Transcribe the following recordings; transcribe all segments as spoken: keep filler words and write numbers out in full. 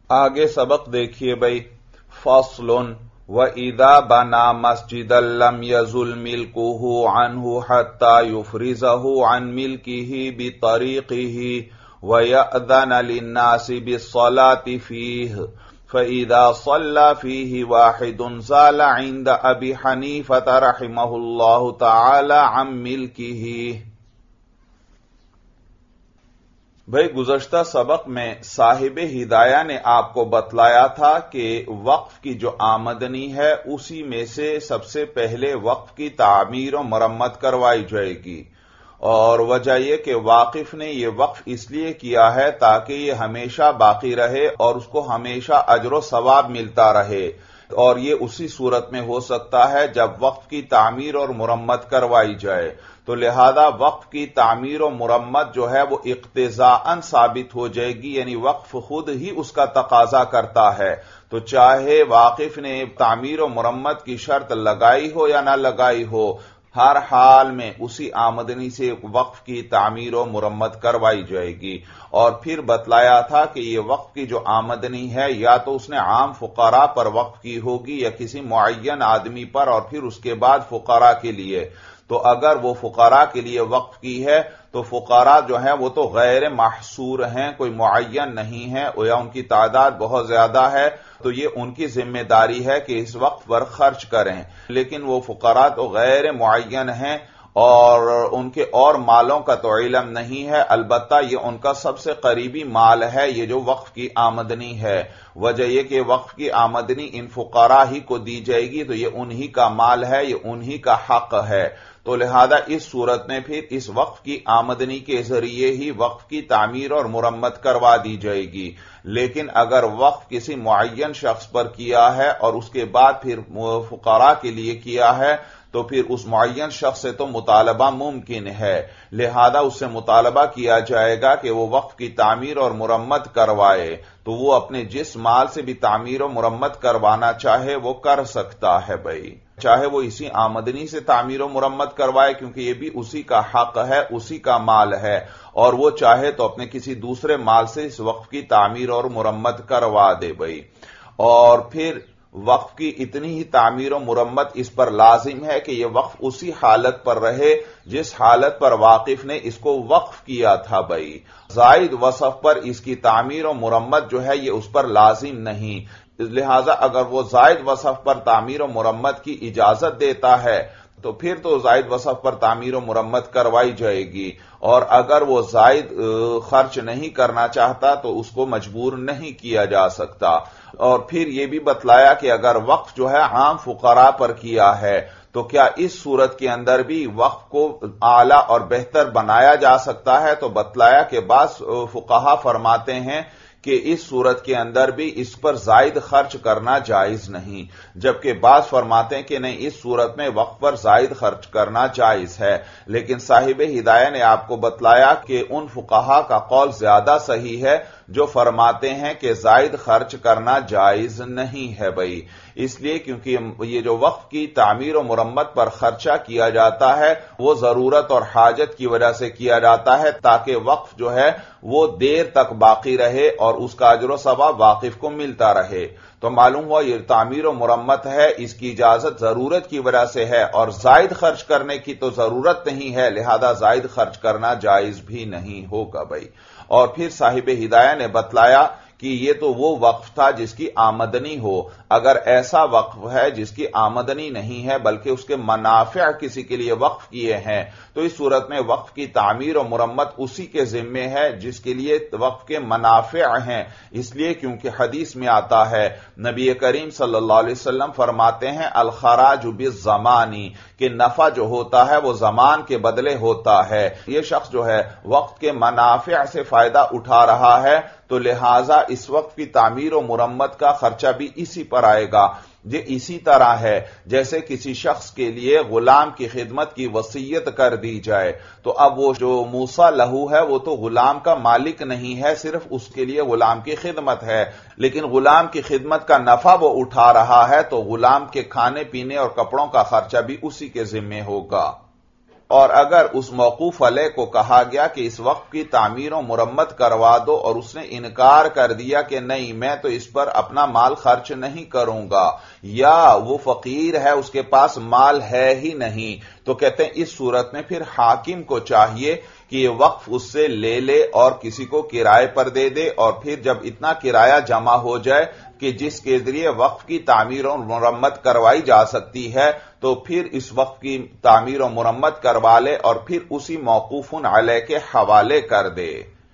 آگے سبق دیکھیے بھائی. فصلٌ وَإِذَا بَنَا مَسْجِدًا لَمْ يَزُلْ مِلْكُهُ عَنْهُ حَتَّى يُفْرِزَهُ عَنْ مِلْكِهِ بِطَرِيقِهِ وَيَأْذَنَ لِلنَّاسِ بِالصَّلَاةِ فِيهِ فَإِذَا صَلَّى فِيهِ وَاحِدٌ زَالَ عِنْدَ أَبِي حَنِيفَةَ رَحِمَهُ اللَّهُ تَعَالَى عَنْ مِلْكِهِ. بھئی گزشتہ سبق میں صاحب ہدایہ نے آپ کو بتلایا تھا کہ وقف کی جو آمدنی ہے اسی میں سے سب سے پہلے وقف کی تعمیر و مرمت کروائی جائے گی، اور وجہ یہ کہ واقف نے یہ وقف اس لیے کیا ہے تاکہ یہ ہمیشہ باقی رہے اور اس کو ہمیشہ اجر و ثواب ملتا رہے، اور یہ اسی صورت میں ہو سکتا ہے جب وقف کی تعمیر اور مرمت کروائی جائے. تو لہذا وقف کی تعمیر و مرمت جو ہے وہ اقتضاءً ثابت ہو جائے گی، یعنی وقف خود ہی اس کا تقاضا کرتا ہے. تو چاہے واقف نے تعمیر و مرمت کی شرط لگائی ہو یا نہ لگائی ہو، ہر حال میں اسی آمدنی سے وقف کی تعمیر و مرمت کروائی جائے گی. اور پھر بتلایا تھا کہ یہ وقف کی جو آمدنی ہے یا تو اس نے عام فقراء پر وقف کی ہوگی یا کسی معین آدمی پر، اور پھر اس کے بعد فقراء کے لیے. تو اگر وہ فقراء کے لیے وقف کی ہے تو فقراء جو ہیں وہ تو غیر محصور ہیں، کوئی معین نہیں ہے، یا ان کی تعداد بہت زیادہ ہے تو یہ ان کی ذمہ داری ہے کہ اس وقت پر خرچ کریں. لیکن وہ فقراء تو غیر معین ہیں اور ان کے اور مالوں کا تو علم نہیں ہے، البتہ یہ ان کا سب سے قریبی مال ہے یہ جو وقف کی آمدنی ہے. وجہ یہ کہ وقف کی آمدنی ان فقراء ہی کو دی جائے گی تو یہ انہی کا مال ہے، یہ انہی کا حق ہے. تو لہذا اس صورت میں پھر اس وقف کی آمدنی کے ذریعے ہی وقف کی تعمیر اور مرمت کروا دی جائے گی. لیکن اگر وقف کسی معین شخص پر کیا ہے اور اس کے بعد پھر فقراء کے لیے کیا ہے تو پھر اس معین شخص سے تو مطالبہ ممکن ہے، لہذا اس سے مطالبہ کیا جائے گا کہ وہ وقف کی تعمیر اور مرمت کروائے. تو وہ اپنے جس مال سے بھی تعمیر و مرمت کروانا چاہے وہ کر سکتا ہے بھائی، چاہے وہ اسی آمدنی سے تعمیر و مرمت کروائے کیونکہ یہ بھی اسی کا حق ہے، اسی کا مال ہے، اور وہ چاہے تو اپنے کسی دوسرے مال سے اس وقف کی تعمیر اور مرمت کروا دے بھائی. اور پھر وقف کی اتنی ہی تعمیر و مرمت اس پر لازم ہے کہ یہ وقف اسی حالت پر رہے جس حالت پر واقف نے اس کو وقف کیا تھا بھائی. زائد وصف پر اس کی تعمیر و مرمت جو ہے یہ اس پر لازم نہیں، لہذا اگر وہ زائد وصف پر تعمیر و مرمت کی اجازت دیتا ہے تو پھر تو زائد وصف پر تعمیر و مرمت کروائی جائے گی، اور اگر وہ زائد خرچ نہیں کرنا چاہتا تو اس کو مجبور نہیں کیا جا سکتا. اور پھر یہ بھی بتلایا کہ اگر وقف جو ہے عام فقراء پر کیا ہے تو کیا اس صورت کے اندر بھی وقف کو اعلیٰ اور بہتر بنایا جا سکتا ہے. تو بتلایا کہ بعض فقہا فرماتے ہیں کہ اس صورت کے اندر بھی اس پر زائد خرچ کرنا جائز نہیں، جبکہ بعض فرماتے ہیں کہ نہیں، اس صورت میں وقف پر زائد خرچ کرنا جائز ہے. لیکن صاحب ہدایہ نے آپ کو بتلایا کہ ان فقہا کا قول زیادہ صحیح ہے جو فرماتے ہیں کہ زائد خرچ کرنا جائز نہیں ہے بھائی، اس لیے کیونکہ یہ جو وقف کی تعمیر و مرمت پر خرچہ کیا جاتا ہے وہ ضرورت اور حاجت کی وجہ سے کیا جاتا ہے تاکہ وقف جو ہے وہ دیر تک باقی رہے اور اس کا اجر و ثواب واقف کو ملتا رہے. تو معلوم ہوا یہ تعمیر و مرمت ہے اس کی اجازت ضرورت کی وجہ سے ہے، اور زائد خرچ کرنے کی تو ضرورت نہیں ہے، لہذا زائد خرچ کرنا جائز بھی نہیں ہوگا بھائی. اور پھر صاحب ہدایہ نے بتلایا کہ یہ تو وہ وقف تھا جس کی آمدنی ہو. اگر ایسا وقف ہے جس کی آمدنی نہیں ہے بلکہ اس کے منافع کسی کے لیے وقف کیے ہیں تو اس صورت میں وقف کی تعمیر و مرمت اسی کے ذمے ہے جس کے لیے وقف کے منافع ہیں. اس لیے کیونکہ حدیث میں آتا ہے نبی کریم صلی اللہ علیہ وسلم فرماتے ہیں الخراج بالزمانی، کہ نفع جو ہوتا ہے وہ زمان کے بدلے ہوتا ہے. یہ شخص جو ہے وقت کے منافع سے فائدہ اٹھا رہا ہے تو لہذا اس وقت کی تعمیر و مرمت کا خرچہ بھی اسی پر آئے گا. یہ اسی طرح ہے جیسے کسی شخص کے لیے غلام کی خدمت کی وصیت کر دی جائے تو اب وہ جو موسیٰ لہو ہے وہ تو غلام کا مالک نہیں ہے، صرف اس کے لیے غلام کی خدمت ہے، لیکن غلام کی خدمت کا نفع وہ اٹھا رہا ہے تو غلام کے کھانے پینے اور کپڑوں کا خرچہ بھی اسی کے ذمے ہوگا. اور اگر اس موقوف علیہ کو کہا گیا کہ اس وقف کی تعمیر و مرمت کروا دو اور اس نے انکار کر دیا کہ نہیں میں تو اس پر اپنا مال خرچ نہیں کروں گا، یا وہ فقیر ہے اس کے پاس مال ہے ہی نہیں، تو کہتے ہیں اس صورت میں پھر حاکم کو چاہیے کہ یہ وقف اس سے لے لے اور کسی کو کرائے پر دے دے، اور پھر جب اتنا کرایہ جمع ہو جائے کہ جس کے ذریعے وقف کی تعمیر و مرمت کروائی جا سکتی ہے تو پھر اس وقف کی تعمیر و مرمت کروا لے اور پھر اسی موقوف علیہ کے حوالے کر دے،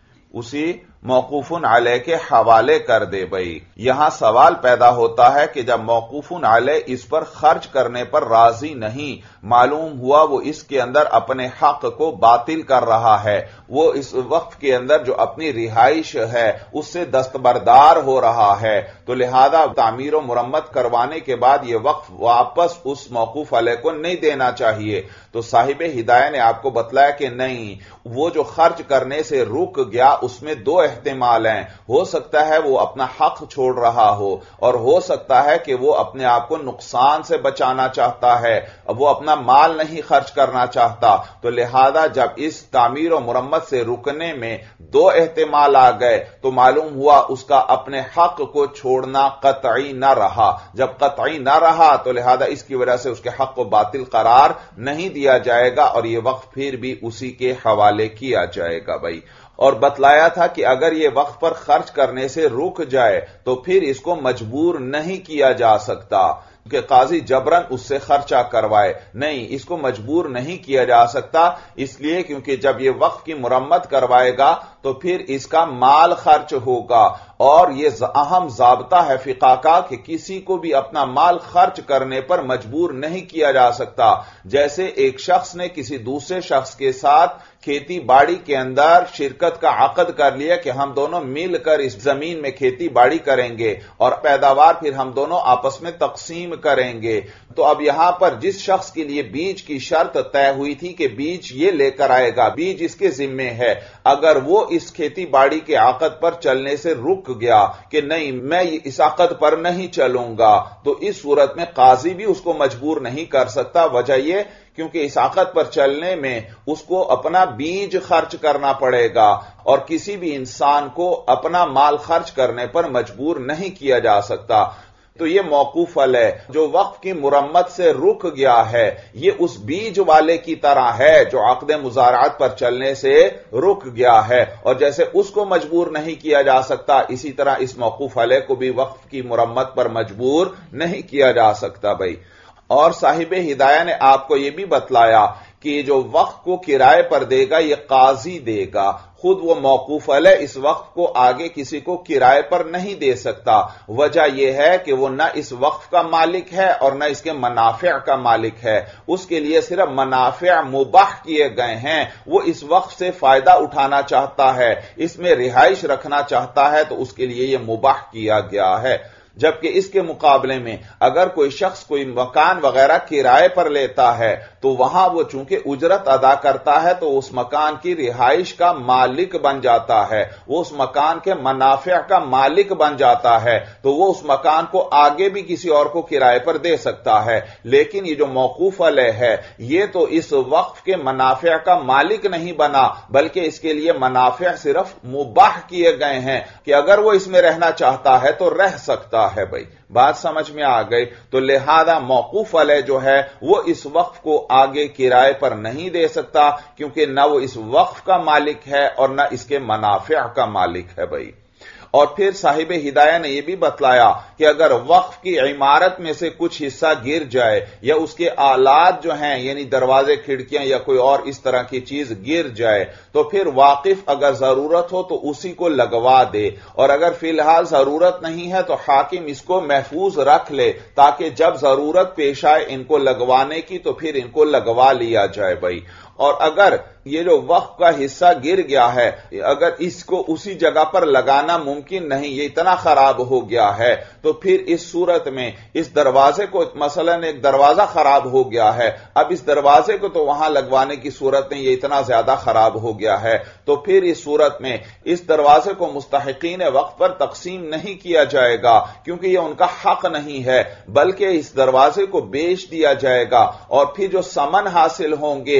اسی موقوف علیہ کے حوالے کر دے۔ بھئی یہاں سوال پیدا ہوتا ہے کہ جب موقوف علیہ اس پر خرچ کرنے پر راضی نہیں، معلوم ہوا وہ اس کے اندر اپنے حق کو باطل کر رہا ہے، وہ اس وقف کے اندر جو اپنی رہائش ہے اس سے دستبردار ہو رہا ہے، تو لہذا تعمیر و مرمت کروانے کے بعد یہ وقف واپس اس موقوف علیہ کو نہیں دینا چاہیے۔ تو صاحب ہدایہ نے آپ کو بتلایا کہ نہیں، وہ جو خرچ کرنے سے رک گیا اس میں دو احتمال ہیں، ہو سکتا ہے وہ اپنا حق چھوڑ رہا ہو، اور ہو سکتا ہے کہ وہ اپنے آپ کو نقصان سے بچانا چاہتا ہے، وہ اپنا مال نہیں خرچ کرنا چاہتا۔ تو لہذا جب اس تعمیر و مرمت سے رکنے میں دو احتمال آ گئے تو معلوم ہوا اس کا اپنے حق کو چھوڑنا قطعی نہ رہا، جب قطعی نہ رہا تو لہذا اس کی وجہ سے اس کے حق کو باطل قرار نہیں دیا جائے گا اور یہ وقف پھر بھی اسی کے حوالے کیا جائے گا۔ بھائی اور بتلایا تھا کہ اگر یہ وقف پر خرچ کرنے سے رک جائے تو پھر اس کو مجبور نہیں کیا جا سکتا کہ قاضی جبرن اس سے خرچہ کروائے، نہیں، اس کو مجبور نہیں کیا جا سکتا، اس لیے کیونکہ جب یہ وقف کی مرمت کروائے گا تو پھر اس کا مال خرچ ہوگا، اور یہ اہم ضابطہ ہے فقہ کا کہ کسی کو بھی اپنا مال خرچ کرنے پر مجبور نہیں کیا جا سکتا۔ جیسے ایک شخص نے کسی دوسرے شخص کے ساتھ کھیتی باڑی کے اندر شرکت کا عقد کر لیا کہ ہم دونوں مل کر اس زمین میں کھیتی باڑی کریں گے اور پیداوار پھر ہم دونوں آپس میں تقسیم کریں گے، تو اب یہاں پر جس شخص کے لیے بیج کی شرط طے ہوئی تھی کہ بیج یہ لے کر آئے گا، بیج اس کے ذمے ہے، اگر وہ اس کھیتی باڑی کے عقد پر چلنے سے رک گیا کہ نہیں میں اس عقد پر نہیں چلوں گا، تو اس صورت میں قاضی بھی اس کو مجبور نہیں کر سکتا۔ وجہ یہ کیونکہ اس عقد پر چلنے میں اس کو اپنا بیج خرچ کرنا پڑے گا، اور کسی بھی انسان کو اپنا مال خرچ کرنے پر مجبور نہیں کیا جا سکتا۔ تو یہ موقوف علیہ جو وقف کی مرمت سے رک گیا ہے یہ اس بیج والے کی طرح ہے جو عقد مزارعت پر چلنے سے رک گیا ہے، اور جیسے اس کو مجبور نہیں کیا جا سکتا اسی طرح اس موقوف علیہ کو بھی وقف کی مرمت پر مجبور نہیں کیا جا سکتا۔ بھائی اور صاحب ہدایہ نے آپ کو یہ بھی بتلایا کہ جو وقف کو کرائے پر دے گا یہ قاضی دے گا، خود وہ موقوف علیہ اس وقف کو آگے کسی کو کرائے پر نہیں دے سکتا۔ وجہ یہ ہے کہ وہ نہ اس وقف کا مالک ہے اور نہ اس کے منافع کا مالک ہے، اس کے لیے صرف منافع مباح کیے گئے ہیں، وہ اس وقف سے فائدہ اٹھانا چاہتا ہے، اس میں رہائش رکھنا چاہتا ہے تو اس کے لیے یہ مباح کیا گیا ہے۔ جبکہ اس کے مقابلے میں اگر کوئی شخص کوئی مکان وغیرہ کرائے پر لیتا ہے تو وہاں وہ چونکہ اجرت ادا کرتا ہے تو اس مکان کی رہائش کا مالک بن جاتا ہے، وہ اس مکان کے منافع کا مالک بن جاتا ہے، تو وہ اس مکان کو آگے بھی کسی اور کو کرائے پر دے سکتا ہے۔ لیکن یہ جو موقوف علیہ ہے یہ تو اس وقف کے منافع کا مالک نہیں بنا بلکہ اس کے لیے منافع صرف مباح کیے گئے ہیں کہ اگر وہ اس میں رہنا چاہتا ہے تو رہ سکتا ہے۔ بھائی بات سمجھ میں آ گئی؟ تو لہذا موقوف علیہ جو ہے وہ اس وقف کو آگے کرائے پر نہیں دے سکتا کیونکہ نہ وہ اس وقف کا مالک ہے اور نہ اس کے منافع کا مالک ہے۔ بھائی اور پھر صاحب ہدایہ نے یہ بھی بتلایا کہ اگر وقف کی عمارت میں سے کچھ حصہ گر جائے یا اس کے آلات جو ہیں یعنی دروازے کھڑکیاں یا کوئی اور اس طرح کی چیز گر جائے تو پھر واقف اگر ضرورت ہو تو اسی کو لگوا دے، اور اگر فی الحال ضرورت نہیں ہے تو حاکم اس کو محفوظ رکھ لے تاکہ جب ضرورت پیش آئے ان کو لگوانے کی تو پھر ان کو لگوا لیا جائے۔ بھائی اور اگر یہ جو وقف کا حصہ گر گیا ہے اگر اس کو اسی جگہ پر لگانا ممکن نہیں، یہ اتنا خراب ہو گیا ہے، تو پھر اس صورت میں اس دروازے کو مثلا ایک دروازہ خراب ہو گیا ہے، اب اس دروازے کو تو وہاں لگوانے کی صورت میں یہ اتنا زیادہ خراب ہو گیا ہے تو پھر اس صورت میں اس دروازے کو مستحقین وقف پر تقسیم نہیں کیا جائے گا کیونکہ یہ ان کا حق نہیں ہے، بلکہ اس دروازے کو بیچ دیا جائے گا اور پھر جو ثمن حاصل ہوں گے وہ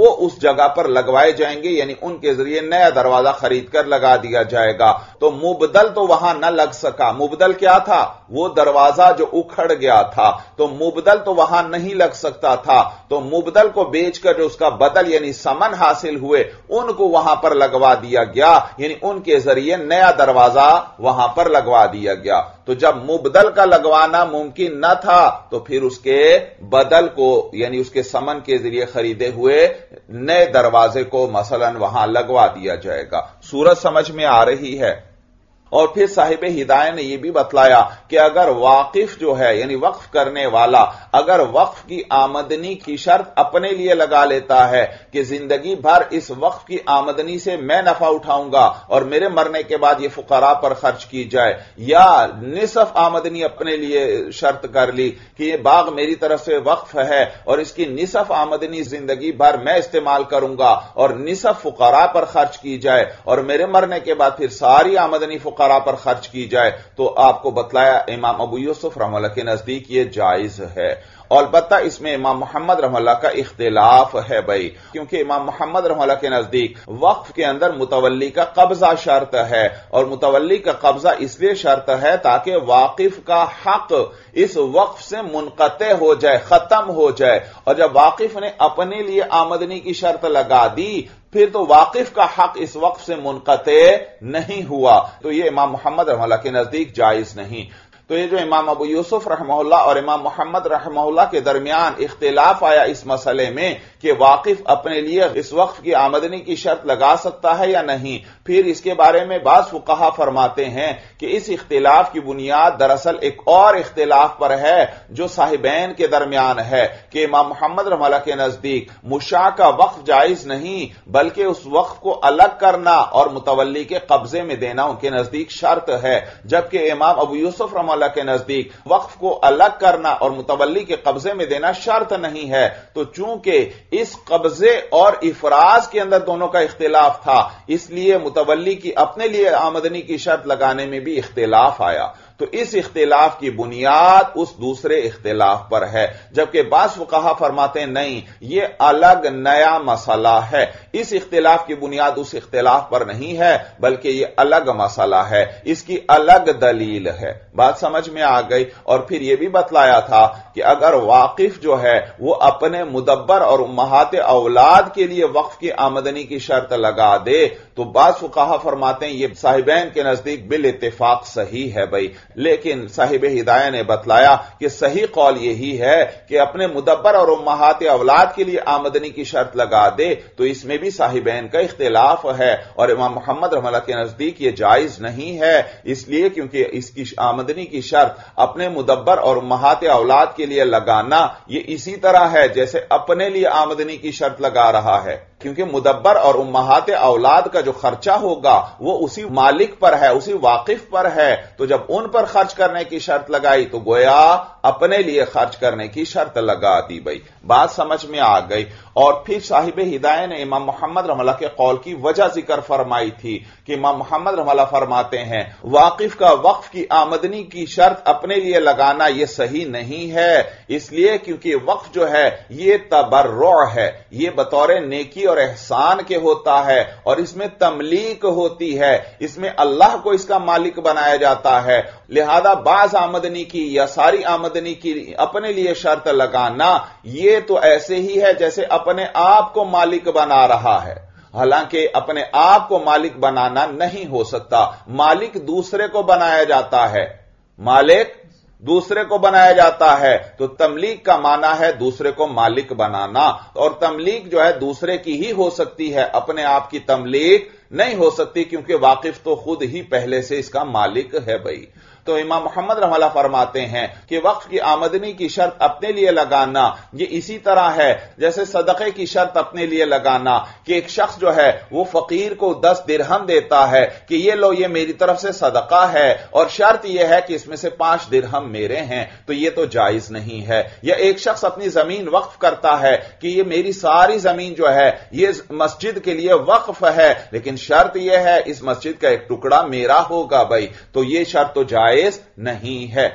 وہ اس جگہ پر لگوائے جائیں گے، یعنی ان کے ذریعے نیا دروازہ خرید کر لگا دیا جائے گا۔ تو مبدل تو وہاں نہ لگ سکا۔ مبدل کیا تھا؟ وہ دروازہ جو اکھڑ گیا تھا، تو مبدل تو وہاں نہیں لگ سکتا تھا، تو مبدل کو بیچ کر جو اس کا بدل یعنی ثمن حاصل ہوئے ان کو وہاں پر لگوا دیا گیا، یعنی ان کے ذریعے نیا دروازہ وہاں پر لگوا دیا گیا۔ تو جب مبدل کا لگوانا ممکن نہ تھا تو پھر اس کے بدل کو یعنی اس کے ثمن کے ذریعے خریدے ہوئے نئے دروازے کو مثلا وہاں لگوا دیا جائے گا۔ صورت سمجھ میں آ رہی ہے؟ اور پھر صاحب ہدایہ نے یہ بھی بتلایا کہ اگر واقف جو ہے یعنی وقف کرنے والا اگر وقف کی آمدنی کی شرط اپنے لیے لگا لیتا ہے کہ زندگی بھر اس وقف کی آمدنی سے میں نفع اٹھاؤں گا اور میرے مرنے کے بعد یہ فقراء پر خرچ کی جائے، یا نصف آمدنی اپنے لیے شرط کر لی کہ یہ باغ میری طرف سے وقف ہے اور اس کی نصف آمدنی زندگی بھر میں استعمال کروں گا اور نصف فقراء پر خرچ کی جائے اور میرے مرنے کے بعد پھر ساری آمدنی فقراء پر خرچ کی جائے، تو آپ کو بتلایا امام ابو یوسف رحمہ اللہ کے نزدیک یہ جائز ہے۔ اور البتہ اس میں امام محمد رحمہ اللہ کا اختلاف ہے بھائی، کیونکہ امام محمد رحمہ اللہ کے نزدیک وقف کے اندر متولی کا قبضہ شرط ہے، اور متولی کا قبضہ اس لیے شرط ہے تاکہ واقف کا حق اس وقف سے منقطع ہو جائے، ختم ہو جائے، اور جب واقف نے اپنے لیے آمدنی کی شرط لگا دی پھر تو واقف کا حق اس وقف سے منقطع نہیں ہوا، تو یہ امام محمد رحمہ اللہ کے نزدیک جائز نہیں۔ تو یہ جو امام ابو یوسف رحمہ اللہ اور امام محمد رحمہ اللہ کے درمیان اختلاف آیا اس مسئلے میں کہ واقف اپنے لیے اس وقف کی آمدنی کی شرط لگا سکتا ہے یا نہیں، پھر اس کے بارے میں بعض فقہا فرماتے ہیں کہ اس اختلاف کی بنیاد دراصل ایک اور اختلاف پر ہے جو صاحبین کے درمیان ہے کہ امام محمد رحمہ اللہ کے نزدیک مشاع کا وقف جائز نہیں بلکہ اس وقف کو الگ کرنا اور متولی کے قبضے میں دینا ان کے نزدیک شرط ہے، جبکہ امام ابو یوسف رحمہ اللہ کے نزدیک وقف کو الگ کرنا اور متولی کے قبضے میں دینا شرط نہیں ہے۔ تو چونکہ اس قبضے اور افراز کے اندر دونوں کا اختلاف تھا اس لیے متولی کی اپنے لیے آمدنی کی شرط لگانے میں بھی اختلاف آیا، تو اس اختلاف کی بنیاد اس دوسرے اختلاف پر ہے، جبکہ بعض فقہا فرماتے ہیں نہیں یہ الگ نیا مسئلہ ہے، اس اختلاف کی بنیاد اس اختلاف پر نہیں ہے بلکہ یہ الگ مسئلہ ہے، اس کی الگ دلیل ہے۔ بات سمجھ میں آ گئی؟ اور پھر یہ بھی بتلایا تھا کہ اگر واقف جو ہے وہ اپنے مدبر اور امہات اولاد کے لیے وقف کی آمدنی کی شرط لگا دے تو بعض فقہا فرماتے ہیں یہ صاحبین کے نزدیک بالاتفاق صحیح ہے بھائی، لیکن صاحب ہدایہ نے بتلایا کہ صحیح قول یہی ہے کہ اپنے مدبر اور امہات اولاد کے لیے آمدنی کی شرط لگا دے تو اس میں بھی صاحبین کا اختلاف ہے، اور امام محمد رحمہ اللہ کے نزدیک یہ جائز نہیں ہے، اس لیے کیونکہ اس کی آمدنی کی شرط اپنے مدبر اور امہات اولاد کے لیے لگانا یہ اسی طرح ہے جیسے اپنے لیے آمدنی کی شرط لگا رہا ہے، کیونکہ مدبر اور امہات اولاد کا جو خرچہ ہوگا وہ اسی مالک پر ہے، اسی واقف پر ہے، تو جب ان پر خرچ کرنے کی شرط لگائی تو گویا اپنے لیے خرچ کرنے کی شرط لگا دی بھائی۔ بات سمجھ میں آ گئی؟ اور پھر صاحب ہدایہ نے امام محمد رحمہ اللہ کے قول کی وجہ ذکر فرمائی تھی کہ امام محمد رحمہ اللہ فرماتے ہیں واقف کا وقف کی آمدنی کی شرط اپنے لیے لگانا یہ صحیح نہیں ہے، اس لیے کیونکہ وقف جو ہے یہ تبرع ہے، یہ بطور نیکی اور احسان کے ہوتا ہے اور اس میں تملیک ہوتی ہے، اس میں اللہ کو اس کا مالک بنایا جاتا ہے، لہذا بعض آمدنی کی یا ساری آمدنی کی اپنے لیے شرط لگانا یہ تو ایسے ہی ہے جیسے اپنے آپ کو مالک بنا رہا ہے، حالانکہ اپنے آپ کو مالک بنانا نہیں ہو سکتا، مالک دوسرے کو بنایا جاتا ہے، مالک دوسرے کو بنایا جاتا ہے، تو تملیک کا معنی ہے دوسرے کو مالک بنانا، اور تملیک جو ہے دوسرے کی ہی ہو سکتی ہے، اپنے آپ کی تملیک نہیں ہو سکتی کیونکہ واقف تو خود ہی پہلے سے اس کا مالک ہے بھائی۔ تو امام محمد رحمہ اللہ فرماتے ہیں کہ وقف کی آمدنی کی شرط اپنے لیے لگانا یہ اسی طرح ہے جیسے صدقے کی شرط اپنے لیے لگانا کہ ایک شخص جو ہے وہ فقیر کو دس درہم دیتا ہے کہ یہ لو یہ میری طرف سے صدقہ ہے اور شرط یہ ہے کہ اس میں سے پانچ درہم میرے ہیں، تو یہ تو جائز نہیں ہے۔ یا ایک شخص اپنی زمین وقف کرتا ہے کہ یہ میری ساری زمین جو ہے یہ مسجد کے لیے وقف ہے، لیکن شرط یہ ہے اس مسجد کا ایک ٹکڑا میرا ہوگا بھائی، تو یہ شرط تو جائز نہیں ہے۔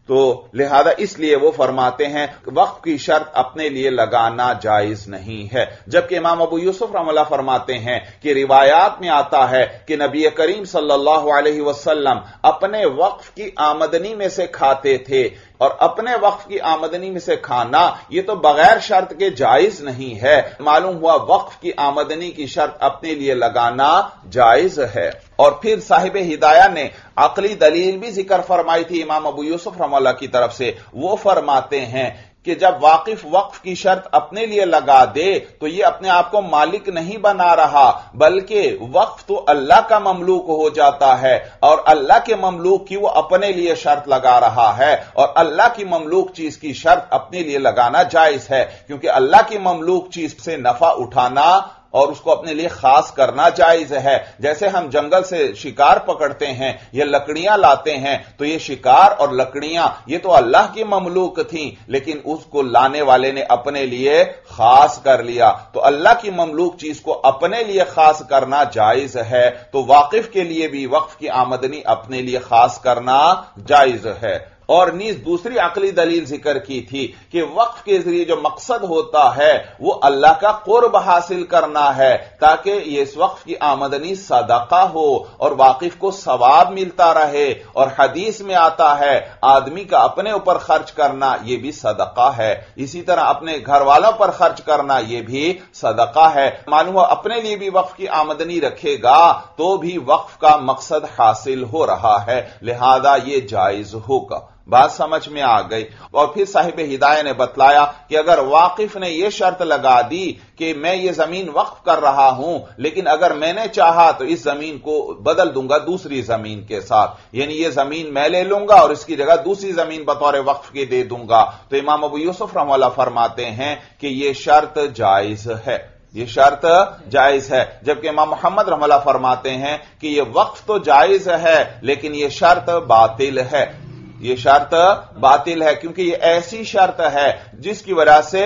تو لہذا اس لیے وہ فرماتے ہیں وقف کی شرط اپنے لیے لگانا جائز نہیں ہے، جبکہ امام ابو یوسف رحمہ اللہ فرماتے ہیں کہ روایات میں آتا ہے کہ نبی کریم صلی اللہ علیہ وسلم اپنے وقف کی آمدنی میں سے کھاتے تھے، اور اپنے وقف کی آمدنی میں سے کھانا یہ تو بغیر شرط کے جائز نہیں ہے، معلوم ہوا وقف کی آمدنی کی شرط اپنے لیے لگانا جائز ہے۔ اور پھر صاحب ہدایہ نے عقلی دلیل بھی ذکر فرمائی تھی امام ابو یوسف رحمہ اللہ کی طرف سے، وہ فرماتے ہیں کہ جب واقف وقف کی شرط اپنے لیے لگا دے تو یہ اپنے آپ کو مالک نہیں بنا رہا، بلکہ وقف تو اللہ کا مملوک ہو جاتا ہے، اور اللہ کے مملوک کی وہ اپنے لیے شرط لگا رہا ہے، اور اللہ کی مملوک چیز کی شرط اپنے لیے لگانا جائز ہے، کیونکہ اللہ کی مملوک چیز سے نفع اٹھانا اور اس کو اپنے لیے خاص کرنا جائز ہے۔ جیسے ہم جنگل سے شکار پکڑتے ہیں یا لکڑیاں لاتے ہیں، تو یہ شکار اور لکڑیاں یہ تو اللہ کی مملوک تھیں، لیکن اس کو لانے والے نے اپنے لیے خاص کر لیا، تو اللہ کی مملوک چیز کو اپنے لیے خاص کرنا جائز ہے، تو واقف کے لیے بھی وقف کی آمدنی اپنے لیے خاص کرنا جائز ہے۔ اور نیز دوسری عقلی دلیل ذکر کی تھی کہ وقف کے ذریعے جو مقصد ہوتا ہے وہ اللہ کا قرب حاصل کرنا ہے، تاکہ یہ اس وقف کی آمدنی صدقہ ہو اور واقف کو ثواب ملتا رہے، اور حدیث میں آتا ہے آدمی کا اپنے اوپر خرچ کرنا یہ بھی صدقہ ہے، اسی طرح اپنے گھر والوں پر خرچ کرنا یہ بھی صدقہ ہے، معلوم ہو اپنے لیے بھی وقف کی آمدنی رکھے گا تو بھی وقف کا مقصد حاصل ہو رہا ہے، لہذا یہ جائز ہوگا۔ بات سمجھ میں آ گئی۔ اور پھر صاحب ہدایہ نے بتلایا کہ اگر واقف نے یہ شرط لگا دی کہ میں یہ زمین وقف کر رہا ہوں، لیکن اگر میں نے چاہا تو اس زمین کو بدل دوں گا دوسری زمین کے ساتھ، یعنی یہ زمین میں لے لوں گا اور اس کی جگہ دوسری زمین بطور وقف کے دے دوں گا، تو امام ابو یوسف رحمہ اللہ فرماتے ہیں کہ یہ شرط جائز ہے، یہ شرط جائز ہے، جبکہ امام محمد رحمہ اللہ فرماتے ہیں کہ یہ وقف تو جائز ہے لیکن یہ شرط باطل ہے، یہ شرط باطل ہے، کیونکہ یہ ایسی شرط ہے جس کی وجہ سے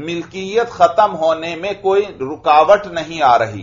ملکیت ختم ہونے میں کوئی رکاوٹ نہیں آ رہی،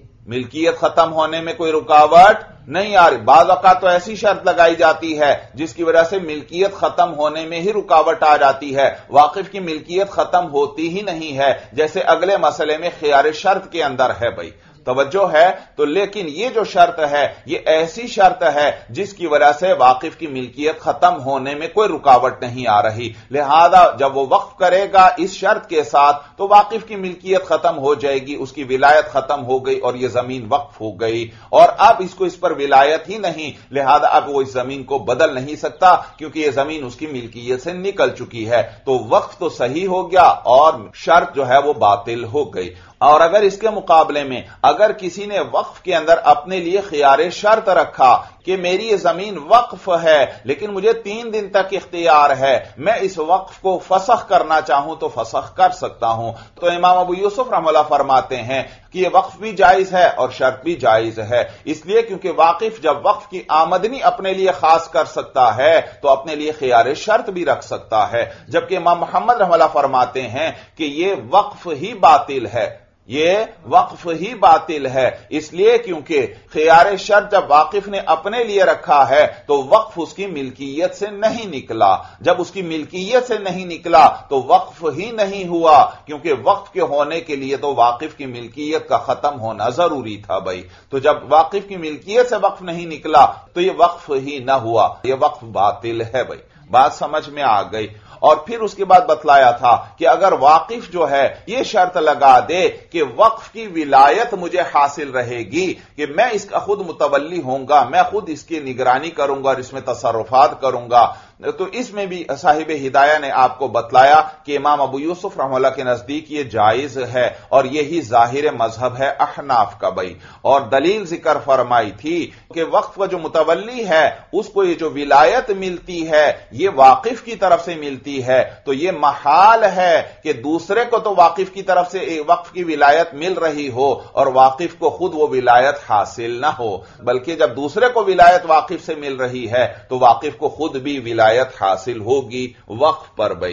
ملکیت ختم ہونے میں کوئی رکاوٹ نہیں آ رہی۔ بعض اوقات تو ایسی شرط لگائی جاتی ہے جس کی وجہ سے ملکیت ختم ہونے میں ہی رکاوٹ آ جاتی ہے، واقف کی ملکیت ختم ہوتی ہی نہیں ہے، جیسے اگلے مسئلے میں خیار شرط کے اندر ہے بھائی، توجہ ہے۔ تو لیکن یہ جو شرط ہے یہ ایسی شرط ہے جس کی وجہ سے واقف کی ملکیت ختم ہونے میں کوئی رکاوٹ نہیں آ رہی، لہذا جب وہ وقف کرے گا اس شرط کے ساتھ تو واقف کی ملکیت ختم ہو جائے گی، اس کی ولایت ختم ہو گئی اور یہ زمین وقف ہو گئی، اور اب اس کو اس پر ولایت ہی نہیں، لہذا اب وہ اس زمین کو بدل نہیں سکتا کیونکہ یہ زمین اس کی ملکیت سے نکل چکی ہے، تو وقف تو صحیح ہو گیا اور شرط جو ہے وہ باطل ہو گئی۔ اور اگر اس کے مقابلے میں اگر کسی نے وقف کے اندر اپنے لیے خیار شرط رکھا کہ میری یہ زمین وقف ہے لیکن مجھے تین دن تک اختیار ہے، میں اس وقف کو فسخ کرنا چاہوں تو فسخ کر سکتا ہوں، تو امام ابو یوسف رحمہ اللہ فرماتے ہیں کہ یہ وقف بھی جائز ہے اور شرط بھی جائز ہے، اس لیے کیونکہ واقف جب وقف کی آمدنی اپنے لیے خاص کر سکتا ہے تو اپنے لیے خیار شرط بھی رکھ سکتا ہے، جبکہ امام محمد رحمہ اللہ فرماتے ہیں کہ یہ وقف ہی باطل ہے، یہ وقف ہی باطل ہے، اس لیے کیونکہ خیار شرط جب واقف نے اپنے لیے رکھا ہے تو وقف اس کی ملکیت سے نہیں نکلا، جب اس کی ملکیت سے نہیں نکلا تو وقف ہی نہیں ہوا، کیونکہ وقف کے ہونے کے لیے تو واقف کی ملکیت کا ختم ہونا ضروری تھا بھائی، تو جب واقف کی ملکیت سے وقف نہیں نکلا تو یہ وقف ہی نہ ہوا، یہ وقف باطل ہے بھائی، بات سمجھ میں آ گئی۔ اور پھر اس کے بعد بتلایا تھا کہ اگر واقف جو ہے یہ شرط لگا دے کہ وقف کی ولایت مجھے حاصل رہے گی، کہ میں اس کا خود متولی ہوں گا، میں خود اس کی نگرانی کروں گا اور اس میں تصرفات کروں گا، تو اس میں بھی صاحب ہدایہ نے آپ کو بتلایا کہ امام ابو یوسف رحمہ اللہ کے نزدیک یہ جائز ہے اور یہی ظاہر مذہب ہے احناف کا بھائی، اور دلیل ذکر فرمائی تھی کہ وقف کا جو متولی ہے اس کو یہ جو ولایت ملتی ہے یہ واقف کی طرف سے ملتی ہے، تو یہ محال ہے کہ دوسرے کو تو واقف کی طرف سے وقف کی ولایت مل رہی ہو اور واقف کو خود وہ ولایت حاصل نہ ہو، بلکہ جب دوسرے کو ولایت واقف سے مل رہی ہے تو واقف کو خود بھی ولایت حاصل ہوگی وقف پر بھائی۔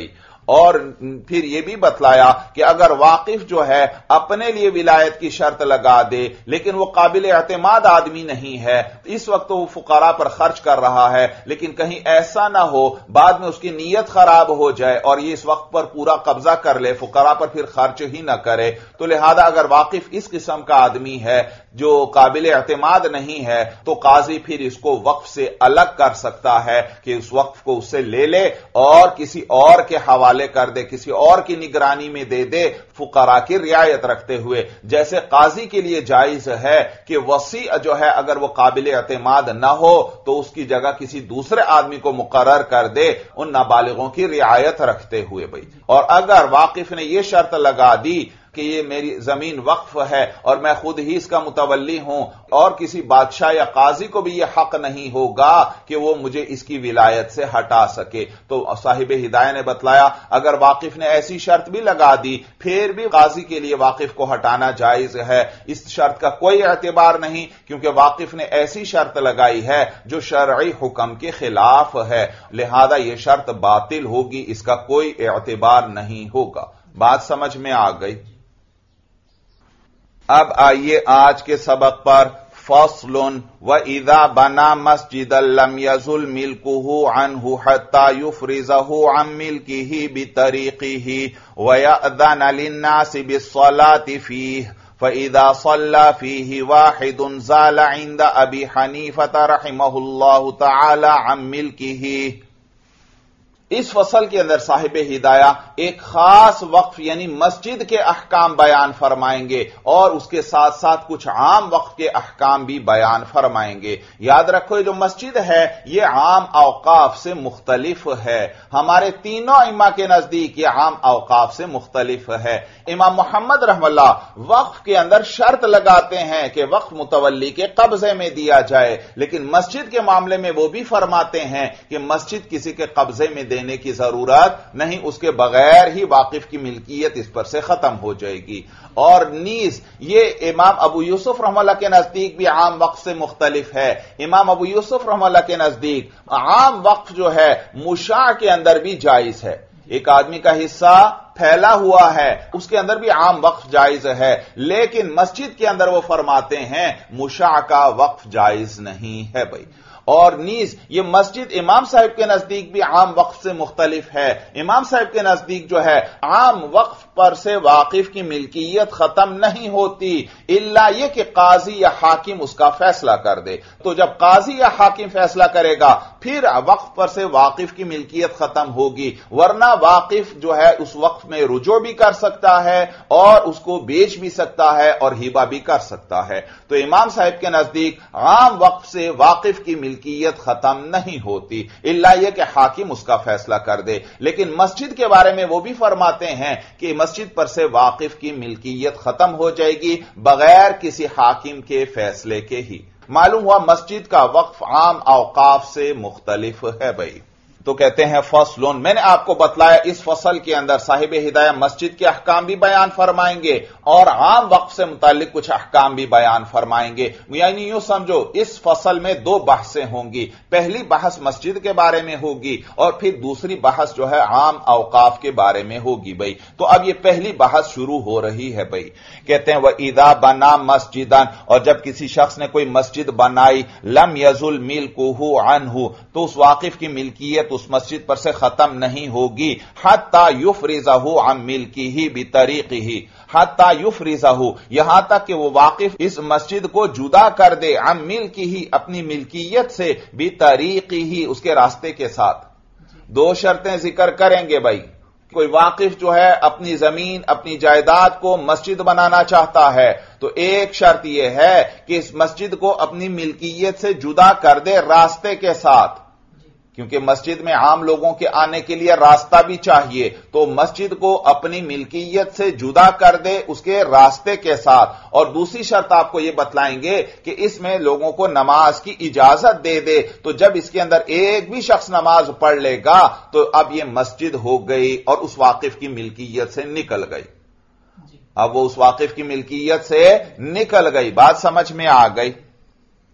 اور پھر یہ بھی بتلایا کہ اگر واقف جو ہے اپنے لیے ولایت کی شرط لگا دے لیکن وہ قابل اعتماد آدمی نہیں ہے، اس وقت وہ فقراء پر خرچ کر رہا ہے، لیکن کہیں ایسا نہ ہو بعد میں اس کی نیت خراب ہو جائے اور یہ اس وقت پر پورا قبضہ کر لے، فقراء پر پھر خرچ ہی نہ کرے، تو لہذا اگر واقف اس قسم کا آدمی ہے جو قابل اعتماد نہیں ہے تو قاضی پھر اس کو وقف سے الگ کر سکتا ہے کہ اس وقف کو اس سے لے لے اور کسی اور کے حوالے کر دے، کسی اور کی نگرانی میں دے دے، فقراء کی رعایت رکھتے ہوئے، جیسے قاضی کے لیے جائز ہے کہ وصی جو ہے اگر وہ قابل اعتماد نہ ہو تو اس کی جگہ کسی دوسرے آدمی کو مقرر کر دے ان نابالغوں کی رعایت رکھتے ہوئے بھائی۔ اور اگر واقف نے یہ شرط لگا دی کہ یہ میری زمین وقف ہے اور میں خود ہی اس کا متولی ہوں اور کسی بادشاہ یا قاضی کو بھی یہ حق نہیں ہوگا کہ وہ مجھے اس کی ولایت سے ہٹا سکے، تو صاحب ہدایہ نے بتلایا اگر واقف نے ایسی شرط بھی لگا دی پھر بھی قاضی کے لیے واقف کو ہٹانا جائز ہے، اس شرط کا کوئی اعتبار نہیں کیونکہ واقف نے ایسی شرط لگائی ہے جو شرعی حکم کے خلاف ہے، لہذا یہ شرط باطل ہوگی، اس کا کوئی اعتبار نہیں ہوگا۔ بات سمجھ میں آ گئی؟ اب آئیے آج کے سبق پر۔ فصل وَإِذَا بَنَا مَسْجِدًا لَمْ يَزُلْ مِلْكُهُ عَنْهُ حَتَّى يُفْرِزَهُ عَنْ مِلْكِهِ بِطَرِيقِهِ وَيَأْذَنَ لِلنَّاسِ بِالصَّلَاةِ فِيهِ فَإِذَا صَلَّى فِيهِ وَاحِدٌ زَالَ عِندَ أَبِي حَنِيفَةَ رَحِمَهُ اللَّهُ تَعَالَى عَنْ مِلْكِهِ۔ اس فصل کے اندر صاحب ہدایہ ایک خاص وقف یعنی مسجد کے احکام بیان فرمائیں گے اور اس کے ساتھ ساتھ کچھ عام وقف کے احکام بھی بیان فرمائیں گے۔ یاد رکھو جو مسجد ہے یہ عام اوقاف سے مختلف ہے، ہمارے تینوں ائمہ کے نزدیک یہ عام اوقاف سے مختلف ہے۔ امام محمد رحمہ اللہ وقف کے اندر شرط لگاتے ہیں کہ وقف متولی کے قبضے میں دیا جائے، لیکن مسجد کے معاملے میں وہ بھی فرماتے ہیں کہ مسجد کسی کے قبضے میں دینے کی ضرورت نہیں، اس کے بغیر ہی واقف کی ملکیت اس پر سے ختم ہو جائے گی۔ اور نیز یہ امام ابو یوسف رحمہ اللہ کے نزدیک بھی عام وقف سے مختلف ہے۔ امام ابو یوسف رحمہ اللہ کے نزدیک عام وقف جو ہے مشاع کے اندر بھی جائز ہے، ایک آدمی کا حصہ پھیلا ہوا ہے اس کے اندر بھی عام وقف جائز ہے، لیکن مسجد کے اندر وہ فرماتے ہیں مشاع کا وقف جائز نہیں ہے بھائی۔ اور نیز یہ مسجد امام صاحب کے نزدیک بھی عام وقف سے مختلف ہے، امام صاحب کے نزدیک جو ہے عام وقف پر سے واقف کی ملکیت ختم نہیں ہوتی الا یہ کہ قاضی یا حاکم اس کا فیصلہ کر دے، تو جب قاضی یا حاکم فیصلہ کرے گا پھر وقف پر سے واقف کی ملکیت ختم ہوگی، ورنہ واقف جو ہے اس وقف میں رجوع بھی کر سکتا ہے اور اس کو بیچ بھی سکتا ہے اور ہبہ بھی کر سکتا ہے۔ تو امام صاحب کے نزدیک عام وقف سے واقف کی ملکیت ختم نہیں ہوتی الا یہ کہ حاکم اس کا فیصلہ کر دے، لیکن مسجد کے بارے میں وہ بھی فرماتے ہیں کہ مسجد پر سے واقف کی ملکیت ختم ہو جائے گی بغیر کسی حاکم کے فیصلے کے ہی۔ معلوم ہوا مسجد کا وقف عام اوقاف سے مختلف ہے بھائی۔ تو کہتے ہیں فصلون، میں نے آپ کو بتلایا اس فصل کے اندر صاحب ہدایہ مسجد کے احکام بھی بیان فرمائیں گے اور عام وقف سے متعلق کچھ احکام بھی بیان فرمائیں گے، یعنی یوں سمجھو اس فصل میں دو بحثیں ہوں گی، پہلی بحث مسجد کے بارے میں ہوگی اور پھر دوسری بحث جو ہے عام اوقاف کے بارے میں ہوگی بھائی۔ تو اب یہ پہلی بحث شروع ہو رہی ہے بھائی، کہتے ہیں وَإِذَا بَنَا مَسْجِدًا، اور جب کسی شخص نے کوئی مسجد بنائی لَمْ يَزُلْ مِلْكُهُ عَنْهُ، تو اس واقف کی ملکیت اس مسجد پر سے ختم نہیں ہوگی حتی یفرزہ عن ملکہ بطریقہ، حتی یفرزہ یہاں تک کہ وہ واقف اس مسجد کو جدا کر دے عن ملکہ اپنی ملکیت سے بطریقہ اس کے راستے کے ساتھ۔ دو شرطیں ذکر کریں گے بھائی، کوئی واقف جو ہے اپنی زمین اپنی جائیداد کو مسجد بنانا چاہتا ہے تو ایک شرط یہ ہے کہ اس مسجد کو اپنی ملکیت سے جدا کر دے راستے کے ساتھ، کیونکہ مسجد میں عام لوگوں کے آنے کے لیے راستہ بھی چاہیے، تو مسجد کو اپنی ملکیت سے جدا کر دے اس کے راستے کے ساتھ۔ اور دوسری شرط آپ کو یہ بتلائیں گے کہ اس میں لوگوں کو نماز کی اجازت دے دے، تو جب اس کے اندر ایک بھی شخص نماز پڑھ لے گا تو اب یہ مسجد ہو گئی اور اس واقف کی ملکیت سے نکل گئی، اب وہ اس واقف کی ملکیت سے نکل گئی۔ بات سمجھ میں آ گئی؟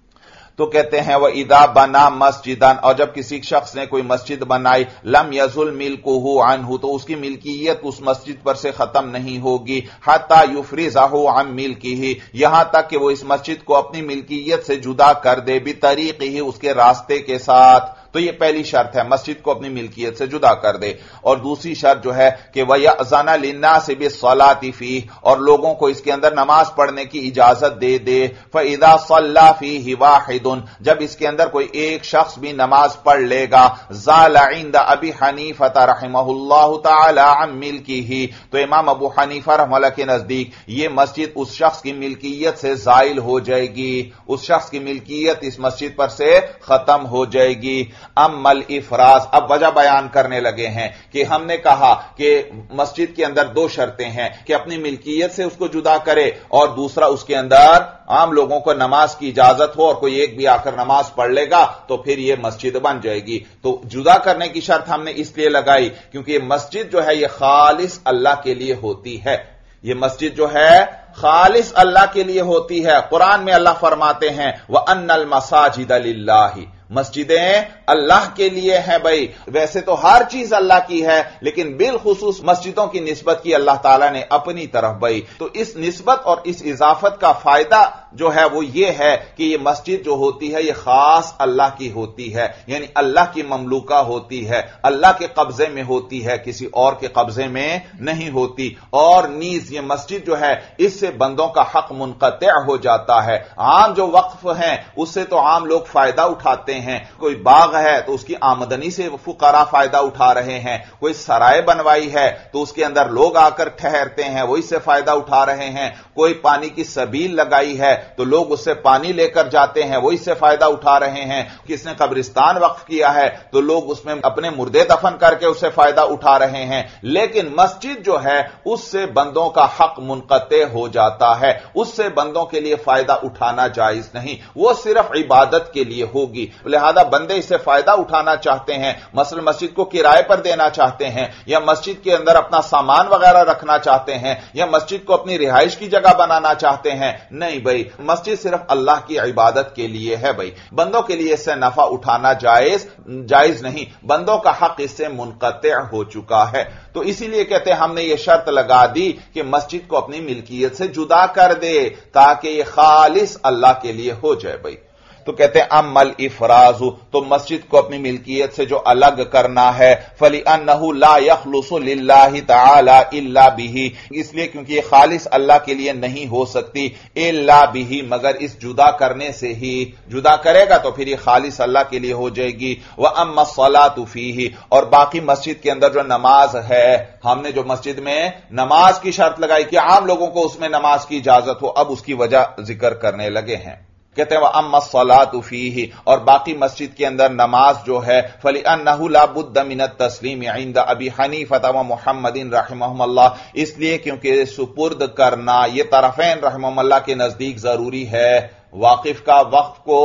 تو کہتے ہیں وہ اذا بنا مسجدن، اور جب کسی شخص نے کوئی مسجد بنائی، لم یزل ملکہ عنہ، تو اس کی ملکیت اس مسجد پر سے ختم نہیں ہوگی، حتی یفرزہ عن ملکہ، یہاں تک کہ وہ اس مسجد کو اپنی ملکیت سے جدا کر دے، بطریقہ، اس کے راستے کے ساتھ۔ تو یہ پہلی شرط ہے، مسجد کو اپنی ملکیت سے جدا کر دے۔ اور دوسری شرط جو ہے کہ وَيَأْذَنَ لِلنَّاسِ بِالصَّلَاةِ فِيهِ، اور لوگوں کو اس کے اندر نماز پڑھنے کی اجازت دے دے۔ فَإِذَا صَلَّى فِيهِ وَاحِدٌ، جب اس کے اندر کوئی ایک شخص بھی نماز پڑھ لے گا، زَالَ عِندَ أَبِي حَنِيفَةَ رَحِمَهُ اللَّهُ تَعَالَى عَن مِلْكِهِ، تو امام ابو حنیفہ رحمہ اللہ کے نزدیک یہ مسجد اس شخص کی ملکیت سے زائل ہو جائے گی، اس شخص کی ملکیت اس مسجد پر سے ختم ہو جائے گی۔ ام الافراز، اب وجہ بیان کرنے لگے ہیں کہ ہم نے کہا کہ مسجد کے اندر دو شرطیں ہیں کہ اپنی ملکیت سے اس کو جدا کرے، اور دوسرا اس کے اندر عام لوگوں کو نماز کی اجازت ہو، اور کوئی ایک بھی آ کر نماز پڑھ لے گا تو پھر یہ مسجد بن جائے گی۔ تو جدا کرنے کی شرط ہم نے اس لیے لگائی کیونکہ یہ مسجد جو ہے یہ خالص اللہ کے لیے ہوتی ہے، یہ مسجد جو ہے خالص اللہ کے لیے ہوتی ہے۔ قرآن میں اللہ فرماتے ہیں وَأَنَّ الْمَسَاجِدَ لِلَّهِ، مسجدیں اللہ کے لیے ہیں۔ بھائی ویسے تو ہر چیز اللہ کی ہے، لیکن بالخصوص مسجدوں کی نسبت کی اللہ تعالیٰ نے اپنی طرف۔ بھائی تو اس نسبت اور اس اضافت کا فائدہ جو ہے وہ یہ ہے کہ یہ مسجد جو ہوتی ہے یہ خاص اللہ کی ہوتی ہے، یعنی اللہ کی مملوکہ ہوتی ہے، اللہ کے قبضے میں ہوتی ہے، کسی اور کے قبضے میں نہیں ہوتی۔ اور نیز یہ مسجد جو ہے اس سے بندوں کا حق منقطع ہو جاتا ہے۔ عام جو وقف ہیں اس سے تو عام لوگ فائدہ اٹھاتے ہیں، کوئی باغ ہے تو اس کی آمدنی سے فقراء فائدہ اٹھا رہے ہیں، کوئی سرائے بنوائی ہے تو اس کے اندر لوگ آ کر ٹھہرتے ہیں، وہ اس سے فائدہ اٹھا رہے ہیں، کوئی پانی کی سبیل لگائی ہے تو لوگ اس سے پانی لے کر جاتے ہیں، وہ اس سے فائدہ اٹھا رہے ہیں، کس نے قبرستان وقف کیا ہے تو لوگ اس میں اپنے مردے دفن کر کے اس سے فائدہ اٹھا رہے ہیں۔ لیکن مسجد جو ہے اس سے بندوں کا حق منقطع ہو جاتا ہے، اس سے بندوں کے لیے فائدہ اٹھانا جائز نہیں، وہ صرف عبادت کے لیے ہوگی۔ لہذا بندے اس سے فائدہ اٹھانا چاہتے ہیں، مثلا مسجد کو کرائے پر دینا چاہتے ہیں، یا مسجد کے اندر اپنا سامان وغیرہ رکھنا چاہتے ہیں، یا مسجد کو اپنی رہائش کی جگہ بنانا چاہتے ہیں، نہیں بھائی، مسجد صرف اللہ کی عبادت کے لیے ہے۔ بھائی بندوں کے لیے اس سے نفع اٹھانا جائز جائز نہیں، بندوں کا حق اس سے منقطع ہو چکا ہے۔ تو اسی لیے کہتے ہیں ہم نے یہ شرط لگا دی کہ مسجد کو اپنی ملکیت سے جدا کر دے تاکہ یہ خالص اللہ کے لیے ہو جائے۔ بھائی تو کہتے ہیں ام الافراز، تو مسجد کو اپنی ملکیت سے جو الگ کرنا ہے، فَلِأَنَّهُ لَا يَخْلُصُ لِلَّهِ تَعَالَى إِلَّا بِهِ، اس لیے کیونکہ یہ خالص اللہ کے لیے نہیں ہو سکتی، إِلَّا بِهِ، مگر اس جدا کرنے سے ہی، جدا کرے گا تو پھر یہ خالص اللہ کے لیے ہو جائے گی۔ وَأَمَّا الصَّلَاةُ فِيهِ، اور باقی مسجد کے اندر جو نماز ہے، ہم نے جو مسجد میں نماز کی شرط لگائی کہ عام لوگوں کو اس میں نماز کی اجازت ہو، اب اس کی وجہ ذکر کرنے لگے ہیں۔ کہتے ہیں وَأَمَّا الصَّلَاةُ فِيهِ، اور باقی مسجد کے اندر نماز جو ہے، فَلِأَنَّهُ لَا بُدَّ مِنَ التَّسْلِيمِ عِندَ أَبِي حَنِيفَةَ وَمُحَمَّدٍ رحمہم اللہ، اس لیے کیونکہ سپرد کرنا یہ طرفین رحمہم اللہ کے نزدیک ضروری ہے، واقف کا وقف کو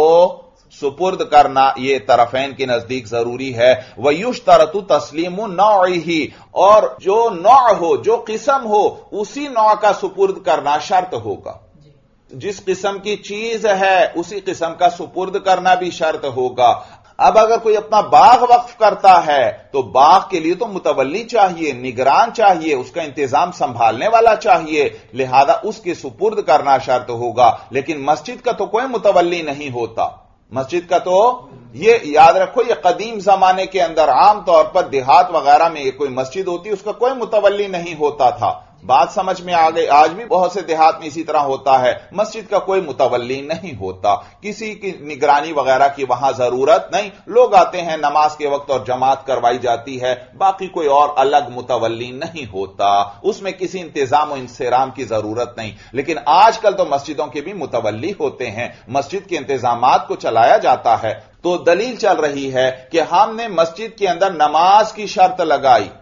سپرد کرنا یہ طرفین کے نزدیک ضروری ہے۔ وَيُشْتَرَطُ تَسْلِيمُ نَوْعِهِ، اور جو نوع ہو، جو قسم ہو، اسی نوع کا سپرد کرنا شرط ہوگا، جس قسم کی چیز ہے اسی قسم کا سپرد کرنا بھی شرط ہوگا۔ اب اگر کوئی اپنا باغ وقف کرتا ہے تو باغ کے لیے تو متولی چاہیے، نگران چاہیے، اس کا انتظام سنبھالنے والا چاہیے، لہذا اس کے سپرد کرنا شرط ہوگا۔ لیکن مسجد کا تو کوئی متولی نہیں ہوتا، مسجد کا تو یہ یاد رکھو، یہ قدیم زمانے کے اندر عام طور پر دیہات وغیرہ میں کوئی مسجد ہوتی اس کا کوئی متولی نہیں ہوتا تھا۔ بات سمجھ میں آ گئی، آج بھی بہت سے دیہات میں اسی طرح ہوتا ہے، مسجد کا کوئی متولی نہیں ہوتا، کسی کی نگرانی وغیرہ کی وہاں ضرورت نہیں، لوگ آتے ہیں نماز کے وقت اور جماعت کروائی جاتی ہے، باقی کوئی اور الگ متولی نہیں ہوتا، اس میں کسی انتظام و انصرام کی ضرورت نہیں۔ لیکن آج کل تو مسجدوں کے بھی متولی ہوتے ہیں، مسجد کے انتظامات کو چلایا جاتا ہے۔ تو دلیل چل رہی ہے کہ ہم نے مسجد کے اندر نماز کی شرط لگائی،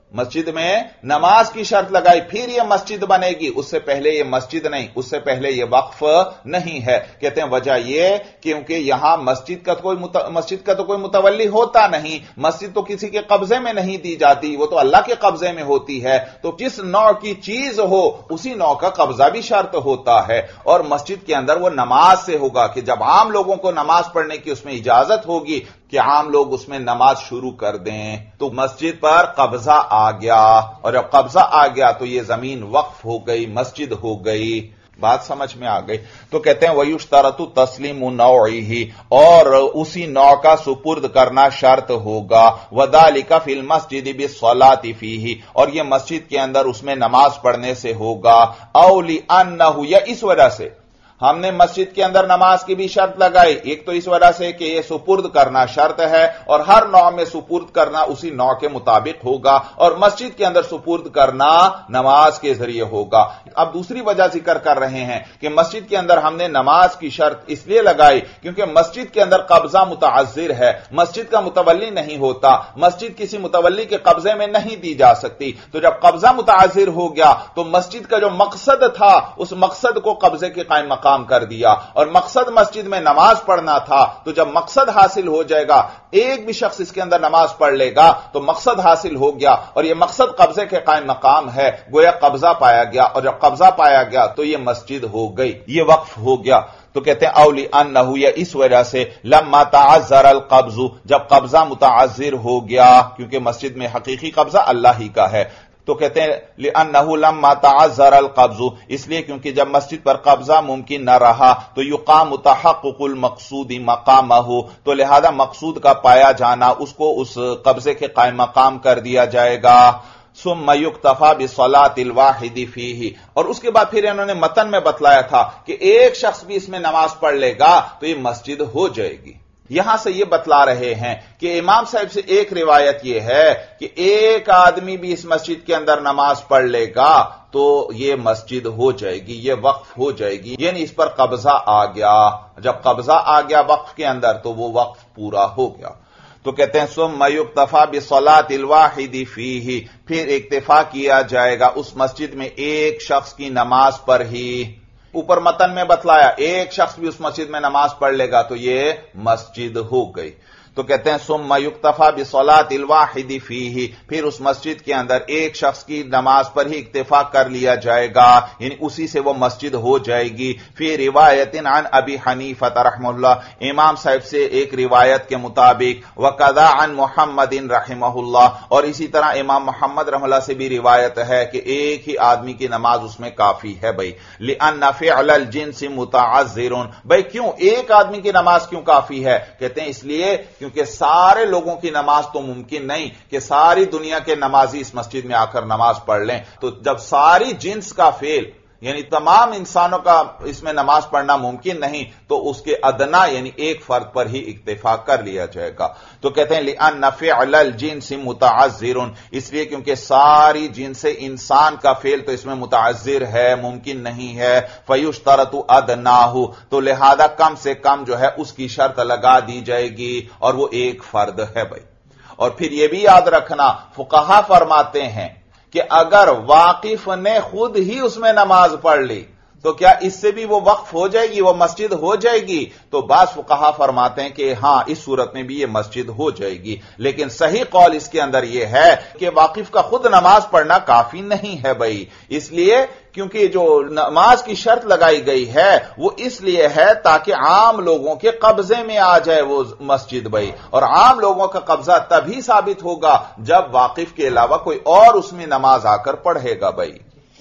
मस्जिद में नमाज की शर्त लगाई, फिर यह मस्जिद बनेगी, उससे पहले यह मस्जिद नहीं, उससे पहले यह वक्फ नहीं है। कहते हैं वजह यह क्योंकि यहां मस्जिद का तो कोई मस्जिद का तो कोई मुतवल्ली होता नहीं, मस्जिद तो किसी के कब्जे में नहीं दी जाती, वो तो अल्लाह के कब्जे में होती है। तो जिस नौ की चीज हो उसी नौ का कब्जा भी शर्त होता है। और मस्जिद के अंदर वो नमाज से होगा कि जब आम लोगों को नमाज पढ़ने की उसमें इजाजत होगी कि आम लोग उसमें नमाज शुरू कर दें, तो मस्जिद पर कब्जा आ गया, और जब कब्जा आ गया तो ये जमीन वक्फ हो गई, मस्जिद हो गई। बात समझ में आ गई। तो कहते हैं वयुश्तरतु तस्लीमु नौइही, और उसी नौ का सुपुर्द करना शर्त होगा। वदालिका फिल मस्जिद बिस्सलाति फीही, और यह मस्जिद के अंदर उसमें नमाज पढ़ने से होगा। औली अन्नहु, या इस वजह से हमने मस्जिद के अंदर नमाज की भी शर्त लगाई, एक तो इस वजह से कि यह सुपुर्द करना शर्त है, और हर नौ में सुपुर्द करना उसी नौ के मुताबिक होगा, और मस्जिद के अंदर सुपुर्द करना नमाज के जरिए होगा। अब दूसरी वजह जिक्र कर रहे हैं कि मस्जिद के अंदर हमने नमाज की शर्त इसलिए लगाई क्योंकि मस्जिद के अंदर कब्जा मुतअज्जिर है, मस्जिद का मुतवल्ली नहीं होता, मस्जिद किसी मुतवल्ली के कब्जे में नहीं दी जा सकती। तो जब कब्जा मुतअज्जिर हो गया तो मस्जिद का जो मकसद था उस मकसद को कब्जे के कायम मकाम कर दिया, और मकसद मस्जिद में नमाज पढ़ना था। तो जब मकसद हासिल हो जाएगा, एक भी शख्स इसके अंदर नमाज पढ़ लेगा तो मकसद हासिल हो गया, और यह मकसद कब्जे के कायम मकाम है, गोया कब्जा पाया गया, और जब कब्जा पाया गया तो यह मस्जिद हो गई, यह वक्फ हो गया। तो कहते हैं औली अन्नहु, या इस वजह से लम्मा तअज्जर अल कब्जु, जब कब्जा मुतअज्जिर हो गया, क्योंकि मस्जिद में हकीकी कब्जा अल्लाह ही का है। तो कहते हैं लिअन्नहु लम्मा तअज्जर अल कब्जु, इसलिए क्योंकि जब मस्जिद पर कब्जा मुमकिन न रहा तो युकाम तहक्कुकुल मकसूदी मकामहु, तो लिहाजा मकसूद का पाया जाना उसको उस कब्जे के कायम मकाम कर दिया जाएगा। सुम्मा युक्तफा बिस्सलातिल वाहिदी फीही, और उसके बाद फिर इन्होंने मतन में बतलाया था कि एक शख्स भी इसमें नमाज पढ़ लेगा तो ये मस्जिद हो जाएगी। यहां से ये बतला रहे हैं कि इमाम साहब से एक रिवायत यह है कि एक आदमी भी इस मस्जिद के अंदर नमाज पढ़ लेगा तो ये मस्जिद हो जाएगी, ये वक्फ हो जाएगी, यानी इस पर कब्जा आ गया। जब कब्जा आ गया वक्फ के अंदर तो वो वक्फ पूरा हो गया। तो कहते हैं सुम्मा युक्तफा बिस्सलातिल वाहिदी फीही, फिर इक्तिफा किया जाएगा उस मस्जिद में एक शख्स की नमाज पर ही। ऊपर मतन में बतलाया एक शख्स भी उस मस्जिद में नमाज पढ़ लेगा तो ये मस्जिद हो गई। तो कहते हैं सुम्मा युक्तफा बिस्सलातिल वाहिदी फीही, फिर उस मस्जिद के अंदर एक शख्स की नमाज पर ही इक्तिफा कर लिया जाएगा, यानी उसी से वो मस्जिद हो जाएगी। फिर रिवायतिन अन अबी हनीफा रहमहुल्लाह, इमाम साहब से एक रिवायत के मुताबिक, वकदा अन मुहम्मदिन रहमहुल्लाह, और इसी तरह इमाम मोहम्मद रहमहुल्लाह से भी रिवायत है कि एक ही आदमी की नमाज उसमें काफी है। भाई लिअन्न फ़िअल जिन्स मुतअज्जिरुन, भाई क्यों एक आदमी की नमाज क्यों काफी है? कहते हैं इसलिए क्योंकि सारे लोगों की नमाज तो मुमकिन नहीं कि सारी दुनिया के नमाजी इस मस्जिद में आकर नमाज पढ़ लें। तो जब सारी जिन्स का फेल यानी तमाम इंसानों का इसमें नमाज पढ़ना मुमकिन नहीं तो उसके अदना यानी एक फर्द पर ही इक्तिफा कर लिया जाएगा। तो कहते हैं लिअन्न फ़िअल जिन्स मुतअज्जिरुन, इसलिए क्योंकि सारी जिनसे इंसान का फेल तो इसमें मुतअज्जिर है, मुमकिन नहीं है। फ़युश्तरतु अदनाहु, तो लिहाजा कम से कम जो है उसकी शर्त लगा दी जाएगी और वो एक फर्द है। भाई और फिर यह भी याद रखना, फुकहा फरमाते हैं कि अगर वाकिफ ने खुद ही उसमें नमाज पढ़ ली तो क्या इससे भी वो वक्फ हो जाएगी, वो मस्जिद हो जाएगी? तो बाज़ फुकहा फरमाते हैं कि हां इस सूरत में भी ये मस्जिद हो जाएगी, लेकिन सही कौल इसके अंदर यह है कि वाकिफ का खुद नमाज पढ़ना काफी नहीं है। भाई इसलिए क्योंकि जो नमाज की शर्त लगाई गई है वो इसलिए है ताकि आम लोगों के कब्जे में आ जाए वो मस्जिद। भाई और आम लोगों का कब्जा तभी साबित होगा जब वाकिफ के अलावा कोई और उसमें नमाज आकर पढ़ेगा। भाई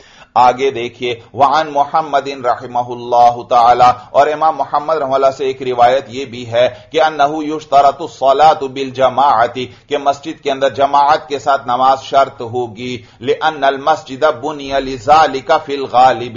आगे देखिए, वअन मुहम्मदिन रहमहुल्लाहु ताला, और इमाम मोहम्मद रहमहुल्लाह से एक रिवायत यह भी है कि अन्नहु युश्तरतु सलातु बिल जमाअति, कि मस्जिद के अंदर जमाअत के साथ नमाज शर्त होगी। लिअन्नल मस्जिद बुनिया लिज़ालिका फिल गालिबी,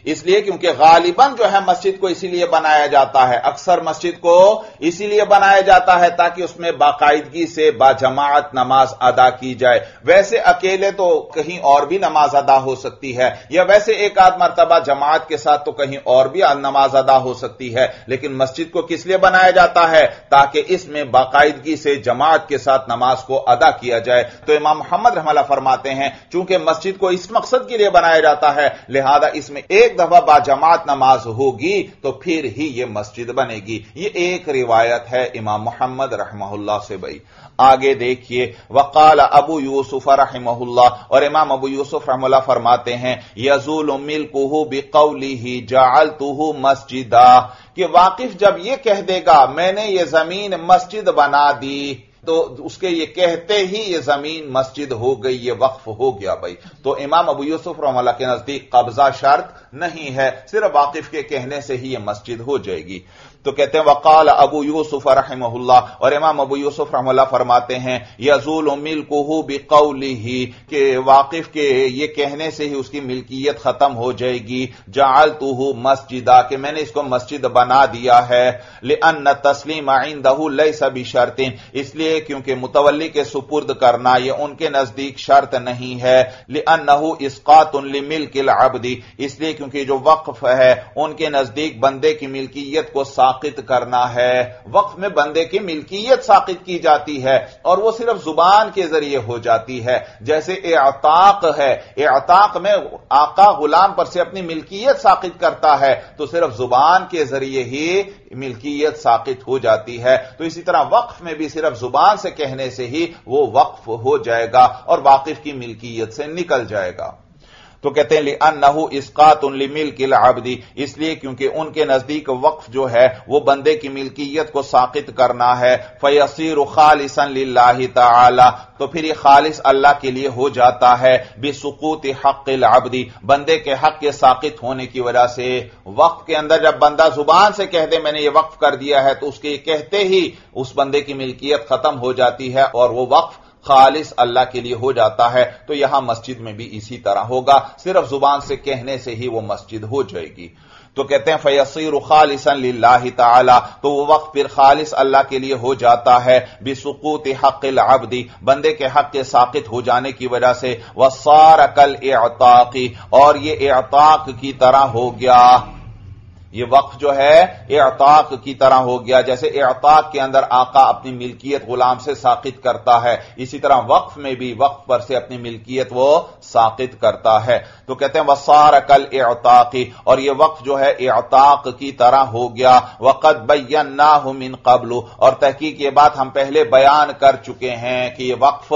اس لیے क्योंकि गालिबन जो है मस्जिद को इसीलिए बनाया जाता है, अक्सर मस्जिद को इसीलिए बनाया जाता है ताकि उसमें बाकायदगी से बाजमात नमाज अदा की जाए। वैसे अकेले तो कहीं और भी नमाज अदा हो सकती है, या वैसे एक आध मर्तबा जमात के साथ तो कहीं और भी नमाज अदा हो सकती है, लेकिन मस्जिद को किस लिए बनाया जाता है? ताकि इसमें बाकायदगी से जमात के साथ नमाज को अदा किया जाए। तो इमाम मोहम्मद रहमतुल्लाह फरमाते हैं चूंकि मस्जिद को इस मकसद के लिए बनाया जाता है, लिहाजा इसमें एक दफा बाजमात नमाज होगी तो फिर ही यह मस्जिद बनेगी। यह एक रिवायत है इमाम मोहम्मद रहमतुल्लाह से। भाई आगे देखिए, वकाल अबू यूसुफ रहमहुल्लाह, और इमाम अबू यूसुफ रहमहुल्लाह फरमाते हैं यजूल मिल्कुहु बिकौलिही जअलतुहु मस्जिदा, कि वाकिफ जब यह कह देगा मैंने ये जमीन मस्जिद बना दी, तो उसके ये कहते ही ये जमीन मस्जिद हो गई, ये वक्फ हो गया। भाई तो इमाम अबू यूसुफ रहमतुल्लाह के नजदीक कब्जा शर्त नहीं है, सिर्फ वाकिफ के कहने से ही ये मस्जिद हो जाएगी। तो कहते हैं वकाल अबू यूसुफ रहमहुल्लाह, और इमाम अबू यूसुफ रहमतुल्लाह फरमाते हैं यजूल मिल्कुहु बिकौलिही, के वाकिफ के ये कहने से ही उसकी मिल्कियत खत्म हो जाएगी। जअलतुहु मस्जिदा, कि मैंने इसको मस्जिद बना दिया है। लिअन्न तस्लीम इंदहु लैसा बिशर्तिन, इसलिए क्योंकि मुतवल्ली के सुपुर्द करना ये उनके नजदीक शर्त नहीं है। लिअन्नहु इस्कातुन लिमिल्किल अब्दी, इसलिए क्योंकि जो वक्फ है उनके नजदीक बंदे की मिल्कियत को साकित करना है। वक्फ में बंदे की मिल्कियत साकित की जाती है और वो सिर्फ जुबान के जरिए हो जाती है। जैसे इअताक है, इअताक में आका गुलाम पर से अपनी मिल्कियत साकित करता है तो सिर्फ जुबान के जरिए ही मिल्कियत साकित हो जाती है। तो इसी तरह वक्फ में भी सिर्फ जुबान से कहने से ही वो वक्फ हो जाएगा और वाकिफ की मिल्कियत से निकल जाएगा। तो कहते हैं लिअन्नहु इस्कातुन लिमिल्किल अब्दी, इसलिए क्योंकि उनके नजदीक वक्फ जो है वो बंदे की मिल्कियत को साकित करना है। फयसीरु खालिसन लिल्लाहि तआला, तो फिर ये खालिस अल्लाह के लिए हो जाता है। बिसुकूति हक़्क़िल अब्दी, बंदे के हक के साकित होने की वजह से। वक्फ के अंदर जब बंदा जुबान से कह दे मैंने ये वक्फ कर दिया है, तो उसके कहते ही उस बंदे की मिल्कियत खत्म हो जाती है और वो वक्फ खालिस अल्लाह के लिए हो जाता है। तो यहां मस्जिद में भी इसी तरह होगा, सिर्फ जुबान से कहने से ही वो मस्जिद हो जाएगी। तो कहते हैं फयसीरु खालिसन लिल्लाहि तआला, तो वो वक्त फिर खालिस अल्लाह के लिए हो जाता है। बिसुकूति हक़्क़िल अब्दी, बंदे के हक के साकित हो जाने की वजह से। वसार कल इअताक़ी, और ये इअताक़ की तरह हो गया, ये वक्फ जो है इअताक़ की तरह हो गया। जैसे इअताक़ के अंदर आका अपनी मिल्कियत गुलाम से साकित करता है, इसी तरह वक्फ में भी वक्फ पर से अपनी मिल्कियत वो साकित करता है। तो कहते हैं वसार कल इअताक़ी, और ये वक्फ जो है इअताक़ की तरह हो गया। वक़द बय्यन्नाहु मिन क़ब्लु, और तहकीक ये बात हम पहले बयान कर चुके हैं कि ये वक्फ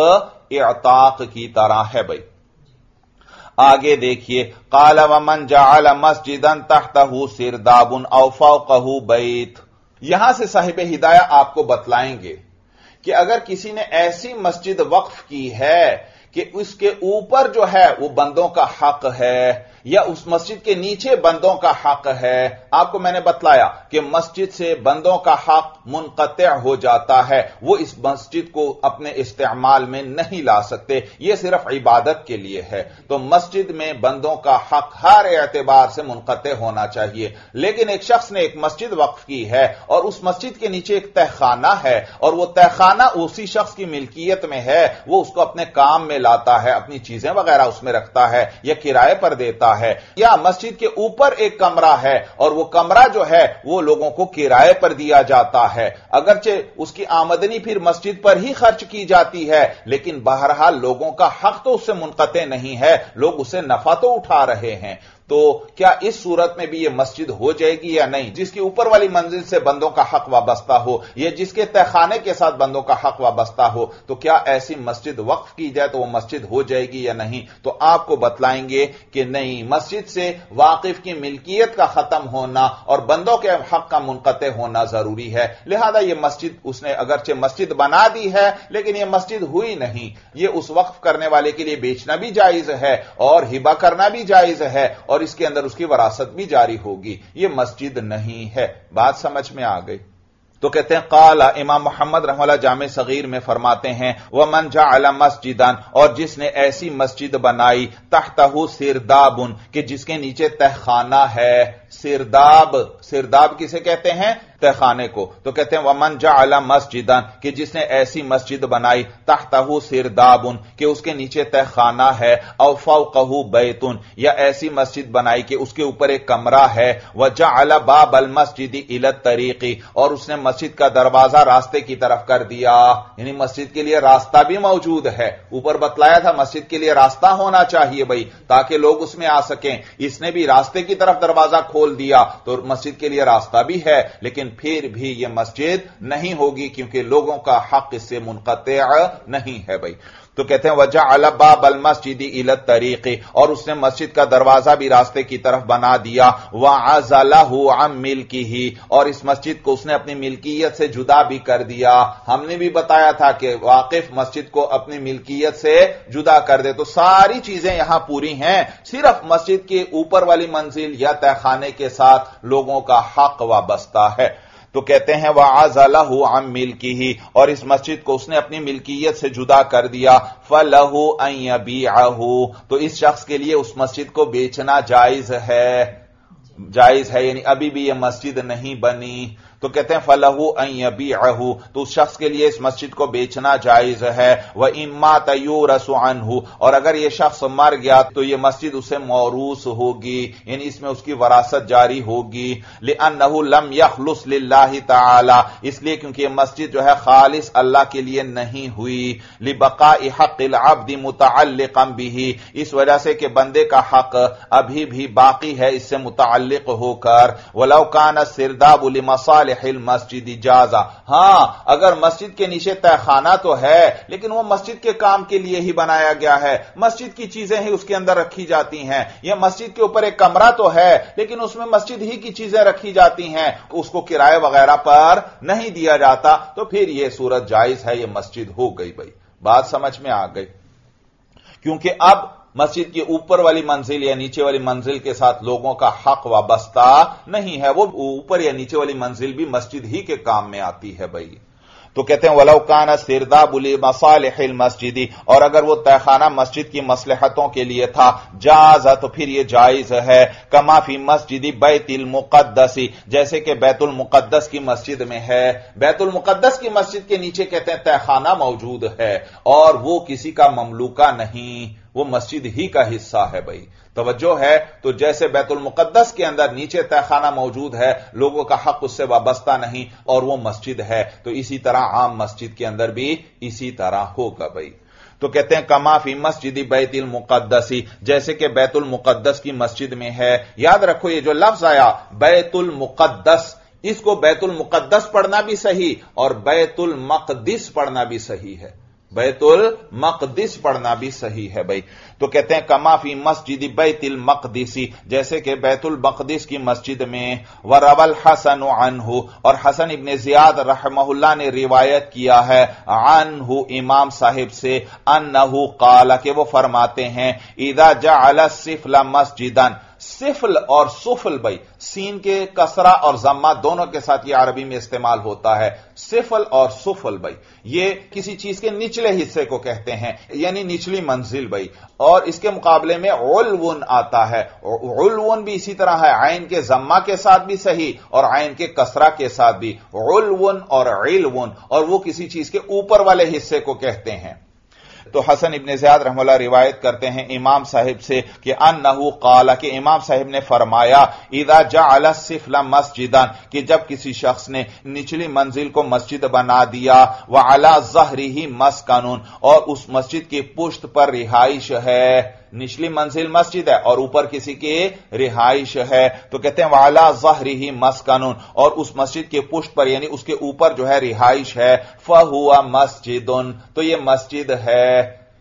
इअताक़ की तरह है। भाई आगे देखिए, क़ाल वमन जअल मस्जिदन तहतहु सिरदाबुन औ फ़ौक़हु बैत, यहां से साहिब हिदाया आपको बतलाएंगे कि अगर किसी ने ऐसी मस्जिद वक्फ की है कि उसके ऊपर जो है वो बंदों का हक है या उस मस्जिद के नीचे बंदों का हक है। आपको मैंने बतलाया कि मस्जिद से बंदों का हक मुनक़ते हो जाता है, वो इस मस्जिद को अपने इस्तेमाल में नहीं ला सकते, ये सिर्फ इबादत के लिए है। तो मस्जिद में बंदों का हक हर एतबार से मुनक़ते होना चाहिए। लेकिन एक शख्स ने एक मस्जिद वक्फ की है और उस मस्जिद के नीचे एक तहखाना है और वो तहखाना उसी शख्स की मिल्कियत में है, वो उसको अपने काम में लाता है, अपनी चीजें वगैरह उसमें रखता है या किराए पर देता है, या मस्जिद के ऊपर एक कमरा है और वो कमरा जो है वो लोगों को किराए पर दिया जाता है। अगरचे उसकी आमदनी फिर मस्जिद पर ही खर्च की जाती है, लेकिन बहरहाल लोगों का हक तो उससे मुनक़ते नहीं है, लोग उससे नफा तो उठा रहे हैं। तो क्या इस सूरत में भी यह मस्जिद हो जाएगी या नहीं? जिसकी ऊपर वाली मंजिल से बंदों का हक वाबस्ता हो या जिसके तहखाने के साथ बंदों का हक वाबस्ता हो, तो क्या ऐसी मस्जिद वक्फ की जाए तो वो मस्जिद हो जाएगी या नहीं? तो आपको बतलाएंगे कि नहीं, मस्जिद से वाकिफ की मिल्कियत का खत्म होना और बंदों के हक का मुनक़ते होना जरूरी है। लिहाजा यह मस्जिद उसने अगरचे मस्जिद बना दी है लेकिन यह मस्जिद हुई नहीं, यह उस वक्फ करने वाले के लिए बेचना भी जायज है और हिबा करना भी जायज है और और इसके अंदर उसकी वरासत भी जारी होगी, यह मस्जिद नहीं है। बात समझ में आ गई? تو کہتے ہیں قال امام محمد رحمہ اللہ جامع صغیر میں فرماتے ہیں ومن جعل مسجدا، اور جس نے ایسی مسجد بنائی تحتہ سرداب، کہ جس کے نیچے تہخانہ ہے. سرداب، سرداب کسے کہتے ہیں؟ تہخانے کو. تو کہتے ہیں ومن جعل مسجدا، کہ جس نے ایسی مسجد بنائی تحتہ سرداب، کہ اس کے نیچے تہخانہ ہے، او فوقہ بیت، یا ایسی مسجد بنائی کہ اس کے اوپر ایک کمرہ ہے، وجعل باب المسجد الی الطریق، اور اس نے مسجد کا دروازہ راستے کی طرف کر دیا. یعنی مسجد کے لیے راستہ بھی موجود ہے. اوپر بتلایا تھا مسجد کے لیے راستہ ہونا چاہیے بھائی تاکہ لوگ اس میں آ سکیں. اس نے بھی راستے کی طرف دروازہ کھول دیا تو مسجد کے لیے راستہ بھی ہے، لیکن پھر بھی یہ مسجد نہیں ہوگی کیونکہ لوگوں کا حق اس سے منقطع نہیں ہے بھائی. تو کہتے ہیں وجعل باب المسجد الی الطریق، اور اس نے مسجد کا دروازہ بھی راستے کی طرف بنا دیا. وعزلہ عن ملکہ، اور اس مسجد کو اس نے اپنی ملکیت سے جدا بھی کر دیا. ہم نے بھی بتایا تھا کہ واقف مسجد کو اپنی ملکیت سے جدا کر دے. تو ساری چیزیں یہاں پوری ہیں، صرف مسجد کے اوپر والی منزل یا تہخانے کے ساتھ لوگوں کا حق وابستہ ہے. تو کہتے ہیں وعزلہ عن ملکہ، اور اس مسجد کو اس نے اپنی ملکیت سے جدا کر دیا. فلہ ان یبیعہ، تو اس شخص کے لیے اس مسجد کو بیچنا جائز ہے. جائز ہے یعنی ابھی بھی یہ مسجد نہیں بنی. تو کہتے ہیں فلہ ان یبیعہ، تو اس شخص کے لیے اس مسجد کو بیچنا جائز ہے. وان مات یورث عنہ، اور اگر یہ شخص مر گیا تو یہ مسجد اسے موروث ہوگی، یعنی اس میں اس کی وراثت جاری ہوگی. لانہ لم یخلص للہ تعالی، اس لیے کیونکہ یہ مسجد جو ہے خالص اللہ کے لیے نہیں ہوئی. لبقاء حق العبد متعلقا به، اس وجہ سے کہ بندے کا حق ابھی بھی باقی ہے اس سے متعلق ہو کر. ولو کان السرداب لمصالح المسجد جازا، ہاں اگر مسجد کے نیچے تہخانہ تو ہے لیکن وہ مسجد کے کام کے لیے ہی بنایا گیا ہے، مسجد کی چیزیں ہی اس کے اندر رکھی جاتی ہیں. یہ مسجد کے اوپر ایک کمرہ تو ہے لیکن اس میں مسجد ہی کی چیزیں رکھی جاتی ہیں، اس کو کرائے وغیرہ پر نہیں دیا جاتا، تو پھر یہ صورت جائز ہے، یہ مسجد ہو گئی. بھائی بات سمجھ میں آ گئی؟ کیونکہ اب مسجد کے اوپر والی منزل یا نیچے والی منزل کے ساتھ لوگوں کا حق وابستہ نہیں ہے، وہ اوپر یا نیچے والی منزل بھی مسجد ہی کے کام میں آتی ہے بھائی. تو کہتے ہیں وَلَوْ كَانَ السِّرْدَابُ لِمَصَالِحِ الْمَسْجِدِ، اور اگر وہ تہخانہ مسجد کی مصلحتوں کے لیے تھا، جازا، تو پھر یہ جائز ہے. کما فی مسجد بیت المقدس، جیسے کہ بیت المقدس کی مسجد میں ہے. بیت المقدس کی مسجد کے نیچے کہتے ہیں تہخانہ موجود ہے اور وہ کسی کا مملوکہ نہیں، وہ مسجد ہی کا حصہ ہے. بھائی توجہ ہے؟ تو جیسے بیت المقدس کے اندر نیچے تہخانہ موجود ہے، لوگوں کا حق اس سے وابستہ نہیں اور وہ مسجد ہے، تو اسی طرح عام مسجد کے اندر بھی اسی طرح ہوگا. بھائی تو کہتے ہیں کما فی مسجد بیت المقدس، جیسے کہ بیت المقدس کی مسجد میں ہے. یاد رکھو یہ جو لفظ آیا بیت المقدس، اس کو بیت المقدس پڑھنا بھی صحیح اور بیت المقدس پڑھنا بھی صحیح ہے. بیت المقدس پڑھنا بھی صحیح ہے. بھائی تو کہتے ہیں کما فی مسجد بیت المقدس، جیسے کہ بیت المقدس کی مسجد میں. وروى الحسن عنہ، اور حسن ابن زیاد رحمہ اللہ نے روایت کیا ہے عنہ امام صاحب سے، انہ قال، کہ وہ فرماتے ہیں اذا جعل السفل مسجدا، سفل اور سفل بھائی سین کے کسرہ اور ضمہ دونوں کے ساتھ یہ عربی میں استعمال ہوتا ہے. سفل اور سفل بھائی یہ کسی چیز کے نچلے حصے کو کہتے ہیں، یعنی نچلی منزل بھائی. اور اس کے مقابلے میں علون آتا ہے. علون بھی اسی طرح ہے، عین کے ضمہ کے ساتھ بھی صحیح اور عین کے کسرہ کے ساتھ بھی. علون اور علون، اور وہ کسی چیز کے اوپر والے حصے کو کہتے ہیں. تو حسن ابن زیاد رحمہ اللہ روایت کرتے ہیں امام صاحب سے کہ انہو قال، کہ امام صاحب نے فرمایا اذا جعل السفل مسجدا، کہ جب کسی شخص نے نچلی منزل کو مسجد بنا دیا، وعلی ظہرہ مسکن، اور اس مسجد کی پشت پر رہائش ہے. نچلی منزل مسجد ہے اور اوپر کسی کی رہائش ہے، تو کہتے ہیں وعلی ظہرہ مسکن، اور اس مسجد کے پشت پر یعنی اس کے اوپر جو ہے رہائش ہے. فہو مسجد، تو یہ مسجد ہے.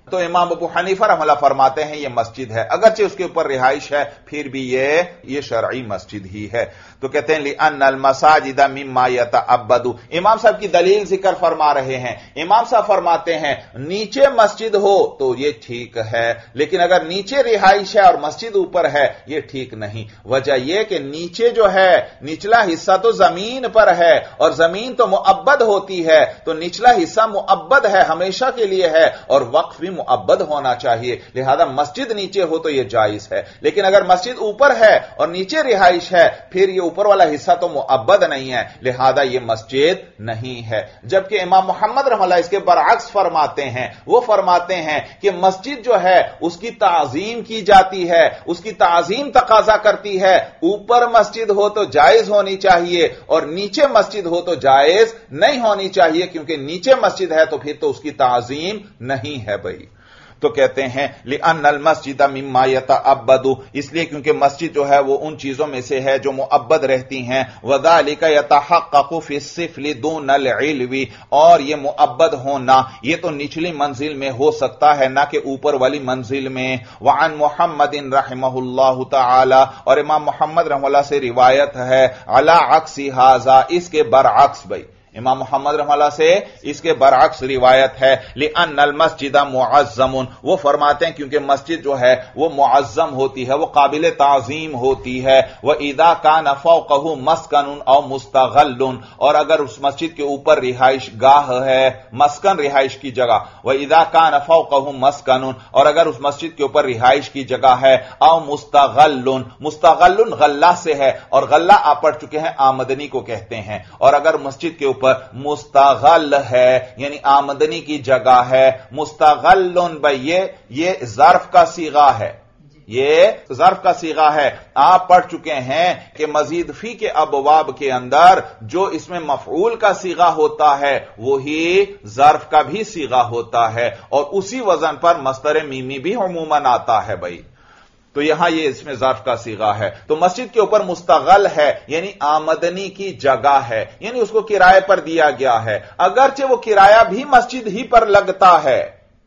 تو इमाम अबू हनीफा रहमतुल्लाह फरमाते हैं ये मस्जिद है, अगरचे उसके ऊपर रिहाइश है फिर भी ये ये शरई मस्जिद ही है। तो कहते हैं लिअन्नल मसाजिद मिम्मा यतअब्बदु, इमाम साहब की दलील जिक्र फरमा रहे हैं। इमाम साहब फरमाते हैं नीचे मस्जिद हो तो ये ठीक है, लेकिन अगर नीचे रिहाइश है और मस्जिद ऊपर है ये ठीक नहीं। वजह यह कि नीचे जो है निचला हिस्सा तो जमीन पर है और जमीन तो मुअब्बद होती है, तो निचला हिस्सा मुअब्बद है, हमेशा के लिए है, और वक्फ भी मुअब्बद होना चाहिए, लिहाजा मस्जिद नीचे हो तो यह जायज है। लेकिन अगर मस्जिद ऊपर है और नीचे रिहाइश है फिर यह ऊपर वाला हिस्सा तो मुअब्बद नहीं है, लिहाजा यह मस्जिद नहीं है। जबकि इमाम मोहम्मद रहमतुल्लाह इसके बरअक्स फरमाते हैं, वो फरमाते हैं कि मस्जिद जो है उसकी ताजीम की जाती है, उसकी ताजीम तकाजा करती है, ऊपर मस्जिद हो तो जायज होनी चाहिए और नीचे मस्जिद हो तो जायज नहीं होनी चाहिए, क्योंकि नीचे मस्जिद है तो फिर तो उसकी ताजीम नहीं है भाई। तो कहते हैं लिअन्नल मस्जिद मिम्मा यतअब्बदु, इसलिए क्योंकि मस्जिद जो है वो उन चीजों में से है जो मुअब्बद रहती हैं। वज़ालिका यतहक़्क़क़ु फ़िस्सिफ़्लि दूनल इल्वी, और ये मुअब्बद होना ये तो निचली मंजिल में हो सकता है ना कि ऊपर वाली मंजिल में। वअन मुहम्मदिन रहमहुल्लाहु तआला, और इमाम मुहम्मद रहमहुल्लाह से रिवायत है अला अक्सी हाज़ा, इसके बरअक्स भाई इमाम मोहम्मद रहमतुल्लाह से इसके बरअक्स रिवायत है लिअन्नल मस्जिद मुअज़्ज़मुन, वो फरमाते हैं क्योंकि मस्जिद जो है वो मुअज़्ज़म होती है, वो काबिल ताज़ीम होती है। व इज़ा कान फ़ौक़हु मस्कनुन औ मुस्तग़ल्लुन, और अगर उस मस्जिद के ऊपर रिहाइश गाह है, मस्कन रिहाइश की जगह, व इज़ा कान फ़ौक़हु मस्कनुन, और अगर उस मस्जिद के ऊपर रिहाइश की जगह है, औ मुस्तग़ल्लुन, मुस्तग़ल्लुन गल्ला से है और गल्ला आप पढ़ चुके हैं आमदनी को कहते हैं, और अगर मस्जिद के ऊपर मुस्तगल है यानी आमदनी की जगह है, मुस्तगल्लुन भाई ये ये ज़र्फ का सीगा है, ये ज़र्फ का सीगा है। आप पढ़ चुके हैं कि मजीद फी के अबवाब के अंदर जो इसमें मफऊल का सीगा होता है वही ज़र्फ का भी सीगा होता है, और उसी वजन पर मस्तर मीमी भी उमूमन आता है भाई। तो यहां ये इसमें ज़र्फ का सीगा है। तो मस्जिद के ऊपर मुस्तगल है यानी आमदनी की जगह है, यानी उसको किराए पर दिया गया है, अगरचे वो किराया भी मस्जिद ही पर लगता है,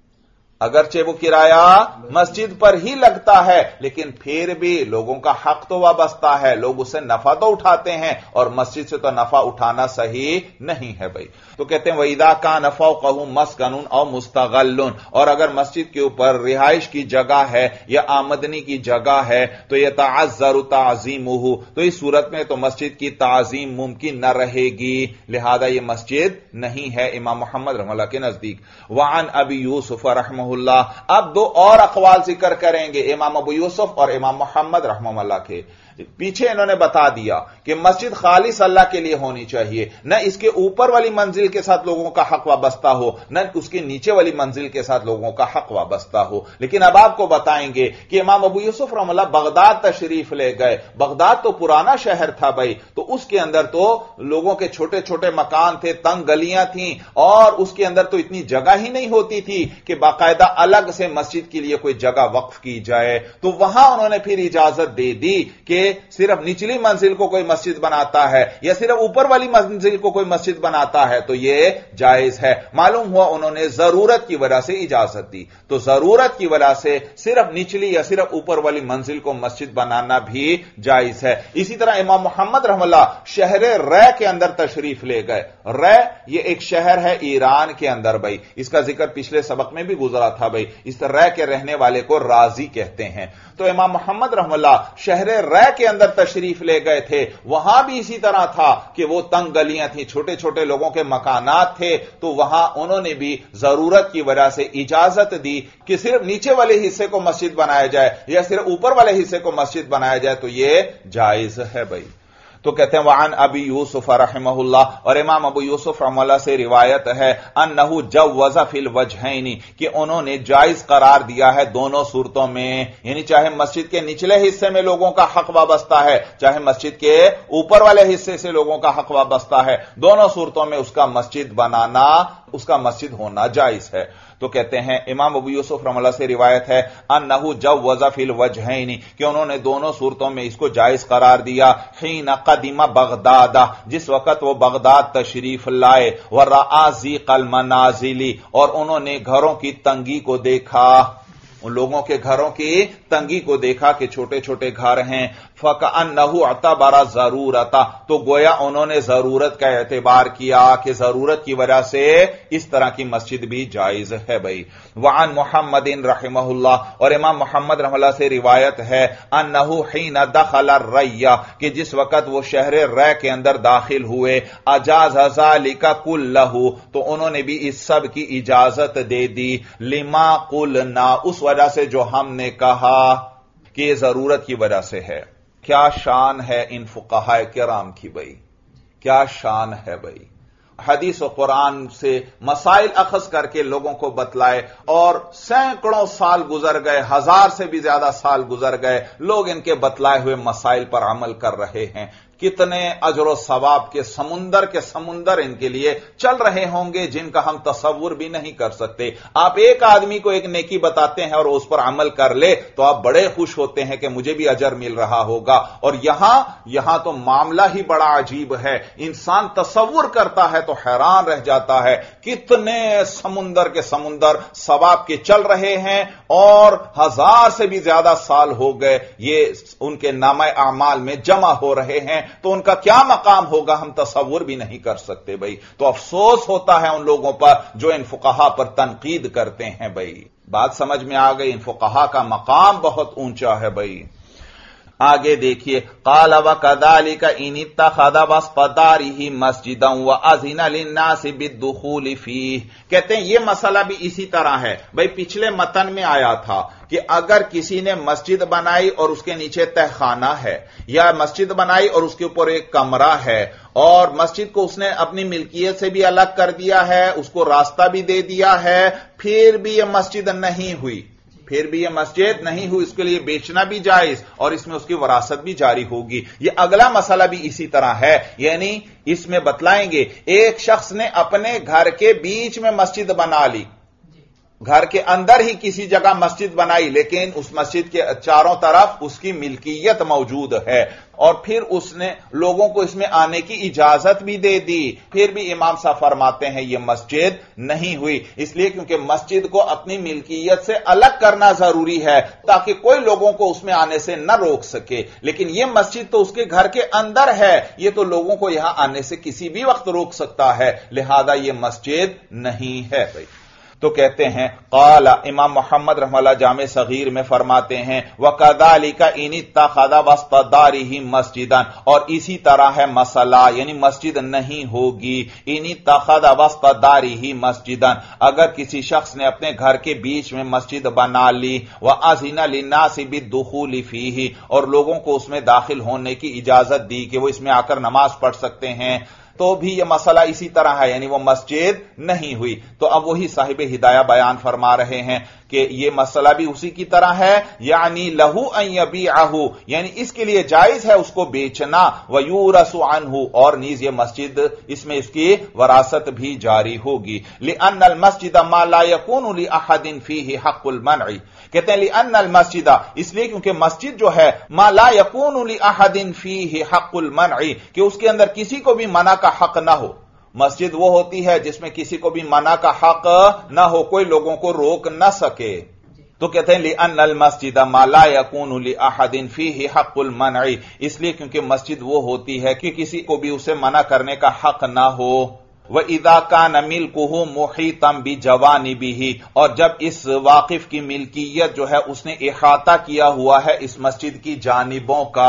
अगरचे वो किराया मस्जिद पर ही लगता है, लेकिन फिर भी लोगों का हक तो वाबस्ता है, लोग उससे नफा तो उठाते हैं और मस्जिद से तो नफा उठाना सही नहीं है भाई। तो कहते हैं वइदा कान फ़ौक़हु मस्कनुन औ मुस्तग़ल्लुन, और अगर मस्जिद के ऊपर रिहाइश की जगह है या आमदनी की जगह है तो यतअज़्ज़रु ताज़ीमुहु, तो इस सूरत में तो मस्जिद की ताज़ीम मुमकिन न रहेगी, लिहाजा यह मस्जिद नहीं है इमाम मोहम्मद रहमतुल्लाह के नजदीक। वअन अबी यूसुफ रहमहुल्लाह, अब दो और अक़वाल जिक्र करेंगे इमाम अबू यूसुफ और इमाम मोहम्मद रहमहुल्लाह के। पीछे इन्होंने बता दिया कि मस्जिद खालिस अल्लाह के लिए होनी चाहिए, न इसके ऊपर वाली मंजिल के साथ लोगों का हक वाबस्ता हो, न उसके नीचे वाली मंजिल के साथ लोगों का हक वाबस्ता हो। लेकिन अब आपको बताएंगे कि इमाम अबू यूसुफ रहमतुल्लाह बगदाद तशरीफ ले गए, बगदाद तो पुराना शहर था भाई, तो उसके अंदर तो लोगों के छोटे छोटे मकान थे, तंग गलियां थीं, और उसके अंदर तो इतनी जगह ही नहीं होती थी कि बाकायदा अलग से मस्जिद के लिए कोई जगह वक्फ की जाए। तो वहां उन्होंने फिर इजाजत दे दी कि सिर्फ निचली मंजिल को कोई मस्जिद बनाता है या सिर्फ ऊपर वाली मंजिल को कोई मस्जिद बनाता है तो यह जायज है। मालूम हुआ उन्होंने जरूरत की वजह से इजाजत दी, तो जरूरत की वजह से सिर्फ निचली या सिर्फ ऊपर वाली मंजिल को मस्जिद बनाना भी जायज है। इसी तरह इमाम मोहम्मद रहमतुल्लाह शहर रै के अंदर तशरीफ ले गए। रै ये एक शहर है ईरान के अंदर भाई, इसका जिक्र पिछले सबक में भी गुजरा था भाई। इस रै के रहने वाले को राजी कहते हैं। तो इमाम मोहम्मद रहमतुल्लाह शहर रै के अंदर तशरीफ ले गए थे, वहां भी इसी तरह था कि वो तंग गलियां थी, छोटे छोटे लोगों के मकानात थे, तो वहां उन्होंने भी जरूरत की वजह से इजाजत दी कि सिर्फ नीचे वाले हिस्से को मस्जिद बनाया जाए या सिर्फ ऊपर वाले हिस्से को मस्जिद बनाया जाए, तो यह जायज है भाई। तो कहते हैं वअन अबी यूसुफ रहमहुल्लाह, और इमाम अबू यूसुफ रहमहुल्लाह से रिवायत है अन्नहु जव्वज़ फिल वजहैनी, कि उन्होंने जायज करार दिया है दोनों सूरतों में, यानी चाहे मस्जिद के निचले हिस्से में लोगों का हक वाबस्ता है, चाहे मस्जिद के ऊपर वाले हिस्से से लोगों का हक वाबस्ता है, दोनों सूरतों में उसका मस्जिद बनाना اس کا مسجد ہونا جائز ہے۔ تو کہتے ہیں امام ابو یوسف رحمہ اللہ سے روایت ہے انہو جوز فی الوجہین کہ انہوں نے دونوں صورتوں میں اس کو جائز قرار دیا حین قدم بغداد جس وقت وہ بغداد تشریف لائے ورآ ضیق المنازل اور انہوں نے گھروں کی تنگی کو دیکھا، ان لوگوں کے گھروں کی تنگی کو دیکھا کہ چھوٹے چھوٹے گھر ہیں، فَكَأَنَّهُ اعْتَبَرَ ضَرُورَتَ تو گویا انہوں نے ضرورت کا اعتبار کیا کہ ضرورت کی وجہ سے اس طرح کی مسجد بھی جائز ہے بھائی۔ وعن محمد رحمہ اللہ اور امام محمد رحمہ اللہ سے روایت ہے انہو حین دخل الری کہ جس وقت وہ شہر ری کے اندر داخل ہوئے اجاز ذالک کلہ تو انہوں نے بھی اس سب کی اجازت دے دی لما قلنا اس وجہ سے جو ہم نے کہا کہ یہ ضرورت کی وجہ سے ہے۔ کیا شان ہے ان فقہاء کرام کی بھائی، کیا شان ہے بھائی، حدیث و قرآن سے مسائل اخذ کر کے لوگوں کو بتلائے، اور سینکڑوں سال گزر گئے، ہزار سے بھی زیادہ سال گزر گئے، لوگ ان کے بتلائے ہوئے مسائل پر عمل کر رہے ہیں۔ کتنے اجر و ثواب کے سمندر کے سمندر ان کے لیے چل رہے ہوں گے جن کا ہم تصور بھی نہیں کر سکتے۔ آپ ایک آدمی کو ایک نیکی بتاتے ہیں اور اس پر عمل کر لے تو آپ بڑے خوش ہوتے ہیں کہ مجھے بھی اجر مل رہا ہوگا، اور یہاں یہاں تو معاملہ ہی بڑا عجیب ہے، انسان تصور کرتا ہے تو حیران رہ جاتا ہے کتنے سمندر کے سمندر ثواب کے چل رہے ہیں، اور ہزار سے بھی زیادہ سال ہو گئے یہ ان کے نامہ اعمال میں جمع ہو رہے ہیں، تو ان کا کیا مقام ہوگا ہم تصور بھی نہیں کر سکتے بھائی۔ تو افسوس ہوتا ہے ان لوگوں پر جو ان فقہا پر تنقید کرتے ہیں بھائی۔ بات سمجھ میں آ گئی، ان فقہا کا مقام بہت اونچا ہے بھائی۔ آگے دیکھیے قال وكذلك ان اتخذ وسط داره مسجدا واذن للناس بالدخول فيه کہتے ہیں یہ مسئلہ بھی اسی طرح ہے بھائی۔ پچھلے متن میں آیا تھا کہ اگر کسی نے مسجد بنائی اور اس کے نیچے تہخانہ ہے، یا مسجد بنائی اور اس کے اوپر ایک کمرہ ہے، اور مسجد کو اس نے اپنی ملکیت سے بھی الگ کر دیا ہے، اس کو راستہ بھی دے دیا ہے، پھر بھی یہ مسجد نہیں ہوئی پھر بھی یہ مسجد نہیں ہوئی اس کے لیے بیچنا بھی جائز اور اس میں اس کی وراثت بھی جاری ہوگی۔ یہ اگلا مسئلہ بھی اسی طرح ہے، یعنی اس میں بتلائیں گے ایک شخص نے اپنے گھر کے بیچ میں مسجد بنا لی، گھر کے اندر ہی کسی جگہ مسجد بنائی، لیکن اس مسجد کے چاروں طرف اس کی ملکیت موجود ہے، اور پھر اس نے لوگوں کو اس میں آنے کی اجازت بھی دے دی، پھر بھی امام صاحب فرماتے ہیں یہ مسجد نہیں ہوئی، اس لیے کیونکہ مسجد کو اپنی ملکیت سے الگ کرنا ضروری ہے تاکہ کوئی لوگوں کو اس میں آنے سے نہ روک سکے، لیکن یہ مسجد تو اس کے گھر کے اندر ہے، یہ تو لوگوں کو یہاں آنے سے کسی بھی وقت روک سکتا ہے، لہذا یہ مسجد نہیں ہے بھائی۔ تو کہتے ہیں قال امام محمد رحمہ اللہ جامع صغیر میں فرماتے ہیں وَكَذَلِكَ إِنِ اتَّخَذَ وَسْطَ دَارِهِ مَسْجِدًا اور اسی طرح ہے مسئلہ، یعنی مسجد نہیں ہوگی إِنِ اتَّخَذَ وَسْطَ دَارِهِ مَسْجِدًا اگر کسی شخص نے اپنے گھر کے بیچ میں مسجد بنا لی وَأَذِنَ لِلنَّاسِ بِالدُّخُولِ فِيهِ اور لوگوں کو اس میں داخل ہونے کی اجازت دی کہ وہ اس میں آ کر نماز پڑھ سکتے ہیں، تو بھی یہ مسئلہ اسی طرح ہے، یعنی وہ مسجد نہیں ہوئی۔ تو اب وہی صاحب ہدایہ بیان فرما رہے ہیں کہ یہ مسئلہ بھی اسی کی طرح ہے، یعنی لہو ان یبیعہ یعنی اس کے لیے جائز ہے اس کو بیچنا، ویورث عنہ اور نیز یہ مسجد اس میں اس کی وراثت بھی جاری ہوگی، لأن المسجد ما لا يكون لأحد فيه حق المنع کہتے ہیں لأن المسجد اس لیے کیونکہ مسجد جو ہے ما لا يكون لأحد فيه حق المنع کہ اس کے اندر کسی کو بھی منع کا حق نہ ہو، مسجد وہ ہوتی ہے جس میں کسی کو بھی منع کا حق نہ ہو، کوئی لوگوں کو روک نہ سکے، تو کہتے ہیں لأن المسجد ما لا يكون لأحد فيه حق المنع اس لیے کیونکہ مسجد وہ ہوتی ہے کہ کسی کو بھی اسے منع کرنے کا حق نہ ہو، وَإِذَا كَانَ مِلْكُهُ مُحِيطًا بِجَوَانِبِهِ اور جب اس واقف کی ملکیت جو ہے اس نے احاطہ کیا ہوا ہے اس مسجد کی جانبوں کا،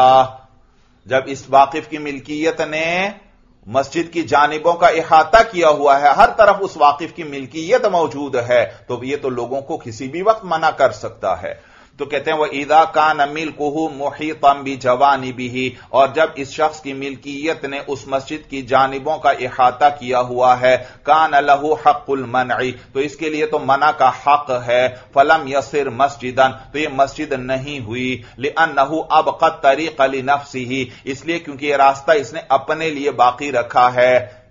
جب اس واقف کی ملکیت نے مسجد کی جانبوں کا احاطہ کیا ہوا ہے، ہر طرف اس واقف کی ملکیت موجود ہے، تو یہ تو لوگوں کو کسی بھی وقت منع کر سکتا ہے۔ تو کہتے ہیں وَإِذَا كَانَ مِلْكُهُ مُحِيطًا بِجَوَانِبِهِ اور جب اس شخص کی ملکیت نے اس مسجد کی جانبوں کا احاطہ کیا ہوا ہے، كَانَ لَهُ حَقُّ الْمَنْعِ تو اس کے لیے تو منع کا حق ہے، فَلَمْ يَصِرْ مَسْجِدًا تو یہ مسجد نہیں ہوئی، لِأَنَّهُ أَبْقَى الطَّرِيقَ لِنَفْسِهِ اس لیے کیونکہ یہ راستہ اس نے اپنے لیے باقی رکھا ہے،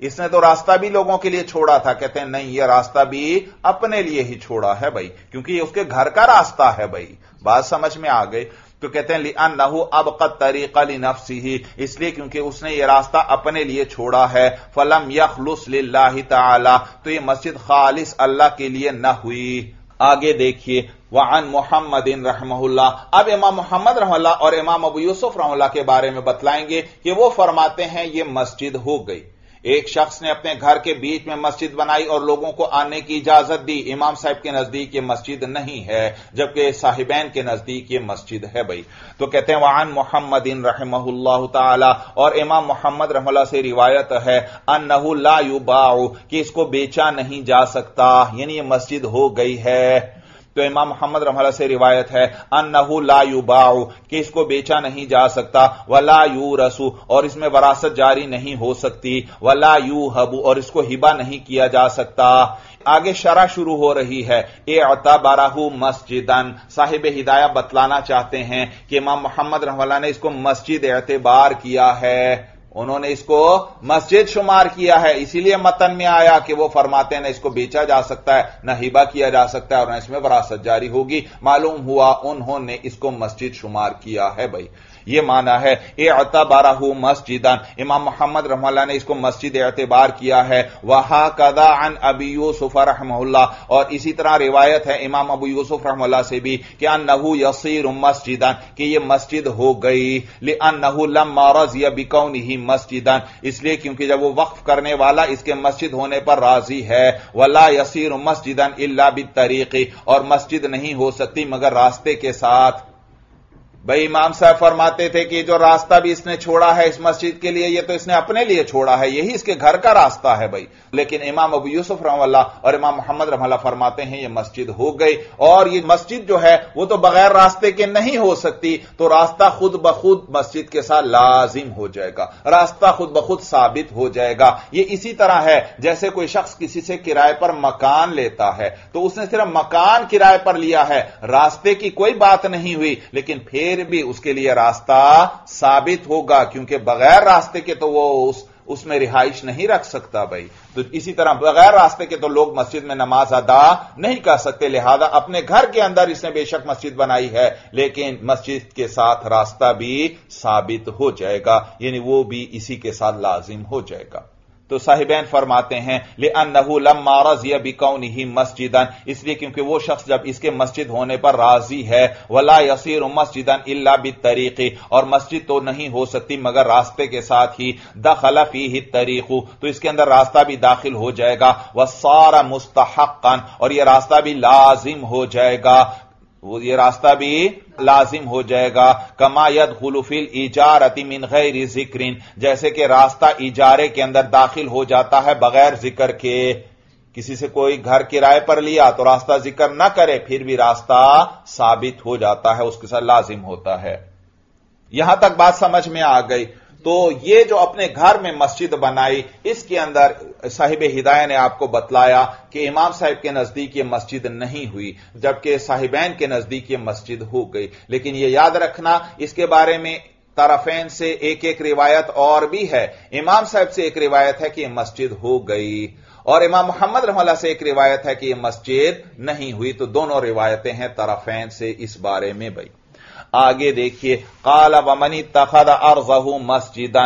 اس نے تو راستہ بھی لوگوں کے لیے چھوڑا تھا. کہتے ہیں نہیں، یہ راستہ بھی اپنے لیے ہی چھوڑا ہے بھائی، کیونکہ یہ اس کے گھر کا راستہ ہے بھائی. بات سمجھ میں آ گئی؟ تو کہتے ہیں لِأَنَّهُ أَبْقَى الطَّرِيقَ لِنَفْسِهِ، اس لیے کیونکہ اس نے یہ راستہ اپنے لیے چھوڑا ہے. فَلَمْ يَخْلُصْ لِلَّهِ تَعَالَى، تو یہ مسجد خالص اللہ کے لیے نہ ہوئی. آگے دیکھیے وعن محمد رحمہ اللہ. اب امام محمد رحمہ اللہ اور امام ابو یوسف رحمہ اللہ کے بارے میں بتلائیں گے کہ وہ فرماتے ہیں یہ مسجد ہو گئی. ایک شخص نے اپنے گھر کے بیچ میں مسجد بنائی اور لوگوں کو آنے کی اجازت دی. امام صاحب کے نزدیک یہ مسجد نہیں ہے، جبکہ صاحبین کے نزدیک یہ مسجد ہے بھائی. تو کہتے ہیں وعن محمد رحمہ اللہ تعالی، اور امام محمد رحمہ اللہ سے روایت ہے انہ لا یباع، کہ اس کو بیچا نہیں جا سکتا، یعنی یہ مسجد ہو گئی ہے. تو امام محمد رحمہ اللہ سے روایت ہے انہ لا یباع، کہ اس کو بیچا نہیں جا سکتا. ولا یورث، اور اس میں وراثت جاری نہیں ہو سکتی. ولا یوہب، اور اس کو ہبہ نہیں کیا جا سکتا. آگے شرح شروع ہو رہی ہے. اعتبرہ مسجدن، صاحب ہدایہ بتلانا چاہتے ہیں کہ امام محمد رحمہ اللہ نے اس کو مسجد اعتبار کیا ہے، انہوں نے اس کو مسجد شمار کیا ہے. اسی لیے متن میں آیا کہ وہ فرماتے ہیں نہ اس کو بیچا جا سکتا ہے، نہ ہبہ کیا جا سکتا ہے، اور نہ اس میں وراثت جاری ہوگی. معلوم ہوا انہوں نے اس کو مسجد شمار کیا ہے بھائی. یہ معنی ہے اعتبرہ مسجدن، امام محمد رحمہ اللہ نے اس کو مسجد اعتبار کیا ہے. وہکذا عن ابی یوسف رحمہ اللہ، اور اسی طرح روایت ہے امام ابو یوسف رحمہ اللہ سے بھی کہ انہ یصیر مسجدن، کہ یہ مسجد ہو گئی. لانہ لما رضی بکونہ مسجدن، اس لیے کیونکہ جب وہ وقف کرنے والا اس کے مسجد ہونے پر راضی ہے. ولا یصیر مسجدن الا بالطریق، اور مسجد نہیں ہو سکتی مگر راستے کے ساتھ. بھائی امام صاحب فرماتے تھے کہ جو راستہ بھی اس نے چھوڑا ہے اس مسجد کے لیے، یہ تو اس نے اپنے لیے چھوڑا ہے، یہی اس کے گھر کا راستہ ہے بھائی. لیکن امام ابو یوسف رحمہ اللہ اور امام محمد رحمہ اللہ فرماتے ہیں یہ مسجد ہو گئی. اور یہ مسجد جو ہے وہ تو بغیر راستے کے نہیں ہو سکتی، تو راستہ خود بخود مسجد کے ساتھ لازم ہو جائے گا، راستہ خود بخود ثابت ہو جائے گا. یہ اسی طرح ہے جیسے کوئی شخص کسی سے کرائے پر مکان لیتا ہے، تو اس نے صرف مکان کرائے پر لیا ہے، راستے کی کوئی بات نہیں ہوئی، لیکن پھر بھی اس کے لیے راستہ ثابت ہوگا، کیونکہ بغیر راستے کے تو وہ اس اس میں رہائش نہیں رکھ سکتا بھائی. تو اسی طرح بغیر راستے کے تو لوگ مسجد میں نماز ادا نہیں کر سکتے. لہذا اپنے گھر کے اندر اس نے بے شک مسجد بنائی ہے، لیکن مسجد کے ساتھ راستہ بھی ثابت ہو جائے گا، یعنی وہ بھی اسی کے ساتھ لازم ہو جائے گا. تو صاحبین فرماتے ہیں لِأَنَّهُ لَمَّا رَضِيَ بِكَوْنِهِ مَسْجِدًا، اس لیے کیونکہ وہ شخص جب اس کے مسجد ہونے پر راضی ہے. وَلَا يَصِيرُ مَسْجِدًا إِلَّا بِالطَّرِيقِ، اور مسجد تو نہیں ہو سکتی مگر راستے کے ساتھ ہی. دَخَلَ فِيهِ الطَّرِيقُ، تو اس کے اندر راستہ بھی داخل ہو جائے گا. وَصَارَ مُسْتَحَقًّا، اور یہ راستہ بھی لازم ہو جائے گا، وہ یہ راستہ بھی لازم ہو جائے گا. کما يدخل في الإجارة من غیر ذکر، جیسے کہ راستہ اجارے کے اندر داخل ہو جاتا ہے بغیر ذکر کے. کسی سے کوئی گھر کرائے پر لیا تو راستہ ذکر نہ کرے پھر بھی راستہ ثابت ہو جاتا ہے، اس کے ساتھ لازم ہوتا ہے. یہاں تک بات سمجھ میں آ گئی. تو یہ جو اپنے گھر میں مسجد بنائی، اس کے اندر صاحب ہدایہ نے آپ کو بتلایا کہ امام صاحب کے نزدیک یہ مسجد نہیں ہوئی، جبکہ صاحبین کے نزدیک یہ مسجد ہو گئی. لیکن یہ یاد رکھنا اس کے بارے میں طرفین سے ایک ایک روایت اور بھی ہے. امام صاحب سے ایک روایت ہے کہ یہ مسجد ہو گئی، اور امام محمد رحمہ اللہ سے ایک روایت ہے کہ یہ مسجد نہیں ہوئی. تو دونوں روایتیں ہیں طرفین سے اس بارے میں بھائی. آگے دیکھیے قال ومن اتخذ ارضه مسجدا،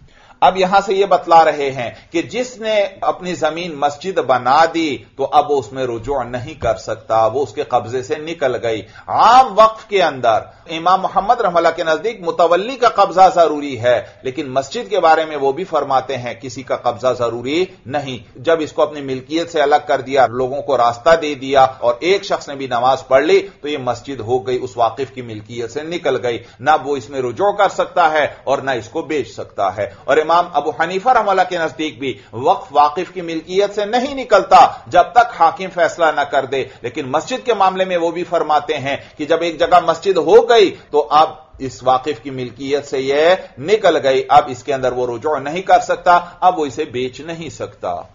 اب یہاں سے یہ بتلا رہے ہیں کہ جس نے اپنی زمین مسجد بنا دی تو اب وہ اس میں رجوع نہیں کر سکتا، وہ اس کے قبضے سے نکل گئی. عام وقف کے اندر امام محمد رحمہ اللہ کے نزدیک متولی کا قبضہ ضروری ہے، لیکن مسجد کے بارے میں وہ بھی فرماتے ہیں کسی کا قبضہ ضروری نہیں. جب اس کو اپنی ملکیت سے الگ کر دیا، لوگوں کو راستہ دے دیا اور ایک شخص نے بھی نماز پڑھ لی تو یہ مسجد ہو گئی، اس واقف کی ملکیت سے نکل گئی. نہ وہ اس میں رجوع کر سکتا ہے اور نہ اس کو بیچ سکتا ہے. اور امام ابو حنیفہ رحمہ اللہ کے نزدیک بھی وقف واقف کی ملکیت سے نہیں نکلتا جب تک حاکم فیصلہ نہ کر دے. لیکن مسجد کے معاملے میں وہ بھی فرماتے ہیں کہ جب ایک جگہ مسجد ہو گئی تو اب اس واقف کی ملکیت سے یہ نکل گئی، اب اس کے اندر وہ رجوع نہیں کر سکتا، اب وہ اسے بیچ نہیں سکتا.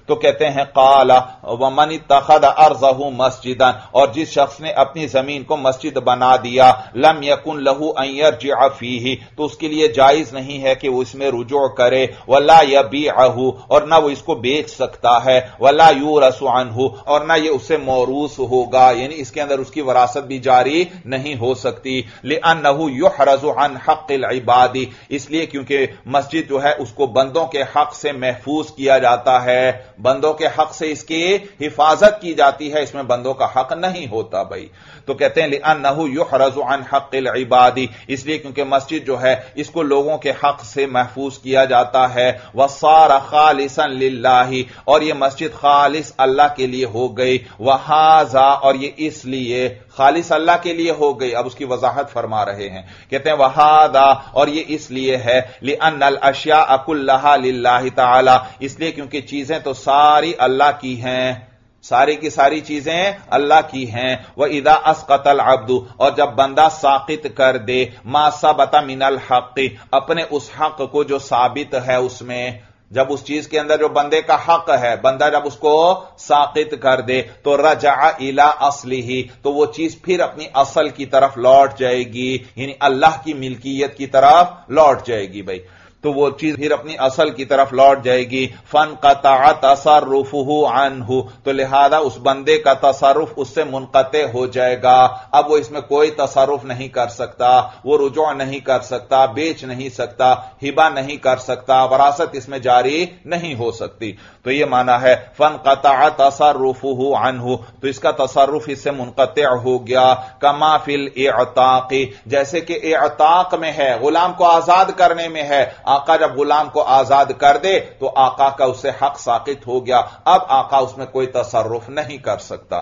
تو کہتے ہیں قال ومن اتخذ ارضه مسجدا، اور جس شخص نے اپنی زمین کو مسجد بنا دیا، لم يكن له ان يرجع فيه، تو اس کے لیے جائز نہیں ہے کہ وہ اس میں رجوع کرے، ولا يبيعه، اور نہ وہ اس کو بیچ سکتا ہے، ولا يورث عنه، اور نہ یہ اسے موروث ہوگا، یعنی اس کے اندر اس کی وراثت بھی جاری نہیں ہو سکتی، لانه يحرز عن حق العباد، اس لیے کیونکہ مسجد جو ہے اس کو بندوں کے حق سے محفوظ کیا جاتا ہے، بندوں کے حق سے اس کی حفاظت کی جاتی ہے، اس میں بندوں کا حق نہیں ہوتا بھائی۔ تو کہتے ہیں لأنه يحرز عن حق العباد، اس لیے کیونکہ مسجد جو ہے اس کو لوگوں کے حق سے محفوظ کیا جاتا ہے، وصار خالصا للہ، اور یہ مسجد خالص اللہ کے لیے ہو گئی، وہذا، اور یہ اس لیے خالص اللہ کے لیے ہو گئی، اب اس کی وضاحت فرما رہے ہیں، کہتے ہیں وہذا، اور یہ اس لیے ہے، لأن الاشیاء کلھا للہ تعالی، اس لیے کیونکہ چیزیں تو ساری اللہ کی ہیں، ساری کی ساری چیزیں اللہ کی ہیں، وَإِذَا أَسْقَطَ الْعَبْدُ، اور جب بندہ ساقط کر دے، مَا ثَبَتَ مِنَ الْحَقِّ، اپنے اس حق کو جو ثابت ہے اس میں، جب اس چیز کے اندر جو بندے کا حق ہے بندہ جب اس کو ساقط کر دے تو رجع الى اصلہ، تو وہ چیز پھر اپنی اصل کی طرف لوٹ جائے گی، یعنی اللہ کی ملکیت کی طرف لوٹ جائے گی بھائی، تو وہ چیز پھر اپنی اصل کی طرف لوٹ جائے گی، فانقطع تصرفہ عنہ، تو لہذا اس بندے کا تصرف اس سے منقطع ہو جائے گا، اب وہ اس میں کوئی تصرف نہیں کر سکتا، وہ رجوع نہیں کر سکتا، بیچ نہیں سکتا، ہبہ نہیں کر سکتا، وراثت اس میں جاری نہیں ہو سکتی، تو یہ معنی ہے فانقطع تصرفہ عنہ، تو اس کا تصرف اس سے منقطع ہو گیا، کما فی الاعتاق، جیسے کہ اعتاق میں ہے، غلام کو آزاد کرنے میں ہے، آقا جب غلام کو آزاد کر دے تو آقا کا اس سے حق ساقط ہو گیا، اب آقا اس میں کوئی تصرف نہیں کر سکتا۔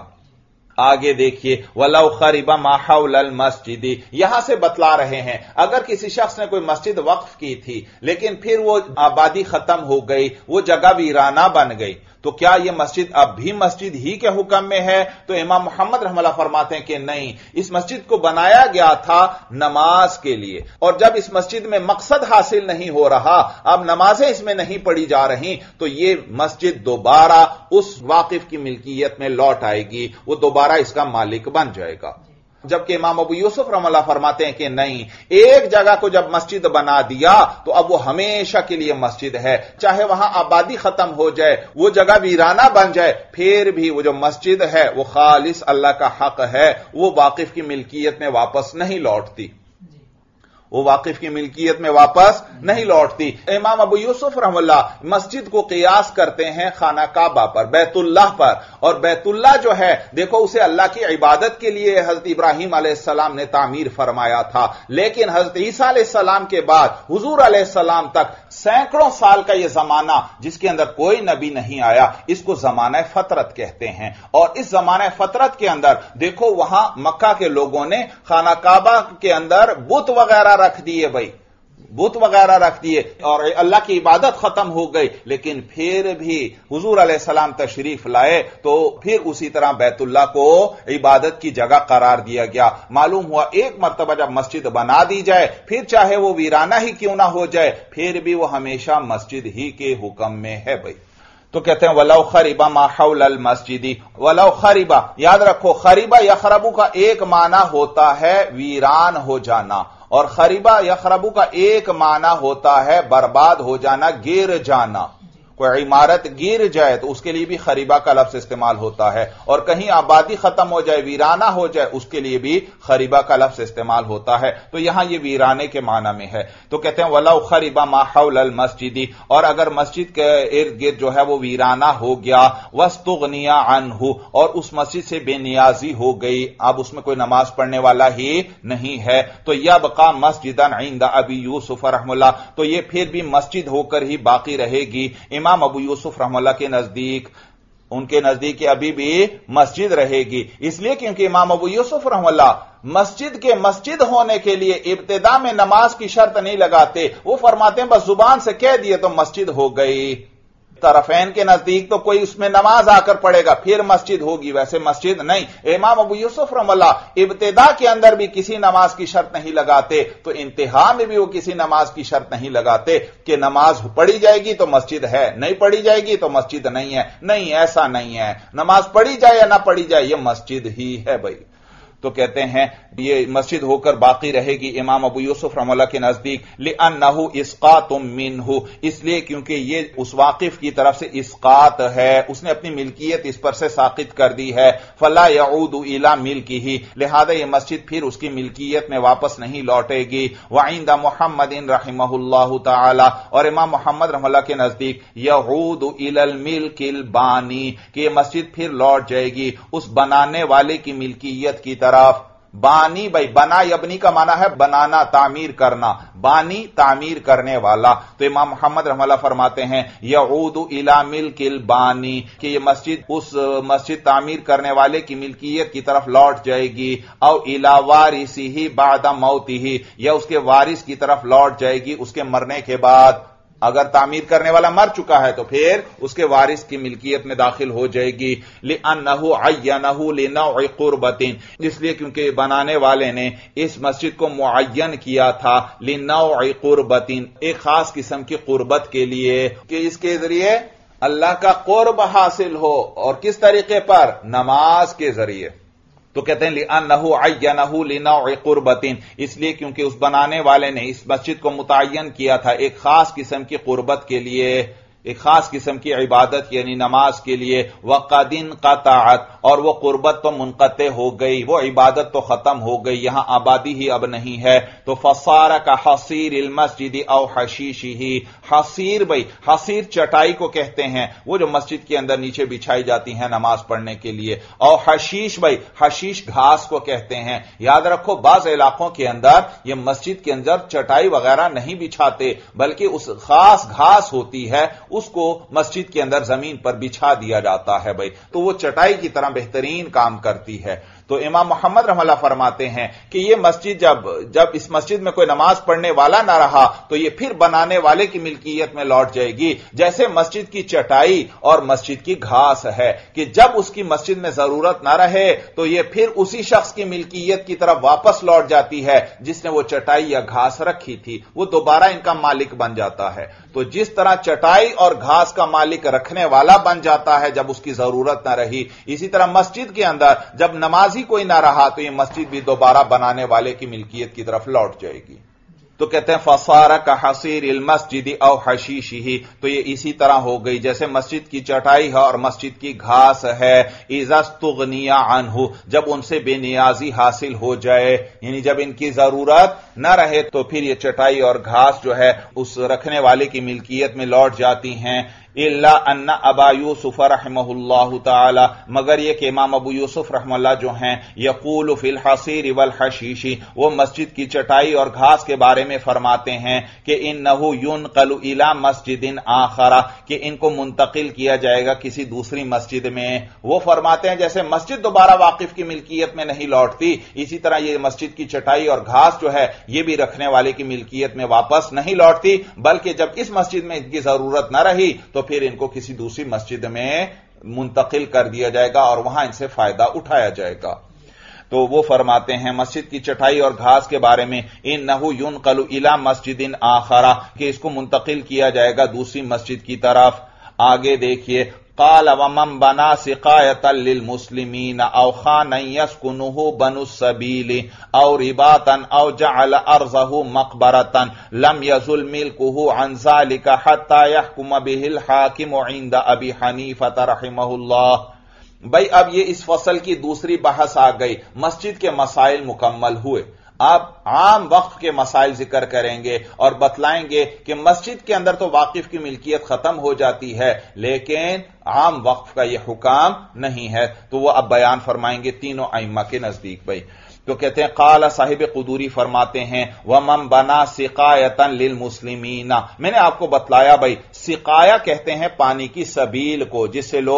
آگے دیکھیے وَلَوْ خَرِبَ مَا حَوْلَ الْمَسْجِدِ، یہاں سے بتلا رہے ہیں اگر کسی شخص نے کوئی مسجد وقف کی تھی لیکن پھر وہ آبادی ختم ہو گئی، وہ جگہ ویرانہ بن گئی، تو کیا یہ مسجد اب بھی مسجد ہی کے حکم میں ہے؟ تو امام محمد رحمہ اللہ فرماتے ہیں کہ نہیں، اس مسجد کو بنایا گیا تھا نماز کے لیے، اور جب اس مسجد میں مقصد حاصل نہیں ہو رہا، اب نمازیں اس میں نہیں پڑھی جا رہی، تو یہ مسجد دوبارہ اس واقف کی ملکیت میں لوٹ آئے گی، وہ دوبارہ اس کا مالک بن جائے گا۔ جبکہ امام ابو یوسف رحمہ اللہ فرماتے ہیں کہ نہیں، ایک جگہ کو جب مسجد بنا دیا تو اب وہ ہمیشہ کے لیے مسجد ہے، چاہے وہاں آبادی ختم ہو جائے، وہ جگہ ویرانہ بن جائے، پھر بھی وہ جو مسجد ہے وہ خالص اللہ کا حق ہے، وہ واقف کی ملکیت میں واپس نہیں لوٹتی، وہ واقف کی ملکیت میں واپس نہیں لوٹتی۔ امام ابو یوسف رحمہ اللہ مسجد کو قیاس کرتے ہیں خانہ کعبہ پر، بیت اللہ پر، اور بیت اللہ جو ہے دیکھو اسے اللہ کی عبادت کے لیے حضرت ابراہیم علیہ السلام نے تعمیر فرمایا تھا، لیکن حضرت عیسیٰ علیہ السلام کے بعد حضور علیہ السلام تک سینکڑوں سال کا یہ زمانہ جس کے اندر کوئی نبی نہیں آیا، اس کو زمانہ فطرت کہتے ہیں، اور اس زمانہ فطرت کے اندر دیکھو وہاں مکہ کے لوگوں نے خانہ کعبہ کے اندر بت وغیرہ رکھ دیے بھائی، بت وغیرہ رکھ دیے اور اللہ کی عبادت ختم ہو گئی، لیکن پھر بھی حضور علیہ السلام تشریف لائے تو پھر اسی طرح بیت اللہ کو عبادت کی جگہ قرار دیا گیا۔ معلوم ہوا ایک مرتبہ جب مسجد بنا دی جائے پھر چاہے وہ ویرانہ ہی کیوں نہ ہو جائے، پھر بھی وہ ہمیشہ مسجد ہی کے حکم میں ہے بھائی۔ تو کہتے ہیں وَلَوْ خَرِبَ مَا حَوْلَ الْمَسْجِدِ، وَلَوْ خَرِبَ، یاد رکھو خریبہ یخربو کا ایک معنی ہوتا ہے ویران ہو جانا، اور خریبہ یخربو کا ایک معنی ہوتا ہے برباد ہو جانا، گر جانا۔ کوئی عمارت گر جائے تو اس کے لیے بھی خریبہ کا لفظ استعمال ہوتا ہے، اور کہیں آبادی ختم ہو جائے، ویرانہ ہو جائے، اس کے لیے بھی خریبہ کا لفظ استعمال ہوتا ہے، تو یہاں یہ ویرانے کے معنی میں ہے۔ تو کہتے ہیں وَلَوْ خَرِبَ مَا حَوْلَ الْمَسْجِدِ، اور اگر مسجد کے ارد گرد جو ہے وہ ویرانہ ہو گیا، وَاسْتُغْنِيَ عَنْهُ، اور اس مسجد سے بے نیازی ہو گئی، اب اس میں کوئی نماز پڑھنے والا ہی نہیں ہے، تو يَبْقَى مَسْجِدًا عِنْدَ أَبِي يُوسُفَ رحمہ اللہ، تو یہ پھر بھی مسجد ہو کر ہی باقی رہے گی۔ امام ابو یوسف رحمہ اللہ کے نزدیک، ان کے نزدیک ابھی بھی مسجد رہے گی، اس لیے کیونکہ امام ابو یوسف رحمہ اللہ مسجد کے مسجد ہونے کے لیے ابتدا میں نماز کی شرط نہیں لگاتے، وہ فرماتے ہیں بس زبان سے کہہ دیے تو مسجد ہو گئی، तरफैन के नजदीक तो कोई उसमें नमाज आकर पढ़ेगा फिर मस्जिद होगी, वैसे मस्जिद नहीं। इमाम अबू यूसुफ रहमतुल्लाह इब्तिदा के अंदर भी किसी नमाज की शर्त नहीं लगाते, तो इंतहा में भी वो किसी नमाज की शर्त नहीं लगाते कि नमाज पढ़ी जाएगी तो मस्जिद है, नहीं पढ़ी जाएगी तो मस्जिद नहीं है। नहीं, ऐसा नहीं है, नमाज पढ़ी जाए या ना पढ़ी जाए ये मस्जिद ही है भाई। तो कहते हैं ये मस्जिद होकर बाकी रहेगी इमाम अबू यूसुफ रहमतुल्लाह के नजदीक, लिअन्नहु इस्कातुम मिन्हु, इसलिए क्योंकि ये उस वाकिफ की तरफ से इस्कात है, उसने अपनी मिल्कियत इस पर से साकित कर दी है। फला यऊदु इला मिल्किही, लिहाजा ये मस्जिद फिर उसकी मिल्कियत में वापस नहीं लौटेगी। व इंदा मुहम्मदिन रहिमहुल्लाहु तआला, और इमाम मुहम्मद रहमतुल्लाह के नजदीक यऊदु इलल मिल्किल बानी, कि ये मस्जिद फिर लौट जाएगी उस बनाने वाले की मिल्कियत की तरफ। बानी भाई बना यबनी का माना है बनाना, तामीर करना, बानी तामीर करने वाला। तो इमाम मोहम्मद रहमतुल्लाह फरमाते हैं यऊदु इला मिल्किल बानी, कि ये मस्जिद उस मस्जिद तामीर करने वाले की मिल्कियत की तरफ लौट जाएगी। और इला वारिसिही बादा मौतिही, या उसके वारिस की तरफ लौट जाएगी उसके मरने के बाद। अगर तामीर करने वाला मर चुका है तो फिर उसके वारिस की मिल्कियत में दाखिल हो जाएगी। लिअन्नहु अय्यनहु लिनौइ कुर्बतिन, इसलिए क्योंकि बनाने वाले ने इस मस्जिद को मुअय्यन किया था लिनौइ कुर्बतिन, एक खास किस्म की कुर्बत के लिए, कि इसके जरिए अल्लाह का कुर्ब हासिल हो। और किस तरीके पर? नमाज के जरिए। तो कहते हैं लिअन्नहु अय्यनहु लिनौइ कुर्बतिन, इसलिए क्योंकि उस बनाने वाले ने इस मस्जिद को मुतय्यन किया था एक खास किस्म की कुर्बत के लिए, एक खास किस्म की इबादत यानी नमाज के लिए। वक़दिन क़तअत, और वो कुर्बत तो मुनक़ते हो गई, वो इबादत तो खत्म हो गई, यहां आबादी ही अब नहीं है। तो फसारा का हसीर मस्जिद औ हशीशिही, हसीर भाई हसीर चटाई को कहते हैं, वो जो मस्जिद के अंदर नीचे बिछाई जाती है नमाज पढ़ने के लिए। और हशीश भाई हशीश घास को कहते हैं। याद रखो बाज इलाकों के अंदर ये मस्जिद के अंदर चटाई वगैरह नहीं बिछाते, बल्कि उस खास घास होती है उसको मस्जिद के अंदर जमीन पर बिछा दिया जाता है भाई, तो वो चटाई की तरह बेहतरीन काम करती है। तो इमाम मोहम्मद रहमतुल्लाह फरमाते हैं कि ये मस्जिद जब जब इस मस्जिद में कोई नमाज पढ़ने वाला ना रहा तो ये फिर बनाने वाले की मिल्कियत में लौट जाएगी, जैसे मस्जिद की चटाई और मस्जिद की घास है, कि जब उसकी मस्जिद में जरूरत ना रहे तो ये फिर उसी शख्स की मिल्कियत की तरफ वापस लौट जाती है जिसने वो चटाई या घास रखी थी, वो दोबारा इनका मालिक बन जाता है। तो जिस तरह चटाई और घास का मालिक रखने वाला बन जाता है जब उसकी जरूरत ना रही, इसी तरह मस्जिद के अंदर जब नमाज ही कोई ना रहा तो ये मस्जिद भी दोबारा बनाने वाले की मिल्कियत की तरफ लौट जाएगी। तो कहते हैं फसारा का हसीर मस्जिद औ हशीशिही, तो ये इसी तरह हो गई जैसे मस्जिद की चटाई है और मस्जिद की घास है। इज़स्तुग़निया अन्हु, जब उनसे बेनियाजी हासिल हो जाए, यानी जब इनकी जरूरत न रहे तो फिर ये चटाई और घास जो है उस रखने वाले की मिल्कियत में लौट जाती हैं। इल्ला अन्ना अबा यूसुफ रहमहुल्लाहु ताला, मगर ये कि इमाम अबू यूसुफ रहमतुल्लाह जो हैं यकूल फिल हसीर वल हशीशी, वो मस्जिद की चटाई और घास के बारे में फरमाते हैं कि इन्नहु युनक़लु इला मस्जिदिन आखरा, कि इनको मुंतकिल किया जाएगा किसी दूसरी मस्जिद में। वो फरमाते हैं जैसे मस्जिद दोबारा वाकिफ की मिल्कियत में नहीं लौटती, इसी तरह ये मस्जिद की चटाई और घास जो है ये भी रखने वाले की मिल्कियत में वापस नहीं लौटती, बल्कि जब इस मस्जिद में इनकी जरूरत न रही तो फिर इनको किसी दूसरी मस्जिद में मुंतकिल कर दिया जाएगा और वहां इनसे फायदा उठाया जाएगा। तो वो फरमाते हैं मस्जिद की चटाई और घास के बारे में इन्नहु युनक़लु इला मस्जिदिन आखरा, कि इसको मुंतकिल किया जाएगा दूसरी मस्जिद की तरफ। आगे देखिए, क़ाल वमन बना सिक़ायतन लिल मुस्लिमीन औ ख़ानन यस्कुनुहु बनुस सबील औ रिबातन औ जअल अर्ज़हु मक़बरतन लम यज़ुल मिल्कुहु अन ज़ालिका हत्ता यहकुम बिहिल हाकिमु इंद अबी हनीफ़ा रहिमहुल्लाह। भाई अब ये इस फसल की दूसरी बहस आ गई, मस्जिद के मसाइल मुकम्मल हुए, आप आम वक्फ के मसाइल जिक्र करेंगे और बतलाएंगे कि मस्जिद के अंदर तो वाकिफ की मिल्कियत खत्म हो जाती है लेकिन आम वक्फ का यह हुकाम नहीं है। तो वो अब बयान फरमाएंगे तीनों अइम्मा के नजदीक। भाई तो कहते हैं काला साहिब कुदूरी फरमाते हैं वमन बना सिकायतन लिल मुस्लिमीना, मैंने आपको बतलाया भाई सिकाया कहते हैं पानी की सबील को, जिससे लोग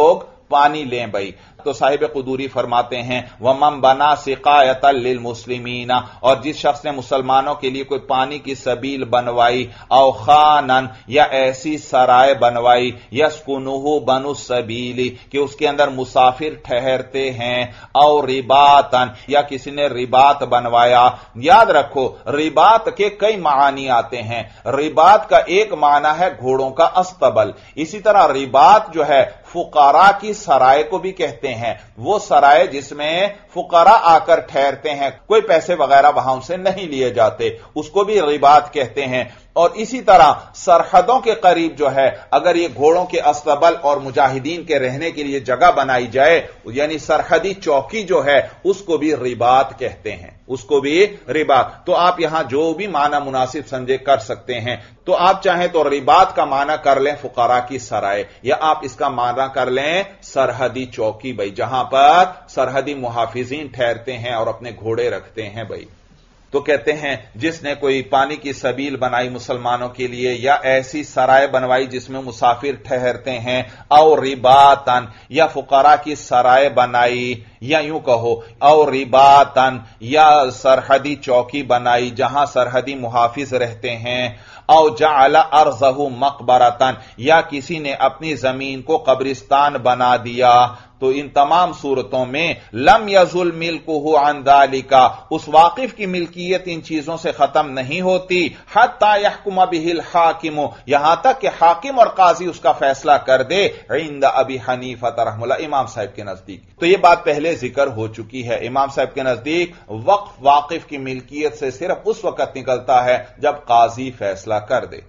پانی لیں بھائی. تو صاحب قدوری فرماتے ہیں وَمَن بَنَا سِقَایَةً لِّلْمُسْلِمِينَ، اور جس شخص نے مسلمانوں کے لیے کوئی پانی کی سبیل بنوائی، او خانن، یا ایسی سرائے بنوائی، یسکنہ بنو السبیل، کہ اس کے اندر مسافر ٹھہرتے ہیں، او رباطن، یا کسی نے رباط بنوایا. یاد رکھو رباط کے کئی معانی آتے ہیں. رباط کا ایک معنی ہے گھوڑوں کا استبل. اسی طرح رباط جو ہے فقراء کی سرائے کو بھی کہتے ہیں. وہ سرائے جس میں فقراء آ کر ٹھہرتے ہیں، کوئی پیسے وغیرہ وہاں سے نہیں لیے جاتے، اس کو بھی رباط کہتے ہیں. اور اسی طرح سرحدوں کے قریب جو ہے اگر یہ گھوڑوں کے استبل اور مجاہدین کے رہنے کے لیے جگہ بنائی جائے، یعنی سرحدی چوکی جو ہے اس کو بھی رباط کہتے ہیں، اس کو بھی رباط. تو آپ یہاں جو بھی معنی مناسب سمجھے کر سکتے ہیں. تو آپ چاہیں تو رباط کا معنی کر لیں فقراء کی سرائے، یا آپ اس کا معنی کر لیں سرحدی چوکی بھائی، جہاں پر سرحدی محافظین ٹھہرتے ہیں اور اپنے گھوڑے رکھتے ہیں بھائی. تو کہتے ہیں جس نے کوئی پانی کی سبیل بنائی مسلمانوں کے لیے، یا ایسی سرائے بنوائی جس میں مسافر ٹھہرتے ہیں، او رباطن، یا فقراء کی سرائے بنائی، یا یوں کہو او رباطن، یا سرحدی چوکی بنائی جہاں سرحدی محافظ رہتے ہیں، او جعل ارضہ مقبرتن، یا کسی نے اپنی زمین کو قبرستان بنا دیا. تو ان تمام صورتوں میں لم یزل ملکہ عن ذالک، اس واقف کی ملکیت ان چیزوں سے ختم نہیں ہوتی، حتی یحکم بہ الحاکم، یہاں تک کہ حاکم اور قاضی اس کا فیصلہ کر دے، عند ابی حنیفہ رحمہ اللہ، امام صاحب کے نزدیک. تو یہ بات پہلے ذکر ہو چکی ہے. امام صاحب کے نزدیک وقف واقف کی ملکیت سے صرف اس وقت نکلتا ہے جب قاضی فیصلہ کر دے.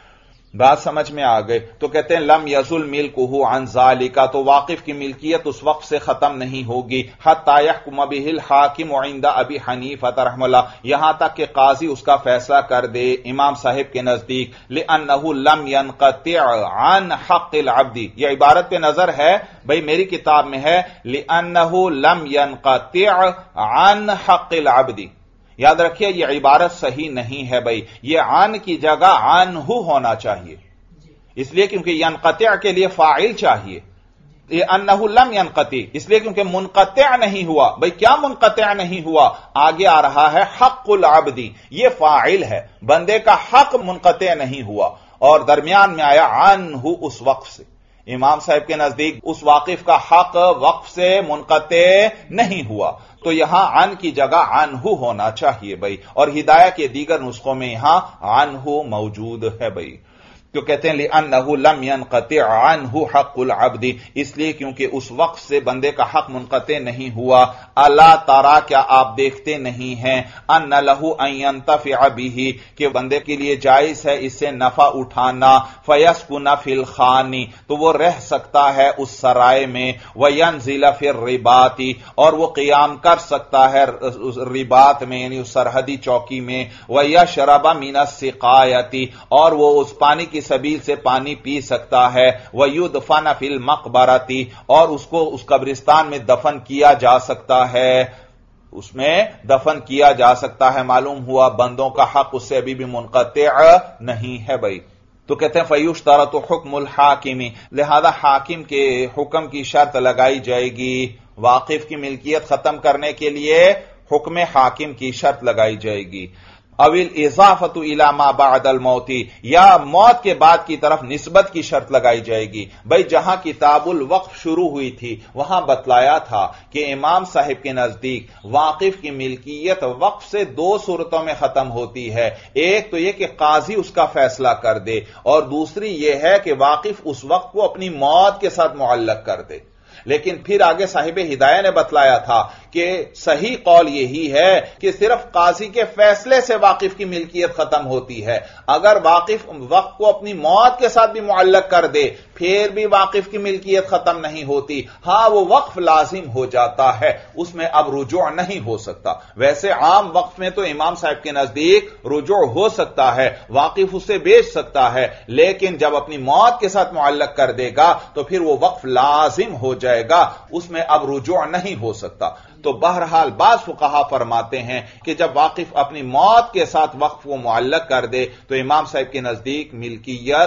بات سمجھ میں آ گئی. تو کہتے ہیں لم یزل ملکہ عن ذالک، تو واقف کی ملکیت اس وقت سے ختم نہیں ہوگی، حتی یحکم بہ الحاکم عند ابی حنیفہ رحمہ اللہ، یہاں تک کہ قاضی اس کا فیصلہ کر دے امام صاحب کے نزدیک. لأنہ لم ينقطع عن حق العبد، یہ عبارت پہ نظر ہے بھئی میری کتاب میں ہے لأنہ لم ينقطع عن حق العبد. یاد رکھیے یہ عبارت صحیح نہیں ہے بھائی، یہ عن کی جگہ عنہ ہونا چاہیے، اس لیے کیونکہ ینقطع کے لیے فاعل چاہیے. یہ انہ لم ینقطع اس لیے کیونکہ منقطع نہیں ہوا. بھائی کیا منقطع نہیں ہوا؟ آگے آ رہا ہے حق العبد، یہ فاعل ہے، بندے کا حق منقطع نہیں ہوا، اور درمیان میں آیا عنہ اس وقف سے. امام صاحب کے نزدیک اس واقف کا حق وقف سے منقطع نہیں ہوا، تو یہاں عن کی جگہ عنہ ہونا چاہیے بھائی. اور ہدایہ کے دیگر نسخوں میں یہاں عنہ موجود ہے بھائی. تو کہتے ہیں لأنه لم ينقطع عنه حق العبد، اس لیے کیونکہ اس وقت سے بندے کا حق منقطع نہیں ہوا. الا ترى، کیا آپ دیکھتے نہیں ہیں، ان له ان ينتفع به، کہ بندے کے لیے جائز ہے اس سے نفع اٹھانا، فيسكن في الخان، تو وہ رہ سکتا ہے اس سرائے میں، وينزل في الرباط، اور وہ قیام کر سکتا ہے رباط میں یعنی اس سرحدی چوکی میں، ويشرب من السقاية، اور وہ اس پانی کی سبیل سے پانی پی سکتا ہے، وَيُدْفَنَ فِي الْمَقْبَرَةِ، اور اس کو اس قبرستان میں دفن کیا جا سکتا ہے، اس میں دفن کیا جا سکتا ہے. معلوم ہوا بندوں کا حق اس سے ابھی بھی منقطع نہیں ہے بھائی. تو کہتے ہیں فَيُشْتَرَطُ حُكْمُ الْحَاكِمِ، لہذا حاکم کے حکم کی شرط لگائی جائے گی. واقف کی ملکیت ختم کرنے کے لیے حکم حاکم کی شرط لگائی جائے گی. اویل اضافت الی ما بعد الموت، یا موت کے بعد کی طرف نسبت کی شرط لگائی جائے گی. بھائی جہاں کتاب الوقف شروع ہوئی تھی وہاں بتلایا تھا کہ امام صاحب کے نزدیک واقف کی ملکیت وقف سے دو صورتوں میں ختم ہوتی ہے. ایک تو یہ کہ قاضی اس کا فیصلہ کر دے، اور دوسری یہ ہے کہ واقف اس وقت کو اپنی موت کے ساتھ معلق کر دے. لیکن پھر آگے صاحب ہدایہ نے بتلایا تھا کہ صحیح قول یہی ہے کہ صرف قاضی کے فیصلے سے واقف کی ملکیت ختم ہوتی ہے. اگر واقف وقت کو اپنی موت کے ساتھ بھی معلق کر دے پھر بھی واقف کی ملکیت ختم نہیں ہوتی. ہاں وہ وقف لازم ہو جاتا ہے، اس میں اب رجوع نہیں ہو سکتا. ویسے عام وقف میں تو امام صاحب کے نزدیک رجوع ہو سکتا ہے، واقف اسے بیچ سکتا ہے، لیکن جب اپنی موت کے ساتھ معلق کر دے گا تو پھر وہ وقف لازم ہو جائے گا، اس میں اب رجوع نہیں ہو سکتا. تو بہرحال بعض فقہا فرماتے ہیں کہ جب واقف اپنی موت کے ساتھ وقف کو معلق کر دے تو امام صاحب کے نزدیک ملکیت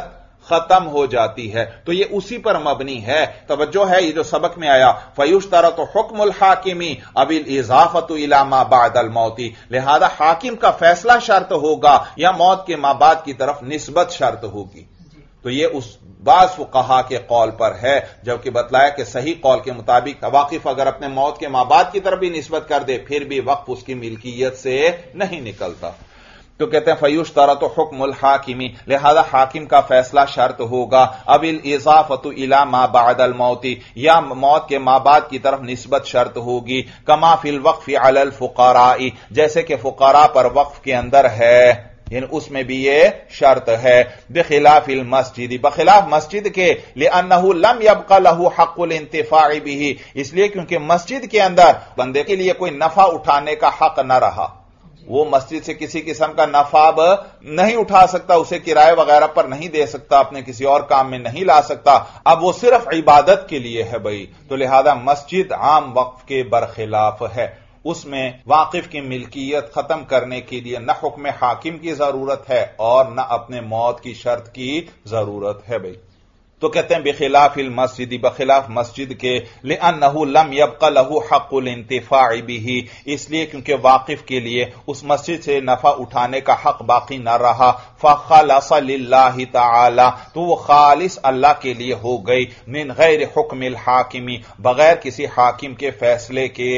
ختم ہو جاتی ہے. تو یہ اسی پر مبنی ہے. توجہ ہے یہ جو سبق میں آیا فیشترط حکم الحاکم اب الاضافۃ الی ما بعد الموت، لہذا حاکم کا فیصلہ شرط ہوگا یا موت کے ما بعد کی طرف نسبت شرط ہوگی. تو یہ اس بعض فقہا کے قول پر ہے، جبکہ بتلایا کہ صحیح قول کے مطابق واقف اگر اپنے موت کے ما بعد کی طرف بھی نسبت کر دے پھر بھی وقف اس کی ملکیت سے نہیں نکلتا. تو کہتے ہیں فیشترط حکم الحاکم، لہذا حاکم کا فیصلہ شرط ہوگا اب الاضافۃ الی ما بعد الموت، یا موت کے ما بعد کی طرف نسبت شرط ہوگی. کما فی الوقف علی الفقراء، جیسے کہ فقراء پر وقف کے اندر ہے، یعنی اس میں بھی یہ شرط ہے. بخلاف المسجد، بخلاف مسجد کے، لأنہ لم یبق له حق الانتفاع به، اس لیے کیونکہ مسجد کے اندر بندے کے لیے کوئی نفع اٹھانے کا حق نہ رہا. وہ مسجد سے کسی قسم کا نفع نہیں اٹھا سکتا، اسے کرائے وغیرہ پر نہیں دے سکتا، اپنے کسی اور کام میں نہیں لا سکتا. اب وہ صرف عبادت کے لیے ہے بھائی، تو لہذا مسجد عام وقف کے برخلاف ہے. اس میں واقف کی ملکیت ختم کرنے کے لیے نہ حکم حاکم کی ضرورت ہے اور نہ اپنے موت کی شرط کی ضرورت ہے بھائی. تو کہتے ہیں بخلاف المسجد، بخلاف مسجد کے، لأنه لم يبق له حق الانتفاع به، اس لیے کیونکہ واقف کے لیے اس مسجد سے نفع اٹھانے کا حق باقی نہ رہا. فخلص للہ تعالی، تو وہ خالص اللہ کے لیے ہو گئی، من غیر حکم الحاکم، بغیر کسی حاکم کے فیصلے کے.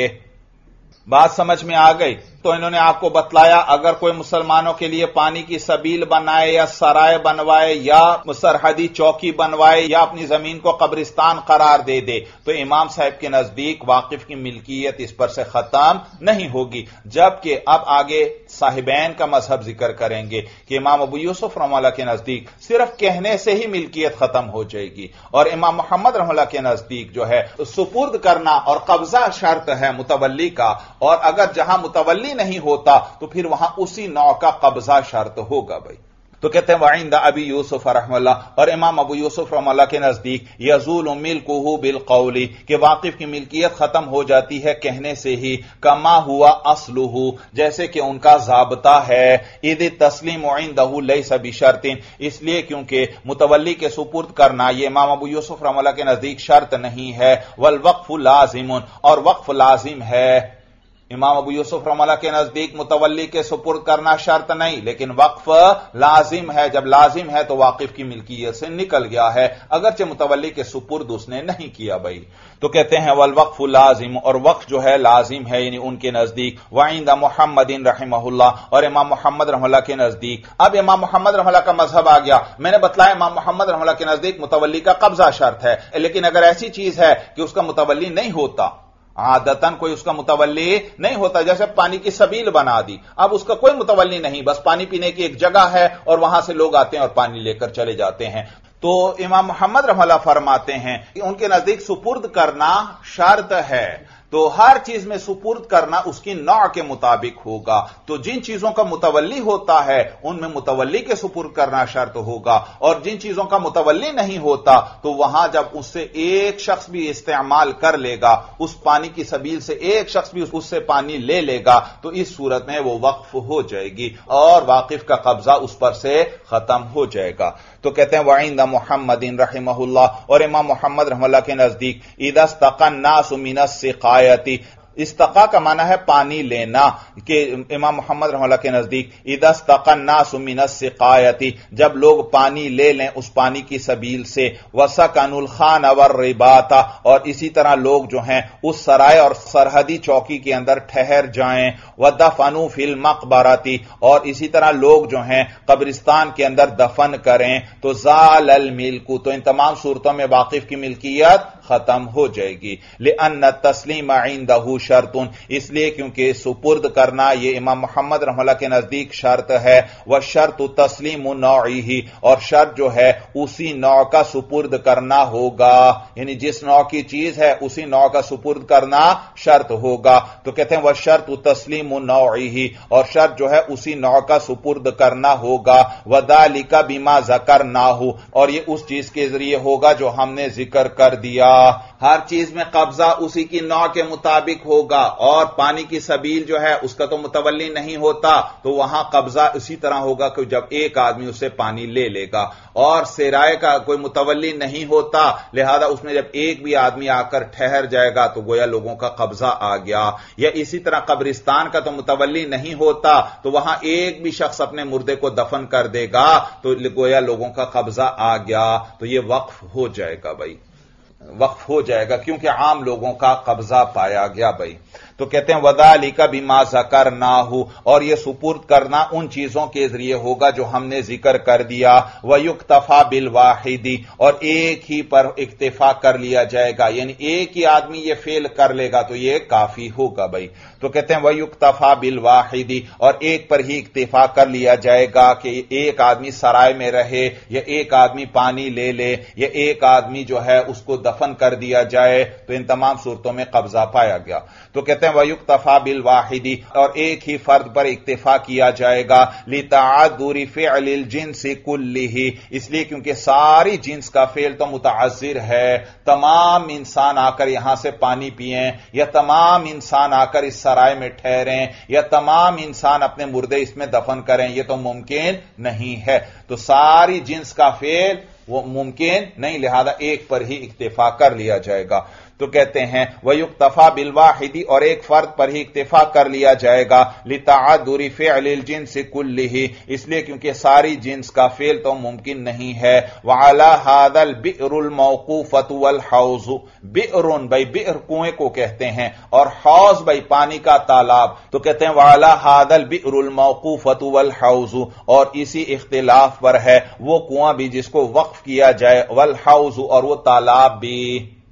بات سمجھ میں آ گئی؟ تو انہوں نے آپ کو بتلایا اگر کوئی مسلمانوں کے لیے پانی کی سبیل بنائے یا سرائے بنوائے یا سرحدی چوکی بنوائے یا اپنی زمین کو قبرستان قرار دے دے تو امام صاحب کے نزدیک واقف کی ملکیت اس پر سے ختم نہیں ہوگی. جبکہ اب آگے صاحبین کا مذہب ذکر کریں گے کہ امام ابو یوسف رحمہ اللہ کے نزدیک صرف کہنے سے ہی ملکیت ختم ہو جائے گی، اور امام محمد رحمہ اللہ کے نزدیک جو ہے سپرد کرنا اور قبضہ شرط ہے متولی کا، اور اگر جہاں متولی نہیں ہوتا تو پھر وہاں اسی نوع کا قبضہ شرط ہوگا بھائی. تو کہتے ہیں وعند ابی یوسف رحمہ اللہ، اور امام ابو یوسف رحمہ اللہ کے نزدیک یزول ملکہ بالقول، کہ واقف کی ملکیت ختم ہو جاتی ہے کہنے سے ہی، کما ہوا اصلہ، جیسے کہ ان کا ضابطہ ہے. اذ التسلیم عندہ لیس بشرط، اس لیے کیونکہ متولی کے سپرد کرنا یہ امام ابو یوسف رحمہ اللہ کے نزدیک شرط نہیں ہے. والوقف لازم، اور وقف لازم ہے. امام ابو یوسف رحمہ اللہ کے نزدیک متولی کے سپرد کرنا شرط نہیں لیکن وقف لازم ہے. جب لازم ہے تو واقف کی ملکیت سے نکل گیا ہے، اگرچہ متولی کے سپرد اس نے نہیں کیا بھائی. تو کہتے ہیں والوقف لازم، اور وقف جو ہے لازم ہے یعنی ان کے نزدیک. وعند محمد رحمہ اللہ، اور امام محمد رحمہ اللہ کے نزدیک. اب امام محمد رحمہ اللہ کا مذہب آ گیا. میں نے بتلایا امام محمد رحمہ اللہ کے نزدیک متولی کا قبضہ شرط ہے، لیکن اگر ایسی چیز ہے کہ اس کا متولی نہیں ہوتا، عادتاً کوئی اس کا متولی نہیں ہوتا، جیسے پانی کی سبیل بنا دی، اب اس کا کوئی متولی نہیں، بس پانی پینے کی ایک جگہ ہے اور وہاں سے لوگ آتے ہیں اور پانی لے کر چلے جاتے ہیں. تو امام محمد رحمہ اللہ فرماتے ہیں کہ ان کے نزدیک سپرد کرنا شرط ہے. تو ہر چیز میں سپرد کرنا اس کی نوع کے مطابق ہوگا. تو جن چیزوں کا متولی ہوتا ہے ان میں متولی کے سپرد کرنا شرط ہوگا، اور جن چیزوں کا متولی نہیں ہوتا تو وہاں جب اس سے ایک شخص بھی استعمال کر لے گا، اس پانی کی سبیل سے ایک شخص بھی اس سے پانی لے لے گا تو اس صورت میں وہ وقف ہو جائے گی اور واقف کا قبضہ اس پر سے ختم ہو جائے گا. تو کہتے ہیں وعند محمد رحمہ اللہ، اور امام محمد رحمہ اللہ کے نزدیک اذا استقى الناس من السقایۃ، استقا کا معنی ہے پانی لینا، کہ امام محمد رحمہ اللہ کے نزدیک اذا استقى الناس من السقایۃ، جب لوگ پانی لے لیں اس پانی کی سبیل سے. وسکنوا الخان والرباط، اور اسی طرح لوگ جو ہیں اس سرائے اور سرحدی چوکی کے اندر ٹھہر جائیں. ودفنوا فی المقبرۃ، اور اسی طرح لوگ جو ہیں قبرستان کے اندر دفن کریں. تو زال الملک، تو ان تمام صورتوں میں واقف کی ملکیت ختم ہو جائے گی. لأن التسلیم عندہ شرط، اس لیے کیونکہ سپرد کرنا یہ امام محمد رحمہ اللہ کے نزدیک شرط ہے. والشرط تسلیم نوعہ، اور شرط جو ہے اسی نوع کا سپرد کرنا ہوگا، یعنی جس نوع کی چیز ہے اسی نوع کا سپرد کرنا شرط ہوگا. تو کہتے ہیں والشرط تسلیم نوعہ، اور شرط جو ہے اسی نوع کا سپرد کرنا ہوگا. وذالک بما ذکرناہ، اور یہ اس چیز کے ذریعے ہوگا جو ہم نے ذکر کر دیا. ہر چیز میں قبضہ اسی کی نوع کے مطابق ہوگا، اور پانی کی سبیل جو ہے اس کا تو متولی نہیں ہوتا، تو وہاں قبضہ اسی طرح ہوگا کہ جب ایک آدمی اسے پانی لے لے گا، اور سرائے کا کوئی متولی نہیں ہوتا، لہذا اس میں جب ایک بھی آدمی آ کر ٹھہر جائے گا تو گویا لوگوں کا قبضہ آ گیا۔ یا اسی طرح قبرستان کا تو متولی نہیں ہوتا، تو وہاں ایک بھی شخص اپنے مردے کو دفن کر دے گا تو گویا لوگوں کا قبضہ آ گیا، تو یہ وقف ہو جائے گا بھائی، وقف ہو جائے گا کیونکہ عام لوگوں کا قبضہ پایا گیا بھائی۔ تو کہتے ہیں وَذَلِكَ بِمَا ذَكَرْنَاهُ، اور یہ سپرد کرنا ان چیزوں کے ذریعے ہوگا جو ہم نے ذکر کر دیا، وَيُكْتَفَى بِالْوَاحِدِ، اور ایک ہی پر اکتفا کر لیا جائے گا، یعنی ایک ہی آدمی یہ فعل کر لے گا تو یہ کافی ہوگا بھائی۔ تو کہتے ہیں وَيُكْتَفَى بِالْوَاحِدِ، اور ایک پر ہی اکتفا کر لیا جائے گا کہ ایک آدمی سرائے میں رہے، یا ایک آدمی پانی لے لے، یا ایک آدمی جو ہے اس کو دفن کر دیا جائے، تو ان تمام صورتوں میں قبضہ پایا گیا۔ تو کہتے ہیں وَيُكْتَفَى بِالْوَاحِدِ، اور ایک ہی فرد پر اکتفا کیا جائے گا، لِتَعَذُّرِ فِعْلِ الْجِنْسِ كُلِّهِ، اس لیے کیونکہ ساری جنس کا فعل تو متعذر ہے، تمام انسان آ کر یہاں سے پانی پئیں، یا تمام انسان آ کر اس سرائے میں ٹھہریں، یا تمام انسان اپنے مردے اس میں دفن کریں، یہ تو ممکن نہیں ہے۔ تو ساری جنس کا فعل وہ ممکن نہیں، لہذا ایک پر ہی اکتفا کر لیا جائے گا۔ تو کہتے ہیں وَيُكْتَفَى بِالْوَاحِدِ، اور ایک فرد پر ہی اکتفا کر لیا جائے گا، لِتَعَذُّرِ فِعْلِ الْجِنْسِ كُلِّهِ، اس لیے کیونکہ ساری جنس کا فعل تو ممکن نہیں ہے۔ وَعَلَى هَذَا الْبِئْرُ الْمَوْقُوفَةُ وَالْحَوْضُ، بئر بھائی بئر کنویں کو کہتے ہیں، اور حوض بھائی پانی کا تالاب، تو کہتے ہیں وَعَلَى هَذَا الْبِئْرُ الْمَوْقُوفَةُ وَالْحَوْضُ، اور اسی اختلاف پر ہے وہ کنواں بھی جس کو وقف کیا جائے، وَالْحَوْضُ، اور وہ تالاب بھی،